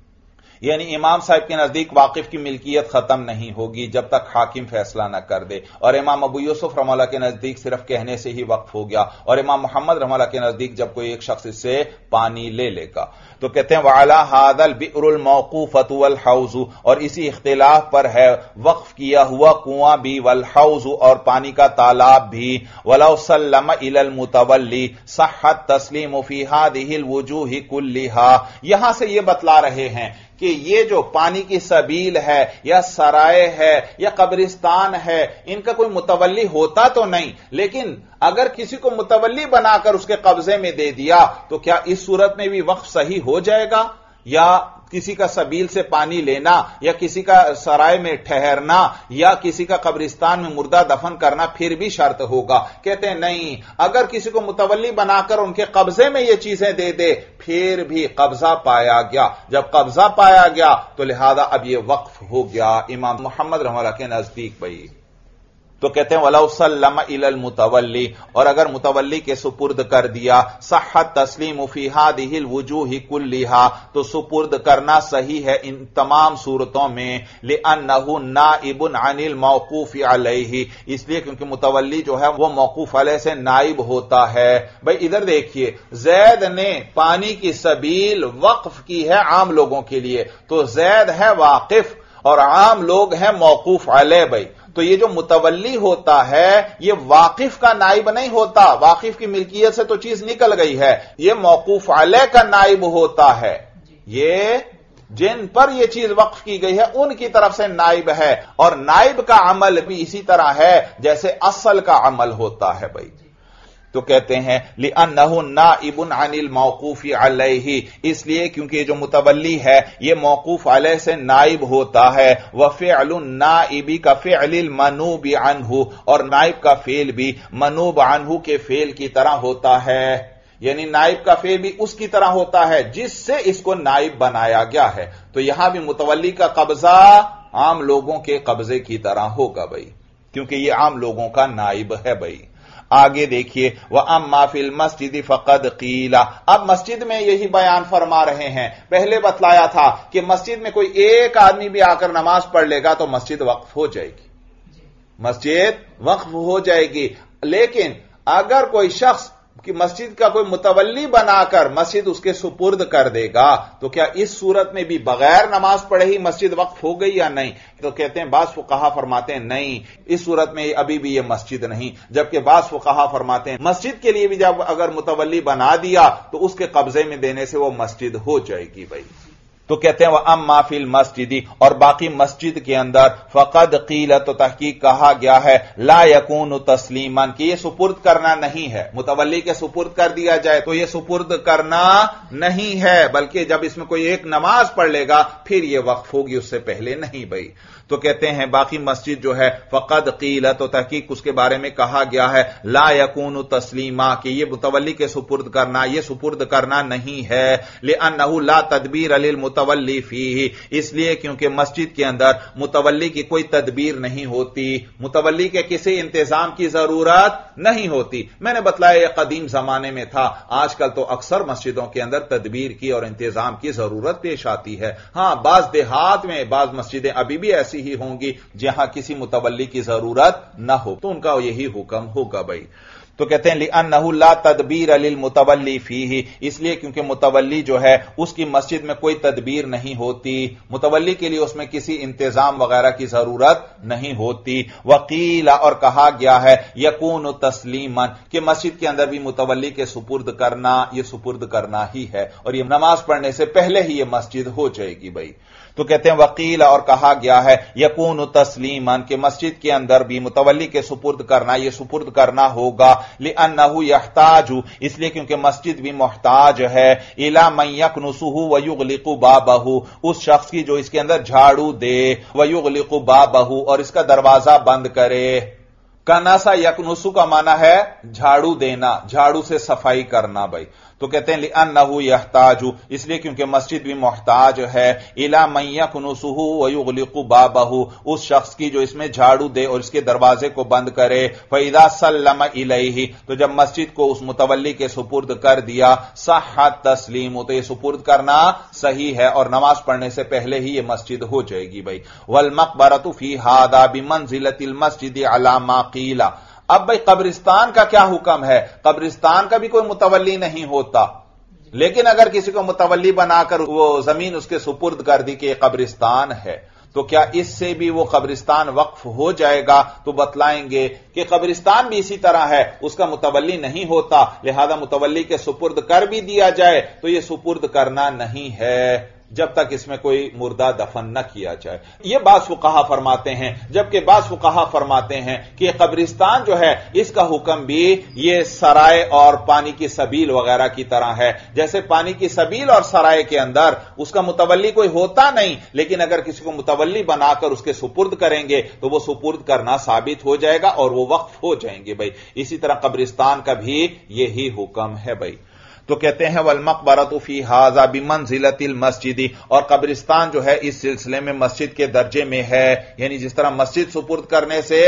یعنی امام صاحب کے نزدیک واقف کی ملکیت ختم نہیں ہوگی جب تک حاکم فیصلہ نہ کر دے، اور امام ابو یوسف رحمہ اللہ کے نزدیک صرف کہنے سے ہی وقف ہو گیا، اور امام محمد رحمہ اللہ کے نزدیک جب کوئی ایک شخص اس سے پانی لے لے گا۔ تو کہتے ہیں وَعَلَى هَذَا الْبِئْرُ الْمَوْقُوفَةُ وَالْحَوْضُ، اور اسی اختلاف پر ہے وقف کیا ہوا کنواں بھی، وَالْحَوْضُ، اور پانی کا تالاب بھی، وَلَوْ سَلَّمَ إِلَى الْمُتَوَلِّ صَحَّ التَّسْلِيمُ فِي هَذِهِ الْوُجُوهِ كُلِّهَا، یہاں سے یہ بتلا رہے ہیں کہ یہ جو پانی کی سبیل ہے، یا سرائے ہے، یا قبرستان ہے، ان کا کوئی متولی ہوتا تو نہیں، لیکن اگر کسی کو متولی بنا کر اس کے قبضے میں دے دیا تو کیا اس صورت میں بھی وقف صحیح ہو جائے گا؟ یا کسی کا سبیل سے پانی لینا، یا کسی کا سرائے میں ٹھہرنا، یا کسی کا قبرستان میں مردہ دفن کرنا پھر بھی شرط ہوگا؟ کہتے ہیں نہیں، اگر کسی کو متولی بنا کر ان کے قبضے میں یہ چیزیں دے دے پھر بھی قبضہ پایا گیا، جب قبضہ پایا گیا تو لہذا اب یہ وقف ہو گیا امام محمد رحمہ اللہ کے نزدیک بھائی۔ تو کہتے ہیں وَلَوْ سَلَّمَ إِلَى الْمُتَوَلِّ، اور اگر متولی کے سپرد کر دیا، صَحَّ التَّسْلِيمُ فِي هَذِهِ الْوُجُوهِ كُلِّهَا، تو سپرد کرنا صحیح ہے ان تمام صورتوں میں، لِأَنَّهُ نَائِبٌ عَنِ الْمَوْقُوفِ عَلَيْهِ، اس لیے کیونکہ متولی جو ہے وہ موقوف علیہ سے نائب ہوتا ہے۔ بھائی ادھر دیکھیے، زید نے پانی کی سبیل وقف کی ہے عام لوگوں کے لیے، تو زید ہے واقف اور عام لوگ ہیں موقوف علیہ بھائی، تو یہ جو متولی ہوتا ہے یہ واقف کا نائب نہیں ہوتا، واقف کی ملکیت سے تو چیز نکل گئی ہے، یہ موقوف علیہ کا نائب ہوتا ہے، یہ جن پر یہ چیز وقف کی گئی ہے ان کی طرف سے نائب ہے، اور نائب کا عمل بھی اسی طرح ہے جیسے اصل کا عمل ہوتا ہے بھائی۔ تو کہتے ہیں لِأَنَّهُ نَائِبٌ عَنِ الْمَوْقُوفِ عَلَيْهِ، اس لیے کیونکہ جو متولی ہے یہ موقوف علیہ سے نائب ہوتا ہے، وَفِعْلُ النَّائِبِ كَفِعْلِ الْمَنُوبِ عَنْهُ، اور نائب کا فعل بھی منوب عنہ کے فعل کی طرح ہوتا ہے، یعنی نائب کا فعل بھی اس کی طرح ہوتا ہے جس سے اس کو نائب بنایا گیا ہے۔ تو یہاں بھی متولی کا قبضہ عام لوگوں کے قبضے کی طرح ہوگا بھائی، کیونکہ یہ عام لوگوں کا نائب ہے بھائی۔ آگے دیکھیے وَأَمَّا فِي الْمَسْجِدِ فَقَدْ قِيلَ، اب مسجد میں یہی بیان فرما رہے ہیں، پہلے بتلایا تھا کہ مسجد میں کوئی ایک آدمی بھی آ کر نماز پڑھ لے گا تو مسجد وقف ہو جائے گی، مسجد وقف ہو جائے گی، لیکن اگر کوئی شخص کہ مسجد کا کوئی متولی بنا کر مسجد اس کے سپرد کر دے گا تو کیا اس صورت میں بھی بغیر نماز پڑھے ہی مسجد وقف ہو گئی یا نہیں؟ تو کہتے ہیں بعض فقہا فرماتے ہیں نہیں، اس صورت میں ابھی بھی یہ مسجد نہیں، جبکہ بعض فقہا فرماتے ہیں مسجد کے لیے بھی جب اگر متولی بنا دیا تو اس کے قبضے میں دینے سے وہ مسجد ہو جائے گی بھائی۔ تو کہتے ہیں وہ اما فی المسجدی، اور باقی مسجد کے اندر فقد قیل، تو تحقیق کہا گیا ہے لا یکون تسلیما، کہ یہ سپرد کرنا نہیں ہے، متولی کے سپرد کر دیا جائے تو یہ سپرد کرنا نہیں ہے، بلکہ جب اس میں کوئی ایک نماز پڑھ لے گا پھر یہ وقف ہوگی، اس سے پہلے نہیں بھائی۔ تو کہتے ہیں باقی مسجد جو ہے فقد قیل، تو تحقیق اس کے بارے میں کہا گیا ہے لا یکون تسلیما، کہ یہ متولی کے سپرد کرنا یہ سپرد کرنا نہیں ہے، لأنہ لا تدبیر للمتولی فیہ، اس لیے کیونکہ مسجد کے اندر متولی کی کوئی تدبیر نہیں ہوتی، متولی کے کسی انتظام کی ضرورت نہیں ہوتی۔ میں نے بتلایا یہ قدیم زمانے میں تھا، آج کل تو اکثر مسجدوں کے اندر تدبیر کی اور انتظام کی ضرورت پیش آتی ہے۔ ہاں بعض دیہات میں بعض مسجدیں ابھی بھی ایسی ہی ہوں گی جہاں کسی متولی کی ضرورت نہ ہو، تو ان کا یہی حکم ہوگا بھائی۔ تو کہتے ہیں لِأَنَّهُ لَا تَدْبِيرَ لِلْمُتَوَلِّ فِيهِ، اس لیے کیونکہ متولی جو ہے اس کی مسجد میں کوئی تدبیر نہیں ہوتی، متولی کے لیے اس میں کسی انتظام وغیرہ کی ضرورت نہیں ہوتی۔ وقیل، اور کہا گیا ہے یکون تسلیما، کہ مسجد کے اندر بھی متولی کے سپرد کرنا یہ سپرد کرنا ہی ہے، اور یہ نماز پڑھنے سے پہلے ہی یہ مسجد ہو جائے گی بھائی۔ تو کہتے ہیں وقیل، اور کہا گیا ہے یکون تسلیما، کہ مسجد کے اندر بھی متولی کے سپرد کرنا یہ سپرد کرنا ہوگا، لأنه يحتاج، اس لیے کیونکہ مسجد بھی محتاج ہے، الى من يكنسه ويغلق بابه، اس شخص کی جو اس کے اندر جھاڑو دے، ويغلق بابه، اور اس کا دروازہ بند کرے۔ کناسا یکنسو کا معنی ہے جھاڑو دینا، جھاڑو سے صفائی کرنا بھائی۔ تو کہتے ہیں لأنه يحتاج، اس لیے کیونکہ مسجد بھی محتاج ہے، الى من يكنسه ويغلق بابه، اس شخص کی جو اس میں جھاڑو دے اور اس کے دروازے کو بند کرے۔ فاذا سلم الیہ، تو جب مسجد کو اس متولی کے سپرد کر دیا، صحت تسلیم، تو یہ سپرد کرنا صحیح ہے اور نماز پڑھنے سے پہلے ہی یہ مسجد ہو جائے گی بھائی۔ والمقبرۃ فی ھذا بمنزلۃ المسجد علی ما قیل، اب بھائی قبرستان کا کیا حکم ہے؟ قبرستان کا بھی کوئی متولی نہیں ہوتا، لیکن اگر کسی کو متولی بنا کر وہ زمین اس کے سپرد کر دی کہ یہ قبرستان ہے، تو کیا اس سے بھی وہ قبرستان وقف ہو جائے گا؟ تو بتلائیں گے کہ قبرستان بھی اسی طرح ہے، اس کا متولی نہیں ہوتا، لہذا متولی کے سپرد کر بھی دیا جائے تو یہ سپرد کرنا نہیں ہے جب تک اس میں کوئی مردہ دفن نہ کیا جائے۔ یہ بعض فقہا فرماتے ہیں، جبکہ بعض فقہا فرماتے ہیں کہ قبرستان جو ہے اس کا حکم بھی یہ سرائے اور پانی کی سبیل وغیرہ کی طرح ہے، جیسے پانی کی سبیل اور سرائے کے اندر اس کا متولی کوئی ہوتا نہیں، لیکن اگر کسی کو متولی بنا کر اس کے سپرد کریں گے تو وہ سپرد کرنا ثابت ہو جائے گا اور وہ وقف ہو جائیں گے بھائی۔ اسی طرح قبرستان کا بھی یہی حکم ہے بھائی۔ تو کہتے ہیں والمقبرۃ فی ھذا بمنزلۃ المسجد، اور قبرستان جو ہے اس سلسلے میں مسجد کے درجے میں ہے، یعنی جس طرح مسجد سپرد کرنے سے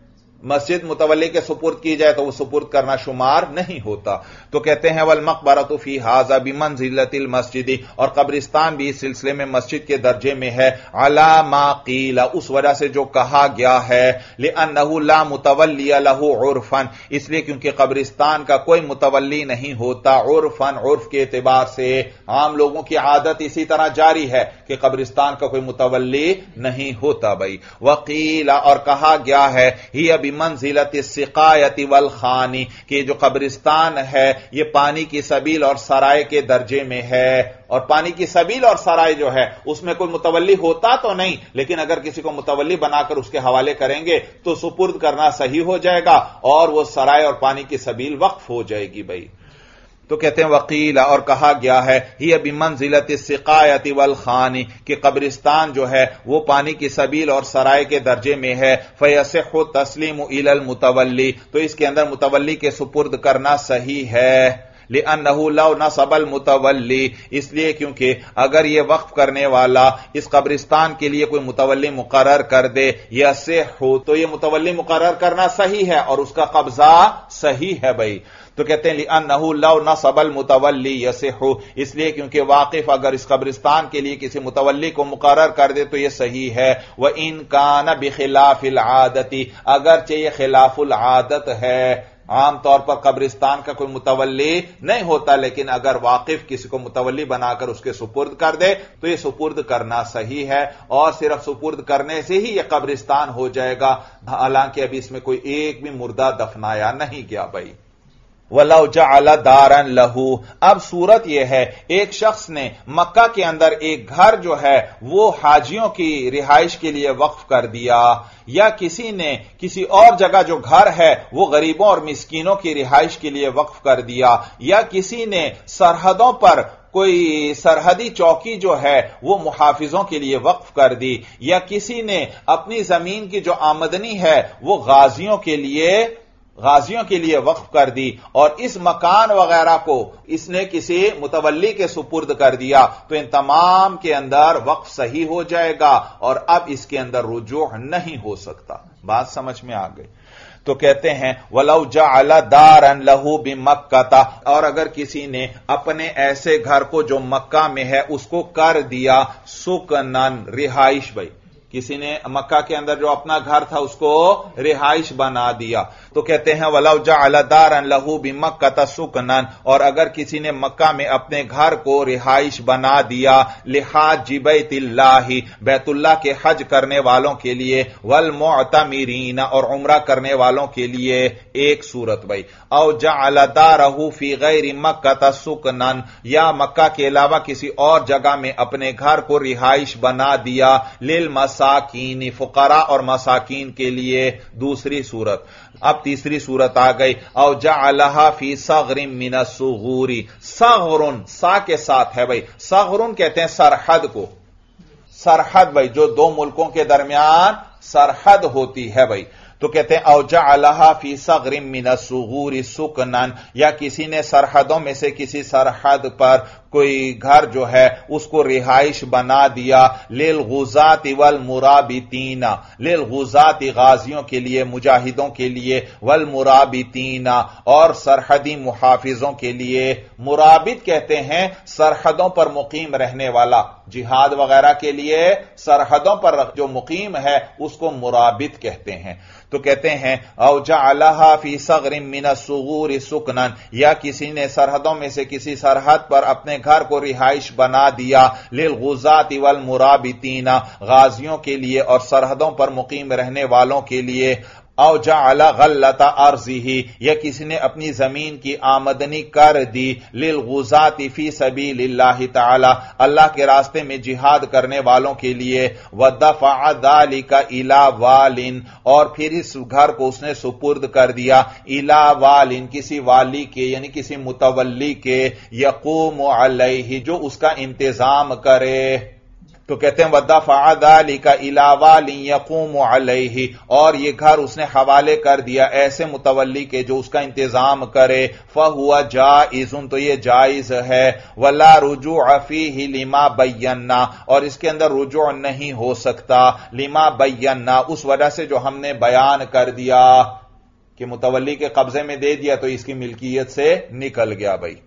مسجد متولی کے سپرد کی جائے تو وہ سپرد کرنا شمار نہیں ہوتا۔ تو کہتے ہیں والمقبرۃ فی ھذا بمنزلۃ المسجد، اور قبرستان بھی اس سلسلے میں مسجد کے درجے میں ہے، علی ما قیل، اس وجہ سے جو کہا گیا ہے، لأنه لا متولی له عرفا، اس لیے کیونکہ قبرستان کا کوئی متولی نہیں ہوتا، عرفا، عرف کے اعتبار سے عام لوگوں کی عادت اسی طرح جاری ہے کہ قبرستان کا کوئی متولی نہیں ہوتا بھائی۔ وقیل، اور کہا گیا ہے ہی بمنزلۃ السقایۃ والخان، کہ جو قبرستان ہے یہ پانی کی سبیل اور سرائے کے درجے میں ہے، اور پانی کی سبیل اور سرائے جو ہے اس میں کوئی متولی ہوتا تو نہیں، لیکن اگر کسی کو متولی بنا کر اس کے حوالے کریں گے تو سپرد کرنا صحیح ہو جائے گا اور وہ سرائے اور پانی کی سبیل وقف ہو جائے گی بھائی۔ تو کہتے ہیں وقیل، اور کہا گیا ہے ہی بمنزلۃ السقایۃ والخان، کہ قبرستان جو ہے وہ پانی کی سبیل اور سرائے کے درجے میں ہے، فیصح التسلیم الی المتولی، تو اس کے اندر متولی کے سپرد کرنا صحیح ہے، لأنه لو نصب المتولی، اس لیے کیونکہ اگر یہ وقف کرنے والا اس قبرستان کے لیے کوئی متولی مقرر کر دے یصح، تو یہ متولی مقرر کرنا صحیح ہے اور اس کا قبضہ صحیح ہے بھائی۔ تو کہتے ہیں لأنه لو نصب المتولی یصح، اس لیے کیونکہ واقف اگر اس قبرستان کے لیے کسی متولی کو مقرر کر دے تو یہ صحیح ہے، وَإِن كَانَ بِخِلَافِ الْعَادَةِ، اگرچہ یہ خلاف العادت ہے، عام طور پر قبرستان کا کوئی متولی نہیں ہوتا، لیکن اگر واقف کسی کو متولی بنا کر اس کے سپرد کر دے تو یہ سپرد کرنا صحیح ہے، اور صرف سپرد کرنے سے ہی یہ قبرستان ہو جائے گا، حالانکہ ابھی اس میں کوئی ایک بھی مردہ دفنایا نہیں گیا بھائی۔ وَلَوْ جَعَلَ دَارًا لَهُ. اب صورت یہ ہے ایک شخص نے مکہ کے اندر ایک گھر جو ہے وہ حاجیوں کی رہائش کے لیے وقف کر دیا، یا کسی نے کسی اور جگہ جو گھر ہے وہ غریبوں اور مسکینوں کی رہائش کے لیے وقف کر دیا، یا کسی نے سرحدوں پر کوئی سرحدی چوکی جو ہے وہ محافظوں کے لیے وقف کر دی، یا کسی نے اپنی زمین کی جو آمدنی ہے وہ غازیوں کے لیے غازیوں کے لیے وقف کر دی، اور اس مکان وغیرہ کو اس نے کسی متولی کے سپرد کر دیا، تو ان تمام کے اندر وقف صحیح ہو جائے گا اور اب اس کے اندر رجوع نہیں ہو سکتا. بات سمجھ میں آ گئی؟ تو کہتے ہیں وَلَوْ جَعَلَ دَارًا لَهُ بِمَكَّةَ، اور اگر کسی نے اپنے ایسے گھر کو جو مکہ میں ہے اس کو کر دیا سکنن، رہائش. بھائی کسی نے مکہ کے اندر جو اپنا گھر تھا اس کو رہائش بنا دیا، تو کہتے ہیں وَلَوْ جَعَلَ دَارًا لَهُ بِمَكَّةَ سُكْنًا، اور اگر کسی نے مکہ میں اپنے گھر کو رہائش بنا دیا لِحَاجِّ بَيْتِ اللَّهِ، بیت اللہ کے حج کرنے والوں کے لیے، وَالْمُعْتَمِرِينَ، اور عمرہ کرنے والوں کے لیے. ایک صورت بھائی. او جعل دارہ فی غیر مکہ سکنن، یا مکہ کے علاوہ کسی اور جگہ میں اپنے گھر کو رہائش بنا دیا للمساکین، فقراء اور مساکین کے لیے. دوسری صورت. اب تیسری صورت آ گئی. او جعلہا فی صغر من الصغور، صغرن سا کے ساتھ ہے بھائی، صغرن کہتے ہیں سرحد کو، سرحد بھائی جو دو ملکوں کے درمیان سرحد ہوتی ہے بھائی. تو کہتے ہیں او جعلہا فی صغر من الصغور سکنن، یا کسی نے سرحدوں میں سے کسی سرحد پر کوئی گھر جو ہے اس کو رہائش بنا دیا للغزاة والمرابطین، للغزاة غازیوں کے لیے، مجاہدوں کے لیے، والمرابطین اور سرحدی محافظوں کے لیے. مرابط کہتے ہیں سرحدوں پر مقیم رہنے والا، جہاد وغیرہ کے لیے سرحدوں پر جو مقیم ہے اس کو مرابط کہتے ہیں. تو کہتے ہیں او جعلہا فی صغر من الصغور سکنن، یا کسی نے سرحدوں میں سے کسی سرحد پر اپنے گھر کو رہائش بنا دیا للغزاة والمرابطین، غازیوں کے لیے اور سرحدوں پر مقیم رہنے والوں کے لیے. او جعل غلۃ ارضہ، یا کسی نے اپنی زمین کی آمدنی کر دی للغزاة فی سبیل اللہ تعالی، اللہ کے راستے میں جہاد کرنے والوں کے لیے. ودفع ذلک الی وال، اور پھر اس گھر کو اس نے سپرد کر دیا الی وال، کسی والی کے یعنی کسی متولی کے، یقوم علیہ جو اس کا انتظام کرے. تو کہتے ہیں وَدَفَعَ ذَلِكَ إِلَىٰ وَالٍ يَقُومُ عَلَيْهِ، اور یہ گھر اس نے حوالے کر دیا ایسے متولی کے جو اس کا انتظام کرے. فَهُوَ جَائِزٌ، تو یہ جائز ہے. وَلَا رُجُوعَ فِيهِ لِمَا بَيَّنَّا، اور اس کے اندر رجوع نہیں ہو سکتا لِمَا بَيَّنَّا، اس وجہ سے جو ہم نے بیان کر دیا کہ متولی کے قبضے میں دے دیا تو اس کی ملکیت سے نکل گیا. بھائی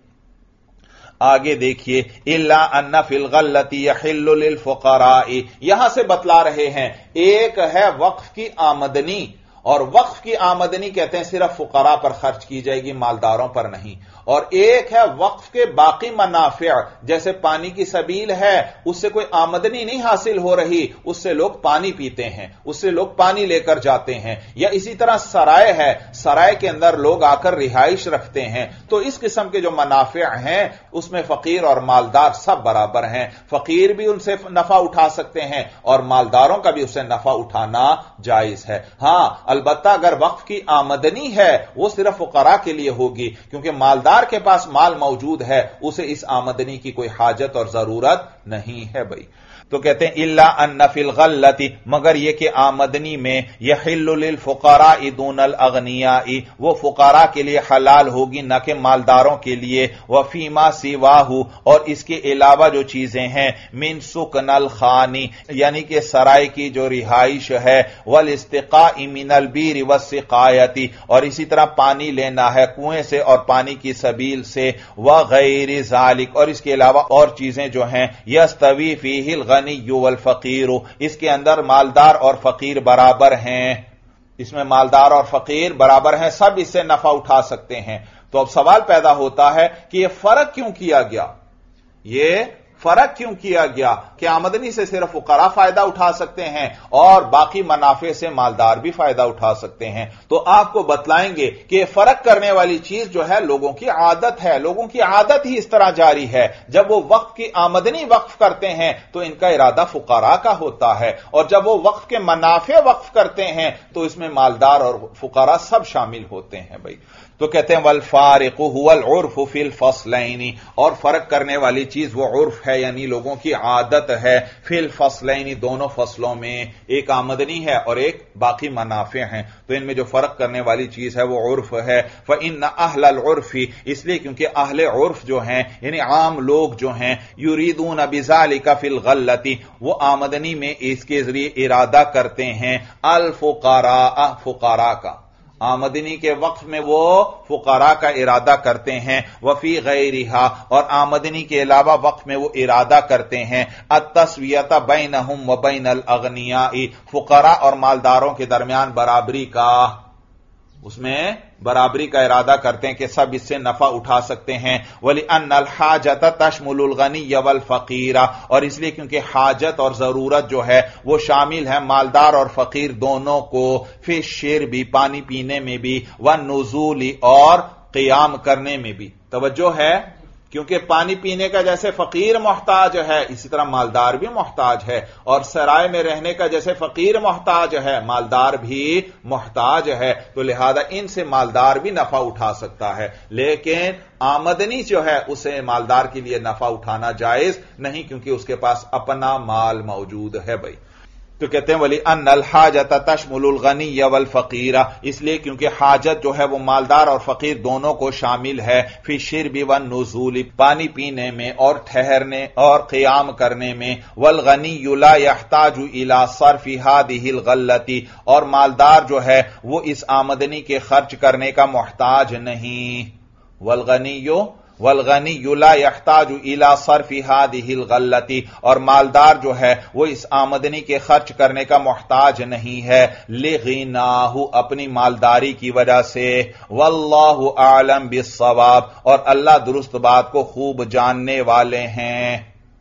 آگے دیکھیے الا ان فی الغلۃ یحل للفقراء، یہاں سے بتلا رہے ہیں ایک ہے وقف کی آمدنی، اور وقف کی آمدنی کہتے ہیں صرف فقراء پر خرچ کی جائے گی، مالداروں پر نہیں. اور ایک ہے وقف کے باقی منافع، جیسے پانی کی سبیل ہے، اس سے کوئی آمدنی نہیں حاصل ہو رہی، اس سے لوگ پانی پیتے ہیں، اس سے لوگ پانی لے کر جاتے ہیں. یا اسی طرح سرائے ہے، سرائے کے اندر لوگ آ کر رہائش رکھتے ہیں. تو اس قسم کے جو منافع ہیں اس میں فقیر اور مالدار سب برابر ہیں. فقیر بھی ان سے نفع اٹھا سکتے ہیں اور مالداروں کا بھی اس سے نفع اٹھانا جائز ہے. ہاں البتہ اگر وقف کی آمدنی ہے وہ صرف فقراء کے لیے ہوگی، کیونکہ مالدار کے پاس مال موجود ہے، اسے اس آمدنی کی کوئی حاجت اور ضرورت نہیں ہے. بھائی تو کہتے ہیں الا ان فی الغلۃ، مگر یہ کہ آمدنی میں یحل للفقراء دون الاغنیاء، وہ فقراء کے لیے حلال ہوگی نہ کہ مالداروں کے لیے. وفیما سواہ، اور اس کے علاوہ جو چیزیں ہیں من سکن الخانی، یعنی کہ سرائے کی جو رہائش ہے، والاستقاء من البیر والسقایۃ، اور اسی طرح پانی لینا ہے کنویں سے اور پانی کی سبیل سے. وغیر ذالک، اور اس کے علاوہ اور چیزیں جو ہیں یستوی فیہ الغنی والفقیر، اس کے اندر مالدار اور فقیر برابر ہیں، اس میں مالدار اور فقیر برابر ہیں، سب اس سے نفع اٹھا سکتے ہیں. تو اب سوال پیدا ہوتا ہے کہ یہ فرق کیوں کیا گیا؟ یہ فرق کیوں کیا گیا کہ آمدنی سے صرف فقراء فائدہ اٹھا سکتے ہیں اور باقی منافع سے مالدار بھی فائدہ اٹھا سکتے ہیں؟ تو آپ کو بتلائیں گے کہ فرق کرنے والی چیز جو ہے لوگوں کی عادت ہے، لوگوں کی عادت ہی اس طرح جاری ہے، جب وہ وقف کی آمدنی وقف کرتے ہیں تو ان کا ارادہ فقراء کا ہوتا ہے، اور جب وہ وقف کے منافع وقف کرتے ہیں تو اس میں مالدار اور فقراء سب شامل ہوتے ہیں بھائی۔ تو کہتے ہیں والفارق هو العرف فی الفصلین، اور فرق کرنے والی چیز وہ عرف ہے یعنی لوگوں کی عادت ہے، فی الفصلین دونوں فصلوں میں، ایک آمدنی ہے اور ایک باقی منافع ہیں، تو ان میں جو فرق کرنے والی چیز ہے وہ عرف ہے۔ فإن اہل العرف، اس لیے کیونکہ اہل عرف جو ہیں یعنی عام لوگ جو ہیں، یریدون بذلک فی الغلۃ، وہ آمدنی میں اس کے ذریعے ارادہ کرتے ہیں الفقراء، فقراء کا، آمدنی کے وقت میں وہ فقراء کا ارادہ کرتے ہیں، وفی غیرہا، اور آمدنی کے علاوہ وقت میں وہ ارادہ کرتے ہیں التسویۃ بینہم وبین الاغنیاء، فقراء اور مالداروں کے درمیان برابری کا، اس میں برابری کا ارادہ کرتے ہیں کہ سب اس سے نفع اٹھا سکتے ہیں۔ وَلِأَنَّ الْحَاجَةَ تَشْمُلُ الْغَنِيَّ وَالْفَقِيرَ، اور اس لیے کیونکہ حاجت اور ضرورت جو ہے وہ شامل ہے مالدار اور فقیر دونوں کو، فی الشرب، پانی پینے میں بھی، وَالنُّزُولِ، اور قیام کرنے میں بھی۔ توجہ ہے، کیونکہ پانی پینے کا جیسے فقیر محتاج ہے اسی طرح مالدار بھی محتاج ہے، اور سرائے میں رہنے کا جیسے فقیر محتاج ہے مالدار بھی محتاج ہے، تو لہذا ان سے مالدار بھی نفع اٹھا سکتا ہے، لیکن آمدنی جو ہے اسے مالدار کے لیے نفع اٹھانا جائز نہیں کیونکہ اس کے پاس اپنا مال موجود ہے بھائی۔ تو کہتے ہیں وَلِأَنَّ الْحَاجَةَ تَشْمُلُ الْغَنِيَّ وَالْفَقِيرَ، اس لیے کیونکہ حاجت جو ہے وہ مالدار اور فقیر دونوں کو شامل ہے، فی الشرب وَالنُّزُولِ، پانی پینے میں اور ٹھہرنے اور قیام کرنے میں، وَالْغَنِيُّ لَا يَحْتَاجُ إِلَى صَرْفِ هَذِهِ الْغَلَّةِ، اور مالدار جو ہے وہ اس آمدنی کے خرچ کرنے کا محتاج نہیں، وَالْغَنِيُّ والغنی لا یحتاج الی صرف هذه الغلۃ، اور مالدار جو ہے وہ اس آمدنی کے خرچ کرنے کا محتاج نہیں ہے، لغناہ، اپنی مالداری کی وجہ سے، واللہ اعلم بالصواب، اور اللہ درست بات کو خوب جاننے والے ہیں۔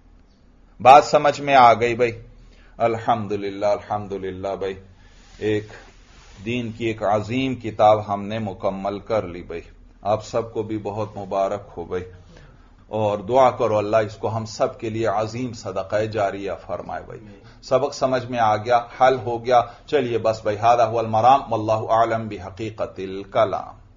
بات سمجھ میں آ گئی بھائی؟ الحمدللہ الحمدللہ بھائی، ایک دین کی ایک عظیم کتاب ہم نے مکمل کر لی بھائی، آپ سب کو بھی بہت مبارک ہو بھائی، اور دعا کرو اللہ اس کو ہم سب کے لیے عظیم صدقہ جاریہ فرمائے بھائی۔ سبق سمجھ میں آ گیا، حل ہو گیا، چلیے بس بھائی، ھذا ھو المرام واللہ اعلم بحقیقت الکلام۔